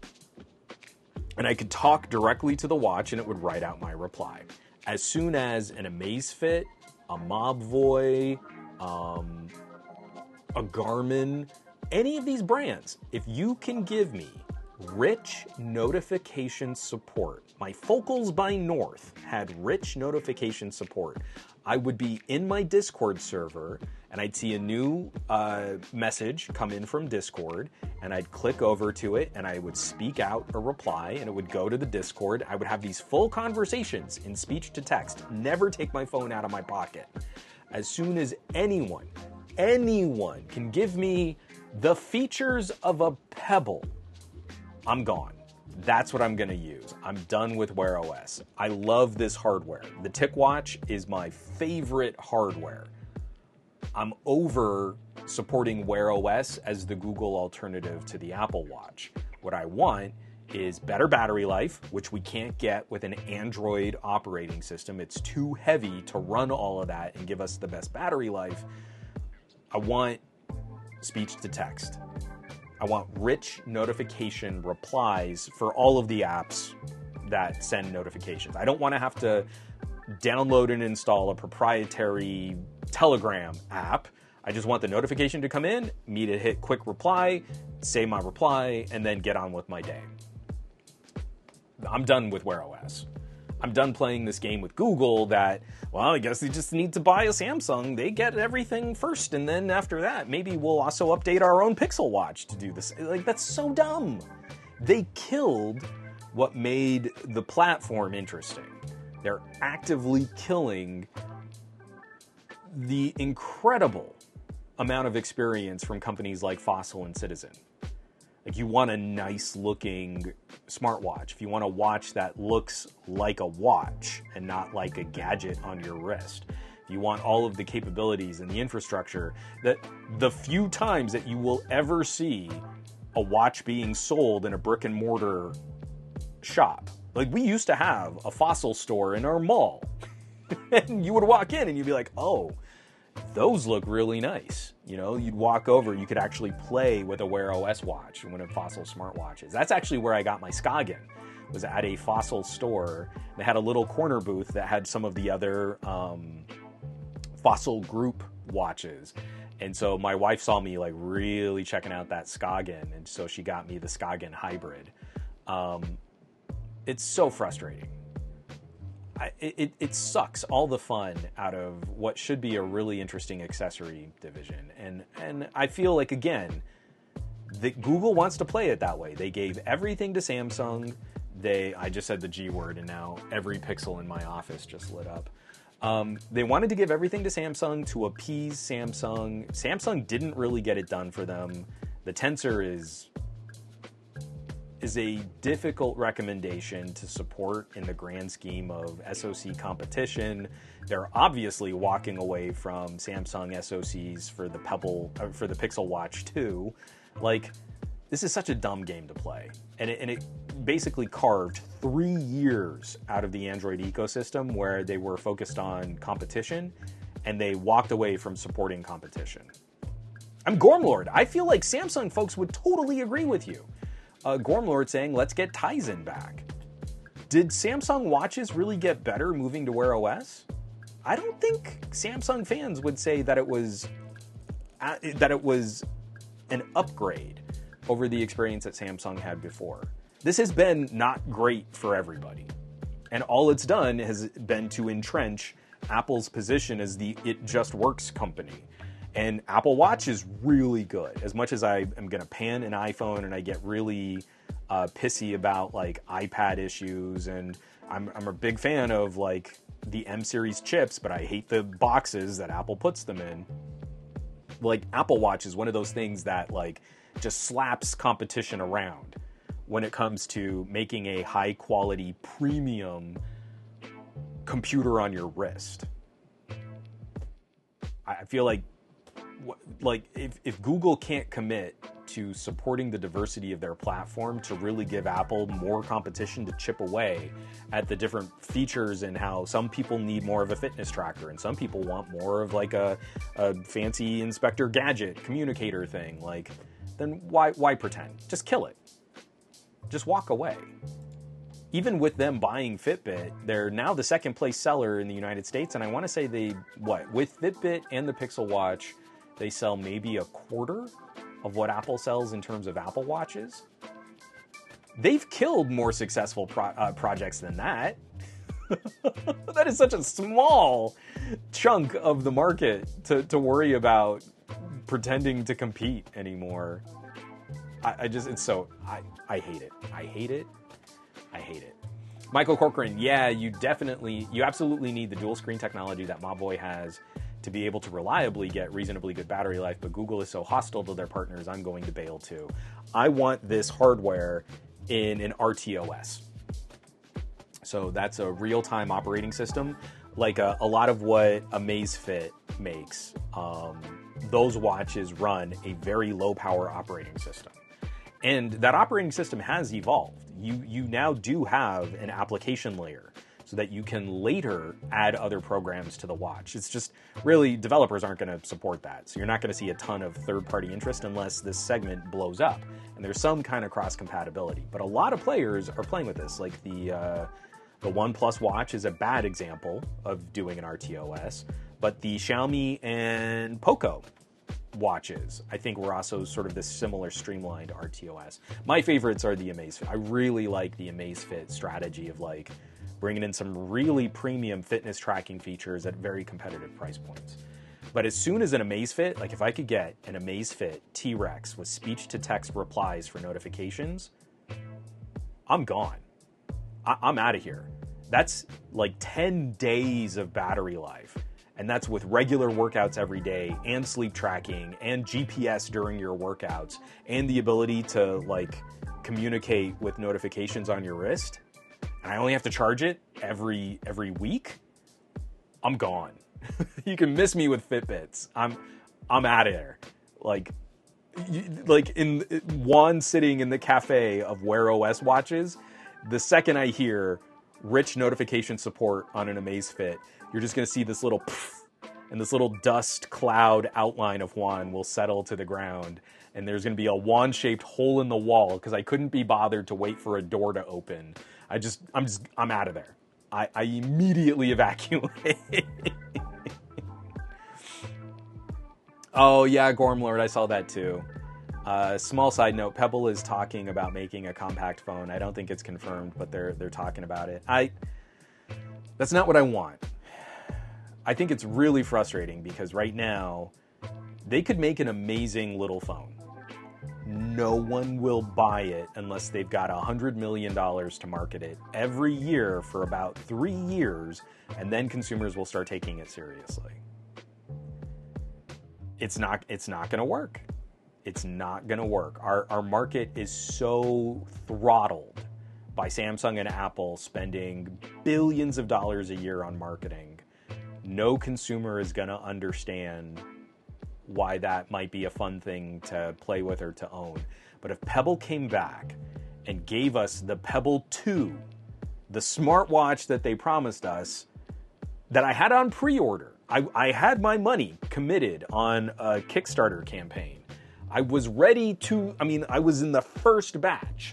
and I could talk directly to the watch, and it would write out my reply. As soon as an Amazfit, a Mobvoi, um, a Garmin, any of these brands, if you can give me rich notification support, my Focals by North had rich notification support, I would be in my Discord server and I'd see a new uh, message come in from Discord and I'd click over to it and I would speak out a reply and it would go to the Discord. I would have these full conversations in speech to text, never take my phone out of my pocket. As soon as anyone, anyone can give me the features of a Pebble, I'm gone. That's what I'm going to use. I'm done with Wear O S. I love this hardware. The TicWatch is my favorite hardware. I'm over supporting Wear O S as the Google alternative to the Apple Watch. What I want is better battery life, which we can't get with an Android operating system. It's too heavy to run all of that and give us the best battery life. I want speech to text. I want rich notification replies for all of the apps that send notifications. I don't want to have to download and install a proprietary Telegram app. I just want the notification to come in, me to hit quick reply, say my reply, and then get on with my day. I'm done with Wear O S. I'm done playing this game with Google that, well, I guess they just need to buy a Samsung. They get everything first, and then after that, maybe we'll also update our own Pixel Watch to do this. Like, that's so dumb. They killed what made the platform interesting. They're actively killing the incredible amount of experience from companies like Fossil and Citizen. Like, you want a nice looking smartwatch. If you want a watch that looks like a watch and not like a gadget on your wrist. If you want all of the capabilities and the infrastructure, that the few times that you will ever see a watch being sold in a brick and mortar shop. Like, we used to have a Fossil store in our mall. And you would walk in and you'd be like, oh, those look really nice. You know, you'd walk over, you could actually play with a Wear O S watch, one of Fossil smartwatches. That's actually where I got my Skagen, was at a Fossil store. They had a little corner booth that had some of the other um, Fossil group watches. And so my wife saw me like really checking out that Skagen, and so she got me the Skagen Hybrid. Um, it's so frustrating. I, it, it sucks all the fun out of what should be a really interesting accessory division. And, and I feel like, again, that Google wants to play it that way. They gave everything to Samsung. They, I just said the G word, and now every pixel in my office just lit up. Um, they wanted to give everything to Samsung to appease Samsung. Samsung didn't really get it done for them. The Tensor is is a difficult recommendation to support in the grand scheme of S O C competition. They're obviously walking away from Samsung S O Cs for the Pebble, uh, for the Pixel Watch two. Like, this is such a dumb game to play. And it, and it basically carved three years out of the Android ecosystem where they were focused on competition, and they walked away from supporting competition. I'm Gormlord. I feel like Samsung folks would totally agree with you. Uh, Gormlord saying, let's get Tizen back. Did Samsung watches really get better moving to Wear O S? I don't think Samsung fans would say that it was uh, that it was an upgrade over the experience that Samsung had before. This has been not great for everybody. And all it's done has been to entrench Apple's position as the It Just Works company. And Apple Watch is really good. As much as I am going to pan an iPhone and I get really uh, pissy about like iPad issues, and I'm, I'm a big fan of like the M series chips, but I hate the boxes that Apple puts them in. Like, Apple Watch is one of those things that like just slaps competition around when it comes to making a high quality premium computer on your wrist. I feel like like if, if Google can't commit to supporting the diversity of their platform to really give Apple more competition to chip away at the different features, and how some people need more of a fitness tracker and some people want more of like a, a fancy Inspector Gadget communicator thing, like, then why why pretend? Just kill it. Just walk away. Even with them buying Fitbit, they're now the second place seller in the United States, and I want to say they, what, with Fitbit and the Pixel Watch, they sell maybe a quarter of what Apple sells in terms of Apple Watches. They've killed more successful pro uh, projects than that. That is such a small chunk of the market to, to worry about pretending to compete anymore. I, I just, it's so, I, I hate it. I hate it. I hate it. Michael Corcoran, yeah, you definitely, you absolutely need the dual screen technology that Mobvoi has to be able to reliably get reasonably good battery life, but Google is so hostile to their partners, I'm going to bail too. I want this hardware in an R T O S. So that's a real-time operating system, like a, a lot of what Amazfit makes. Um, those watches run a very low-power operating system. And that operating system has evolved. You, you now do have an application layer so that you can later add other programs to the watch. It's just, really, developers aren't going to support that. So you're not going to see a ton of third-party interest unless this segment blows up. And there's some kind of cross-compatibility. But a lot of players are playing with this. Like the, uh, the OnePlus watch is a bad example of doing an R T O S. But the Xiaomi and Poco watches, I think, were also sort of this similar streamlined R T O S. My favorites are the Amazfit. I really like the Amazfit strategy of like bringing in some really premium fitness tracking features at very competitive price points. But as soon as an Amazfit, like if I could get an Amazfit T-Rex with speech-to-text replies for notifications, I'm gone. I- I'm out of here. That's like ten days of battery life. And that's with regular workouts every day and sleep tracking and G P S during your workouts and the ability to like communicate with notifications on your wrist. And I only have to charge it every every week. I'm gone. You can miss me with Fitbits. I'm I'm out of there. Like you, like in Juan sitting in the cafe of Wear O S watches, the second I hear rich notification support on an Amazfit, you're just going to see this little poof, and this little dust cloud outline of Juan will settle to the ground. And there's going to be a wand-shaped hole in the wall because I couldn't be bothered to wait for a door to open. I just, I'm just, I'm out of there. I, I immediately evacuate. Oh yeah, Gormlord, I saw that too. Uh, small side note: Pebble is talking about making a compact phone. I don't think it's confirmed, but they're they're talking about it. I that's not what I want. I think it's really frustrating because right now they could make an amazing little phone. No one will buy it unless they've got one hundred million dollars to market it every year for about three years, and then consumers will start taking it seriously. It's not, it's not going to work. It's not going to work. Our, our market is so throttled by Samsung and Apple spending billions of dollars a year on marketing. No consumer is going to understand why that might be a fun thing to play with or to own. But if Pebble came back and gave us the Pebble two, the smartwatch that they promised us, that I had on pre-order, I, I had my money committed on a Kickstarter campaign. I was ready to, I mean, I was in the first batch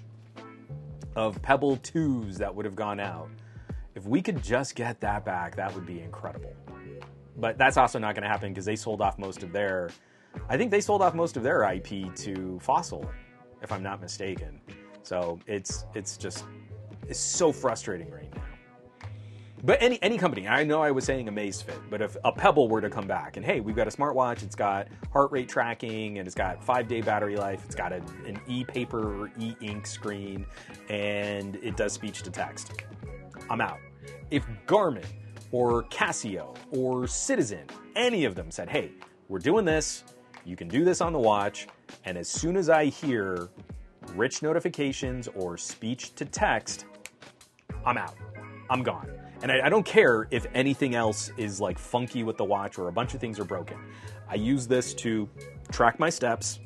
of Pebble twos that would have gone out. If we could just get that back, that would be incredible. But that's also not going to happen because they sold off most of their, I think they sold off most of their I P to Fossil, if I'm not mistaken. So it's it's just, it's so frustrating right now. But any any company, I know I was saying Amazfit, but if a Pebble were to come back and hey, we've got a smartwatch, it's got heart rate tracking, and it's got five-day battery life, it's got a, an e-paper or e-ink screen, and it does speech to text, I'm out. If Garmin or Casio or Citizen, any of them said, hey, we're doing this, you can do this on the watch, and as soon as I hear rich notifications or speech to text, I'm out. I'm gone. And I, I don't care if anything else is like funky with the watch or a bunch of things are broken. I use this to track my steps.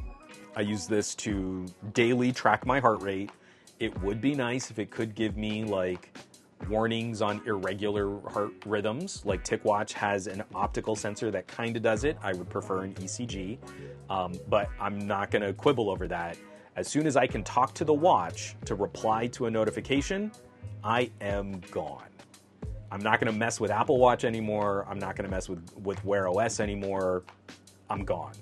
I use this to daily track my heart rate. It would be nice if it could give me like warnings on irregular heart rhythms. Like TicWatch has an optical sensor that kind of does it. I would prefer an E C G, um, but I'm not going to quibble over that. As soon as I can talk to the watch to reply to a notification, I am gone. I'm not going to mess with Apple Watch anymore. I'm not going to mess with, with Wear O S anymore. I'm gone.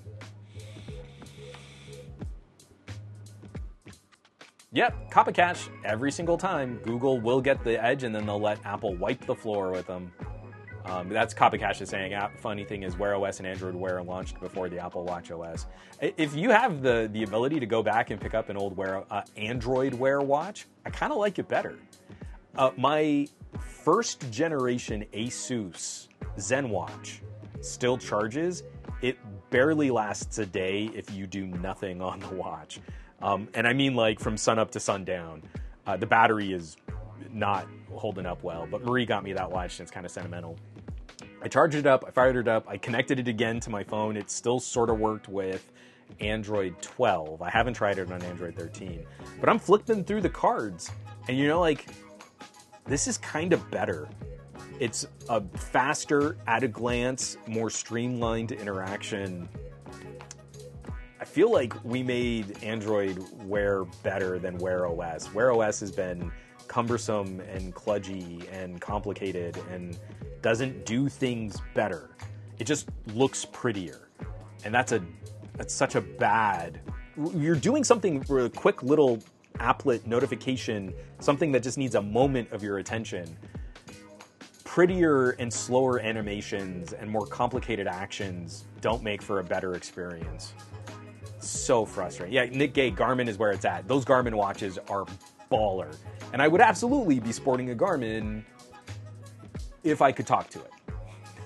Yep, Copy Cache. Every single time, Google will get the edge and then they'll let Apple wipe the floor with them. Um, that's Copy Cache is saying. Uh, funny thing is Wear O S and Android Wear launched before the Apple Watch O S. If you have the, the ability to go back and pick up an old Wear, uh, Android Wear watch, I kind of like it better. Uh, my first generation Asus ZenWatch still charges. It barely lasts a day if you do nothing on the watch. Um, and I mean like from sun up to sundown. Uh, the battery is not holding up well, but Marie got me that watch and it's kind of sentimental. I charged it up, I fired it up, I connected it again to my phone. It still sort of worked with Android twelve. I haven't tried it on Android thirteen, but I'm flipping through the cards and you know, like, this is kind of better. It's a faster, at a glance, more streamlined interaction. I feel like we made Android Wear better than Wear O S. Wear O S has been cumbersome and kludgy and complicated and doesn't do things better. It just looks prettier. And that's a that's such a bad... You're doing something for a quick little applet notification, something that just needs a moment of your attention. Prettier and slower animations and more complicated actions don't make for a better experience. So frustrating. Yeah, Nick Gay, Garmin is where it's at. Those Garmin watches are baller. And I would absolutely be sporting a Garmin if I could talk to it.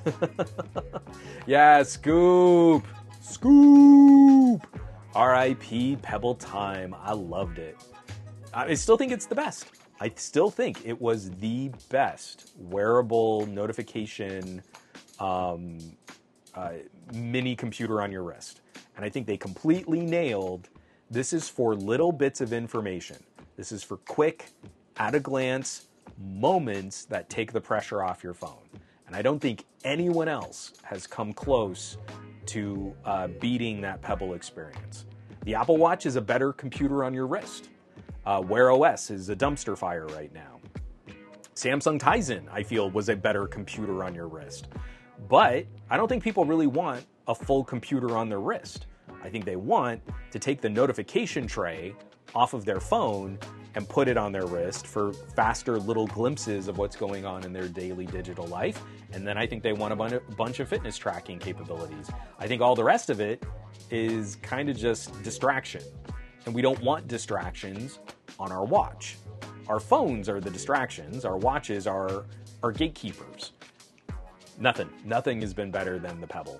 Yeah, Scoop! Scoop! R I P Pebble Time. I loved it. I still think it's the best. I still think it was the best wearable notification um, uh, mini computer on your wrist. And I think they completely nailed, this is for little bits of information. This is for quick, at-a-glance moments that take the pressure off your phone. And I don't think anyone else has come close to uh, beating that Pebble experience. The Apple Watch is a better computer on your wrist. Uh, Wear O S is a dumpster fire right now. Samsung Tizen, I feel, was a better computer on your wrist. But I don't think people really want a full computer on their wrist. I think they want to take the notification tray off of their phone and put it on their wrist for faster little glimpses of what's going on in their daily digital life. And then I think they want a bunch of fitness tracking capabilities. I think all the rest of it is kind of just distraction. And we don't want distractions on our watch. Our phones are the distractions. Our watches are our gatekeepers. Nothing. Nothing has been better than the Pebble.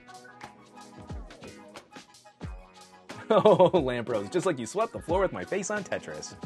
Oh, Lampros, just like you swept the floor with my face on Tetris.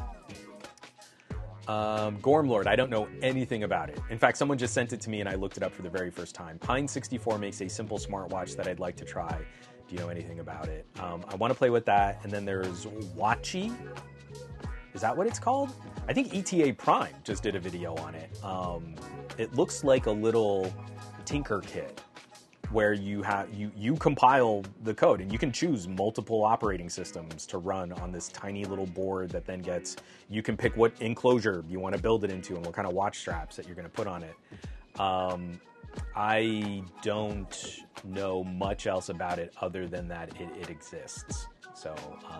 Um, Gormlord, I don't know anything about it. In fact, someone just sent it to me and I looked it up for the very first time. Pine sixty-four makes a simple smartwatch that I'd like to try. Do you know anything about it? Um, I want to play with that. And then there's Watchy. Is that what it's called? I think E T A Prime just did a video on it. Um, it looks like a little Tinker kit where you have you you compile the code and you can choose multiple operating systems to run on this tiny little board that then gets, you can pick what enclosure you want to build it into and what kind of watch straps that you're going to put on it. Um, I don't know much else about it other than that it, it exists. So,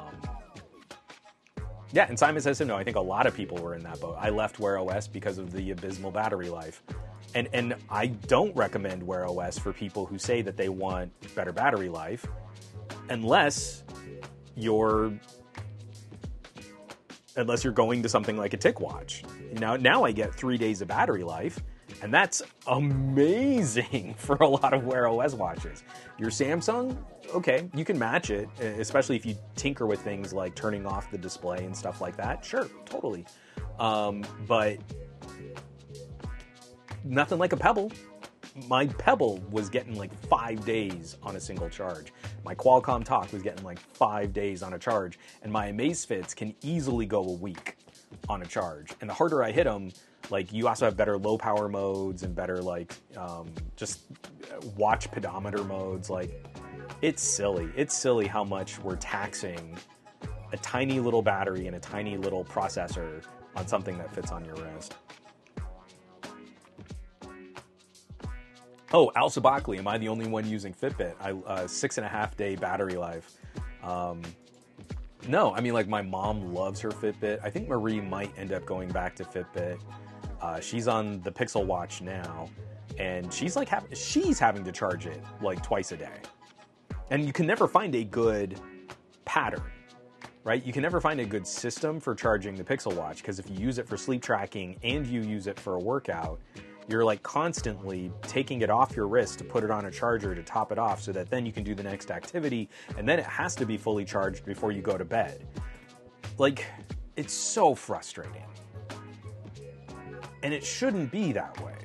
um, yeah, and Simon says no. I think a lot of people were in that boat. I left Wear O S because of the abysmal battery life. And and I don't recommend Wear O S for people who say that they want better battery life, unless you're unless you're going to something like a TicWatch. Now now I get three days of battery life, and that's amazing for a lot of Wear O S watches. Your Samsung, okay, you can match it, especially if you tinker with things like turning off the display and stuff like that. Sure, totally. Um, but nothing like a Pebble. My Pebble was getting like five days on a single charge. My Qualcomm Talk was getting like five days on a charge. And my Amazfits can easily go a week on a charge. And the harder I hit them, like you also have better low power modes and better like um, just watch pedometer modes. Like it's silly. It's silly how much we're taxing a tiny little battery and a tiny little processor on something that fits on your wrist. Oh, Al Sabakli, am I the only one using Fitbit? I uh, six and a half day battery life. Um, no, I mean, like my mom loves her Fitbit. I think Marie might end up going back to Fitbit. Uh, she's on the Pixel Watch now, and she's like, ha- she's having to charge it like twice a day. And you can never find a good pattern, right? You can never find a good system for charging the Pixel Watch, because if you use it for sleep tracking and you use it for a workout, you're like constantly taking it off your wrist to put it on a charger to top it off so that then you can do the next activity, and then it has to be fully charged before you go to bed. Like, it's so frustrating. And it shouldn't be that way.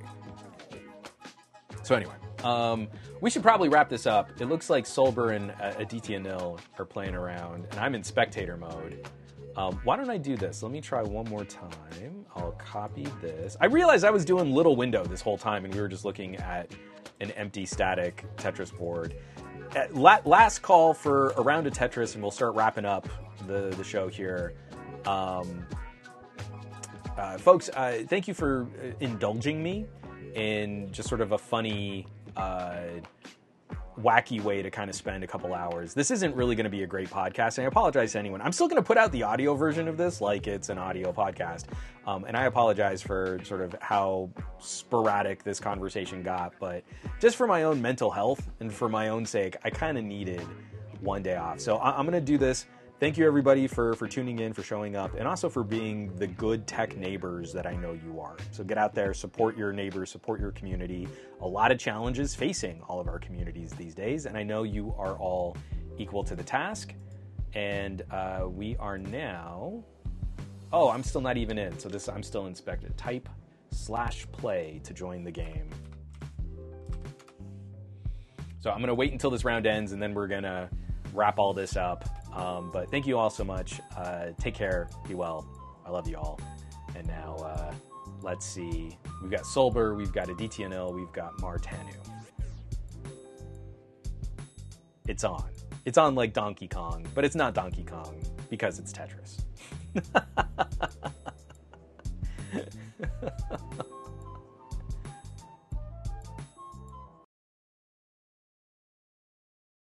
So anyway, um, we should probably wrap this up. It looks like Solber and uh, Aditya Nil are playing around, and I'm in spectator mode. Um, why don't I do this? Let me try one more time. I'll copy this. I realized I was doing Little Window this whole time, and we were just looking at an empty static Tetris board. At la- last call for a round of Tetris, and we'll start wrapping up the, the show here. Um, uh, folks, uh, thank you for indulging me in just sort of a funny, uh, wacky way to kind of spend a couple hours. This isn't really going to be a great podcast, and I apologize to anyone. I'm still going to put out the audio version of this like it's an audio podcast, um, and I apologize for sort of how sporadic this conversation got, but just for my own mental health and for my own sake, I kind of needed one day off. So I- I'm going to do this thank you everybody for, for tuning in, for showing up, and also for being the good tech neighbors that I know you are. So get out there, support your neighbors, support your community. A lot of challenges facing all of our communities these days, and I know you are all equal to the task. And uh, we are now... Oh, I'm still not even in, so this I'm still inspected. Type slash play to join the game. So I'm going to wait until this round ends, and then we're going to wrap all this up. Um, but thank you all so much. Uh, take care. Be well. I love you all. And now, uh, let's see. We've got Solber, we've got a D T N L, we've got Martanu. It's on. It's on like Donkey Kong, but it's not Donkey Kong because it's Tetris.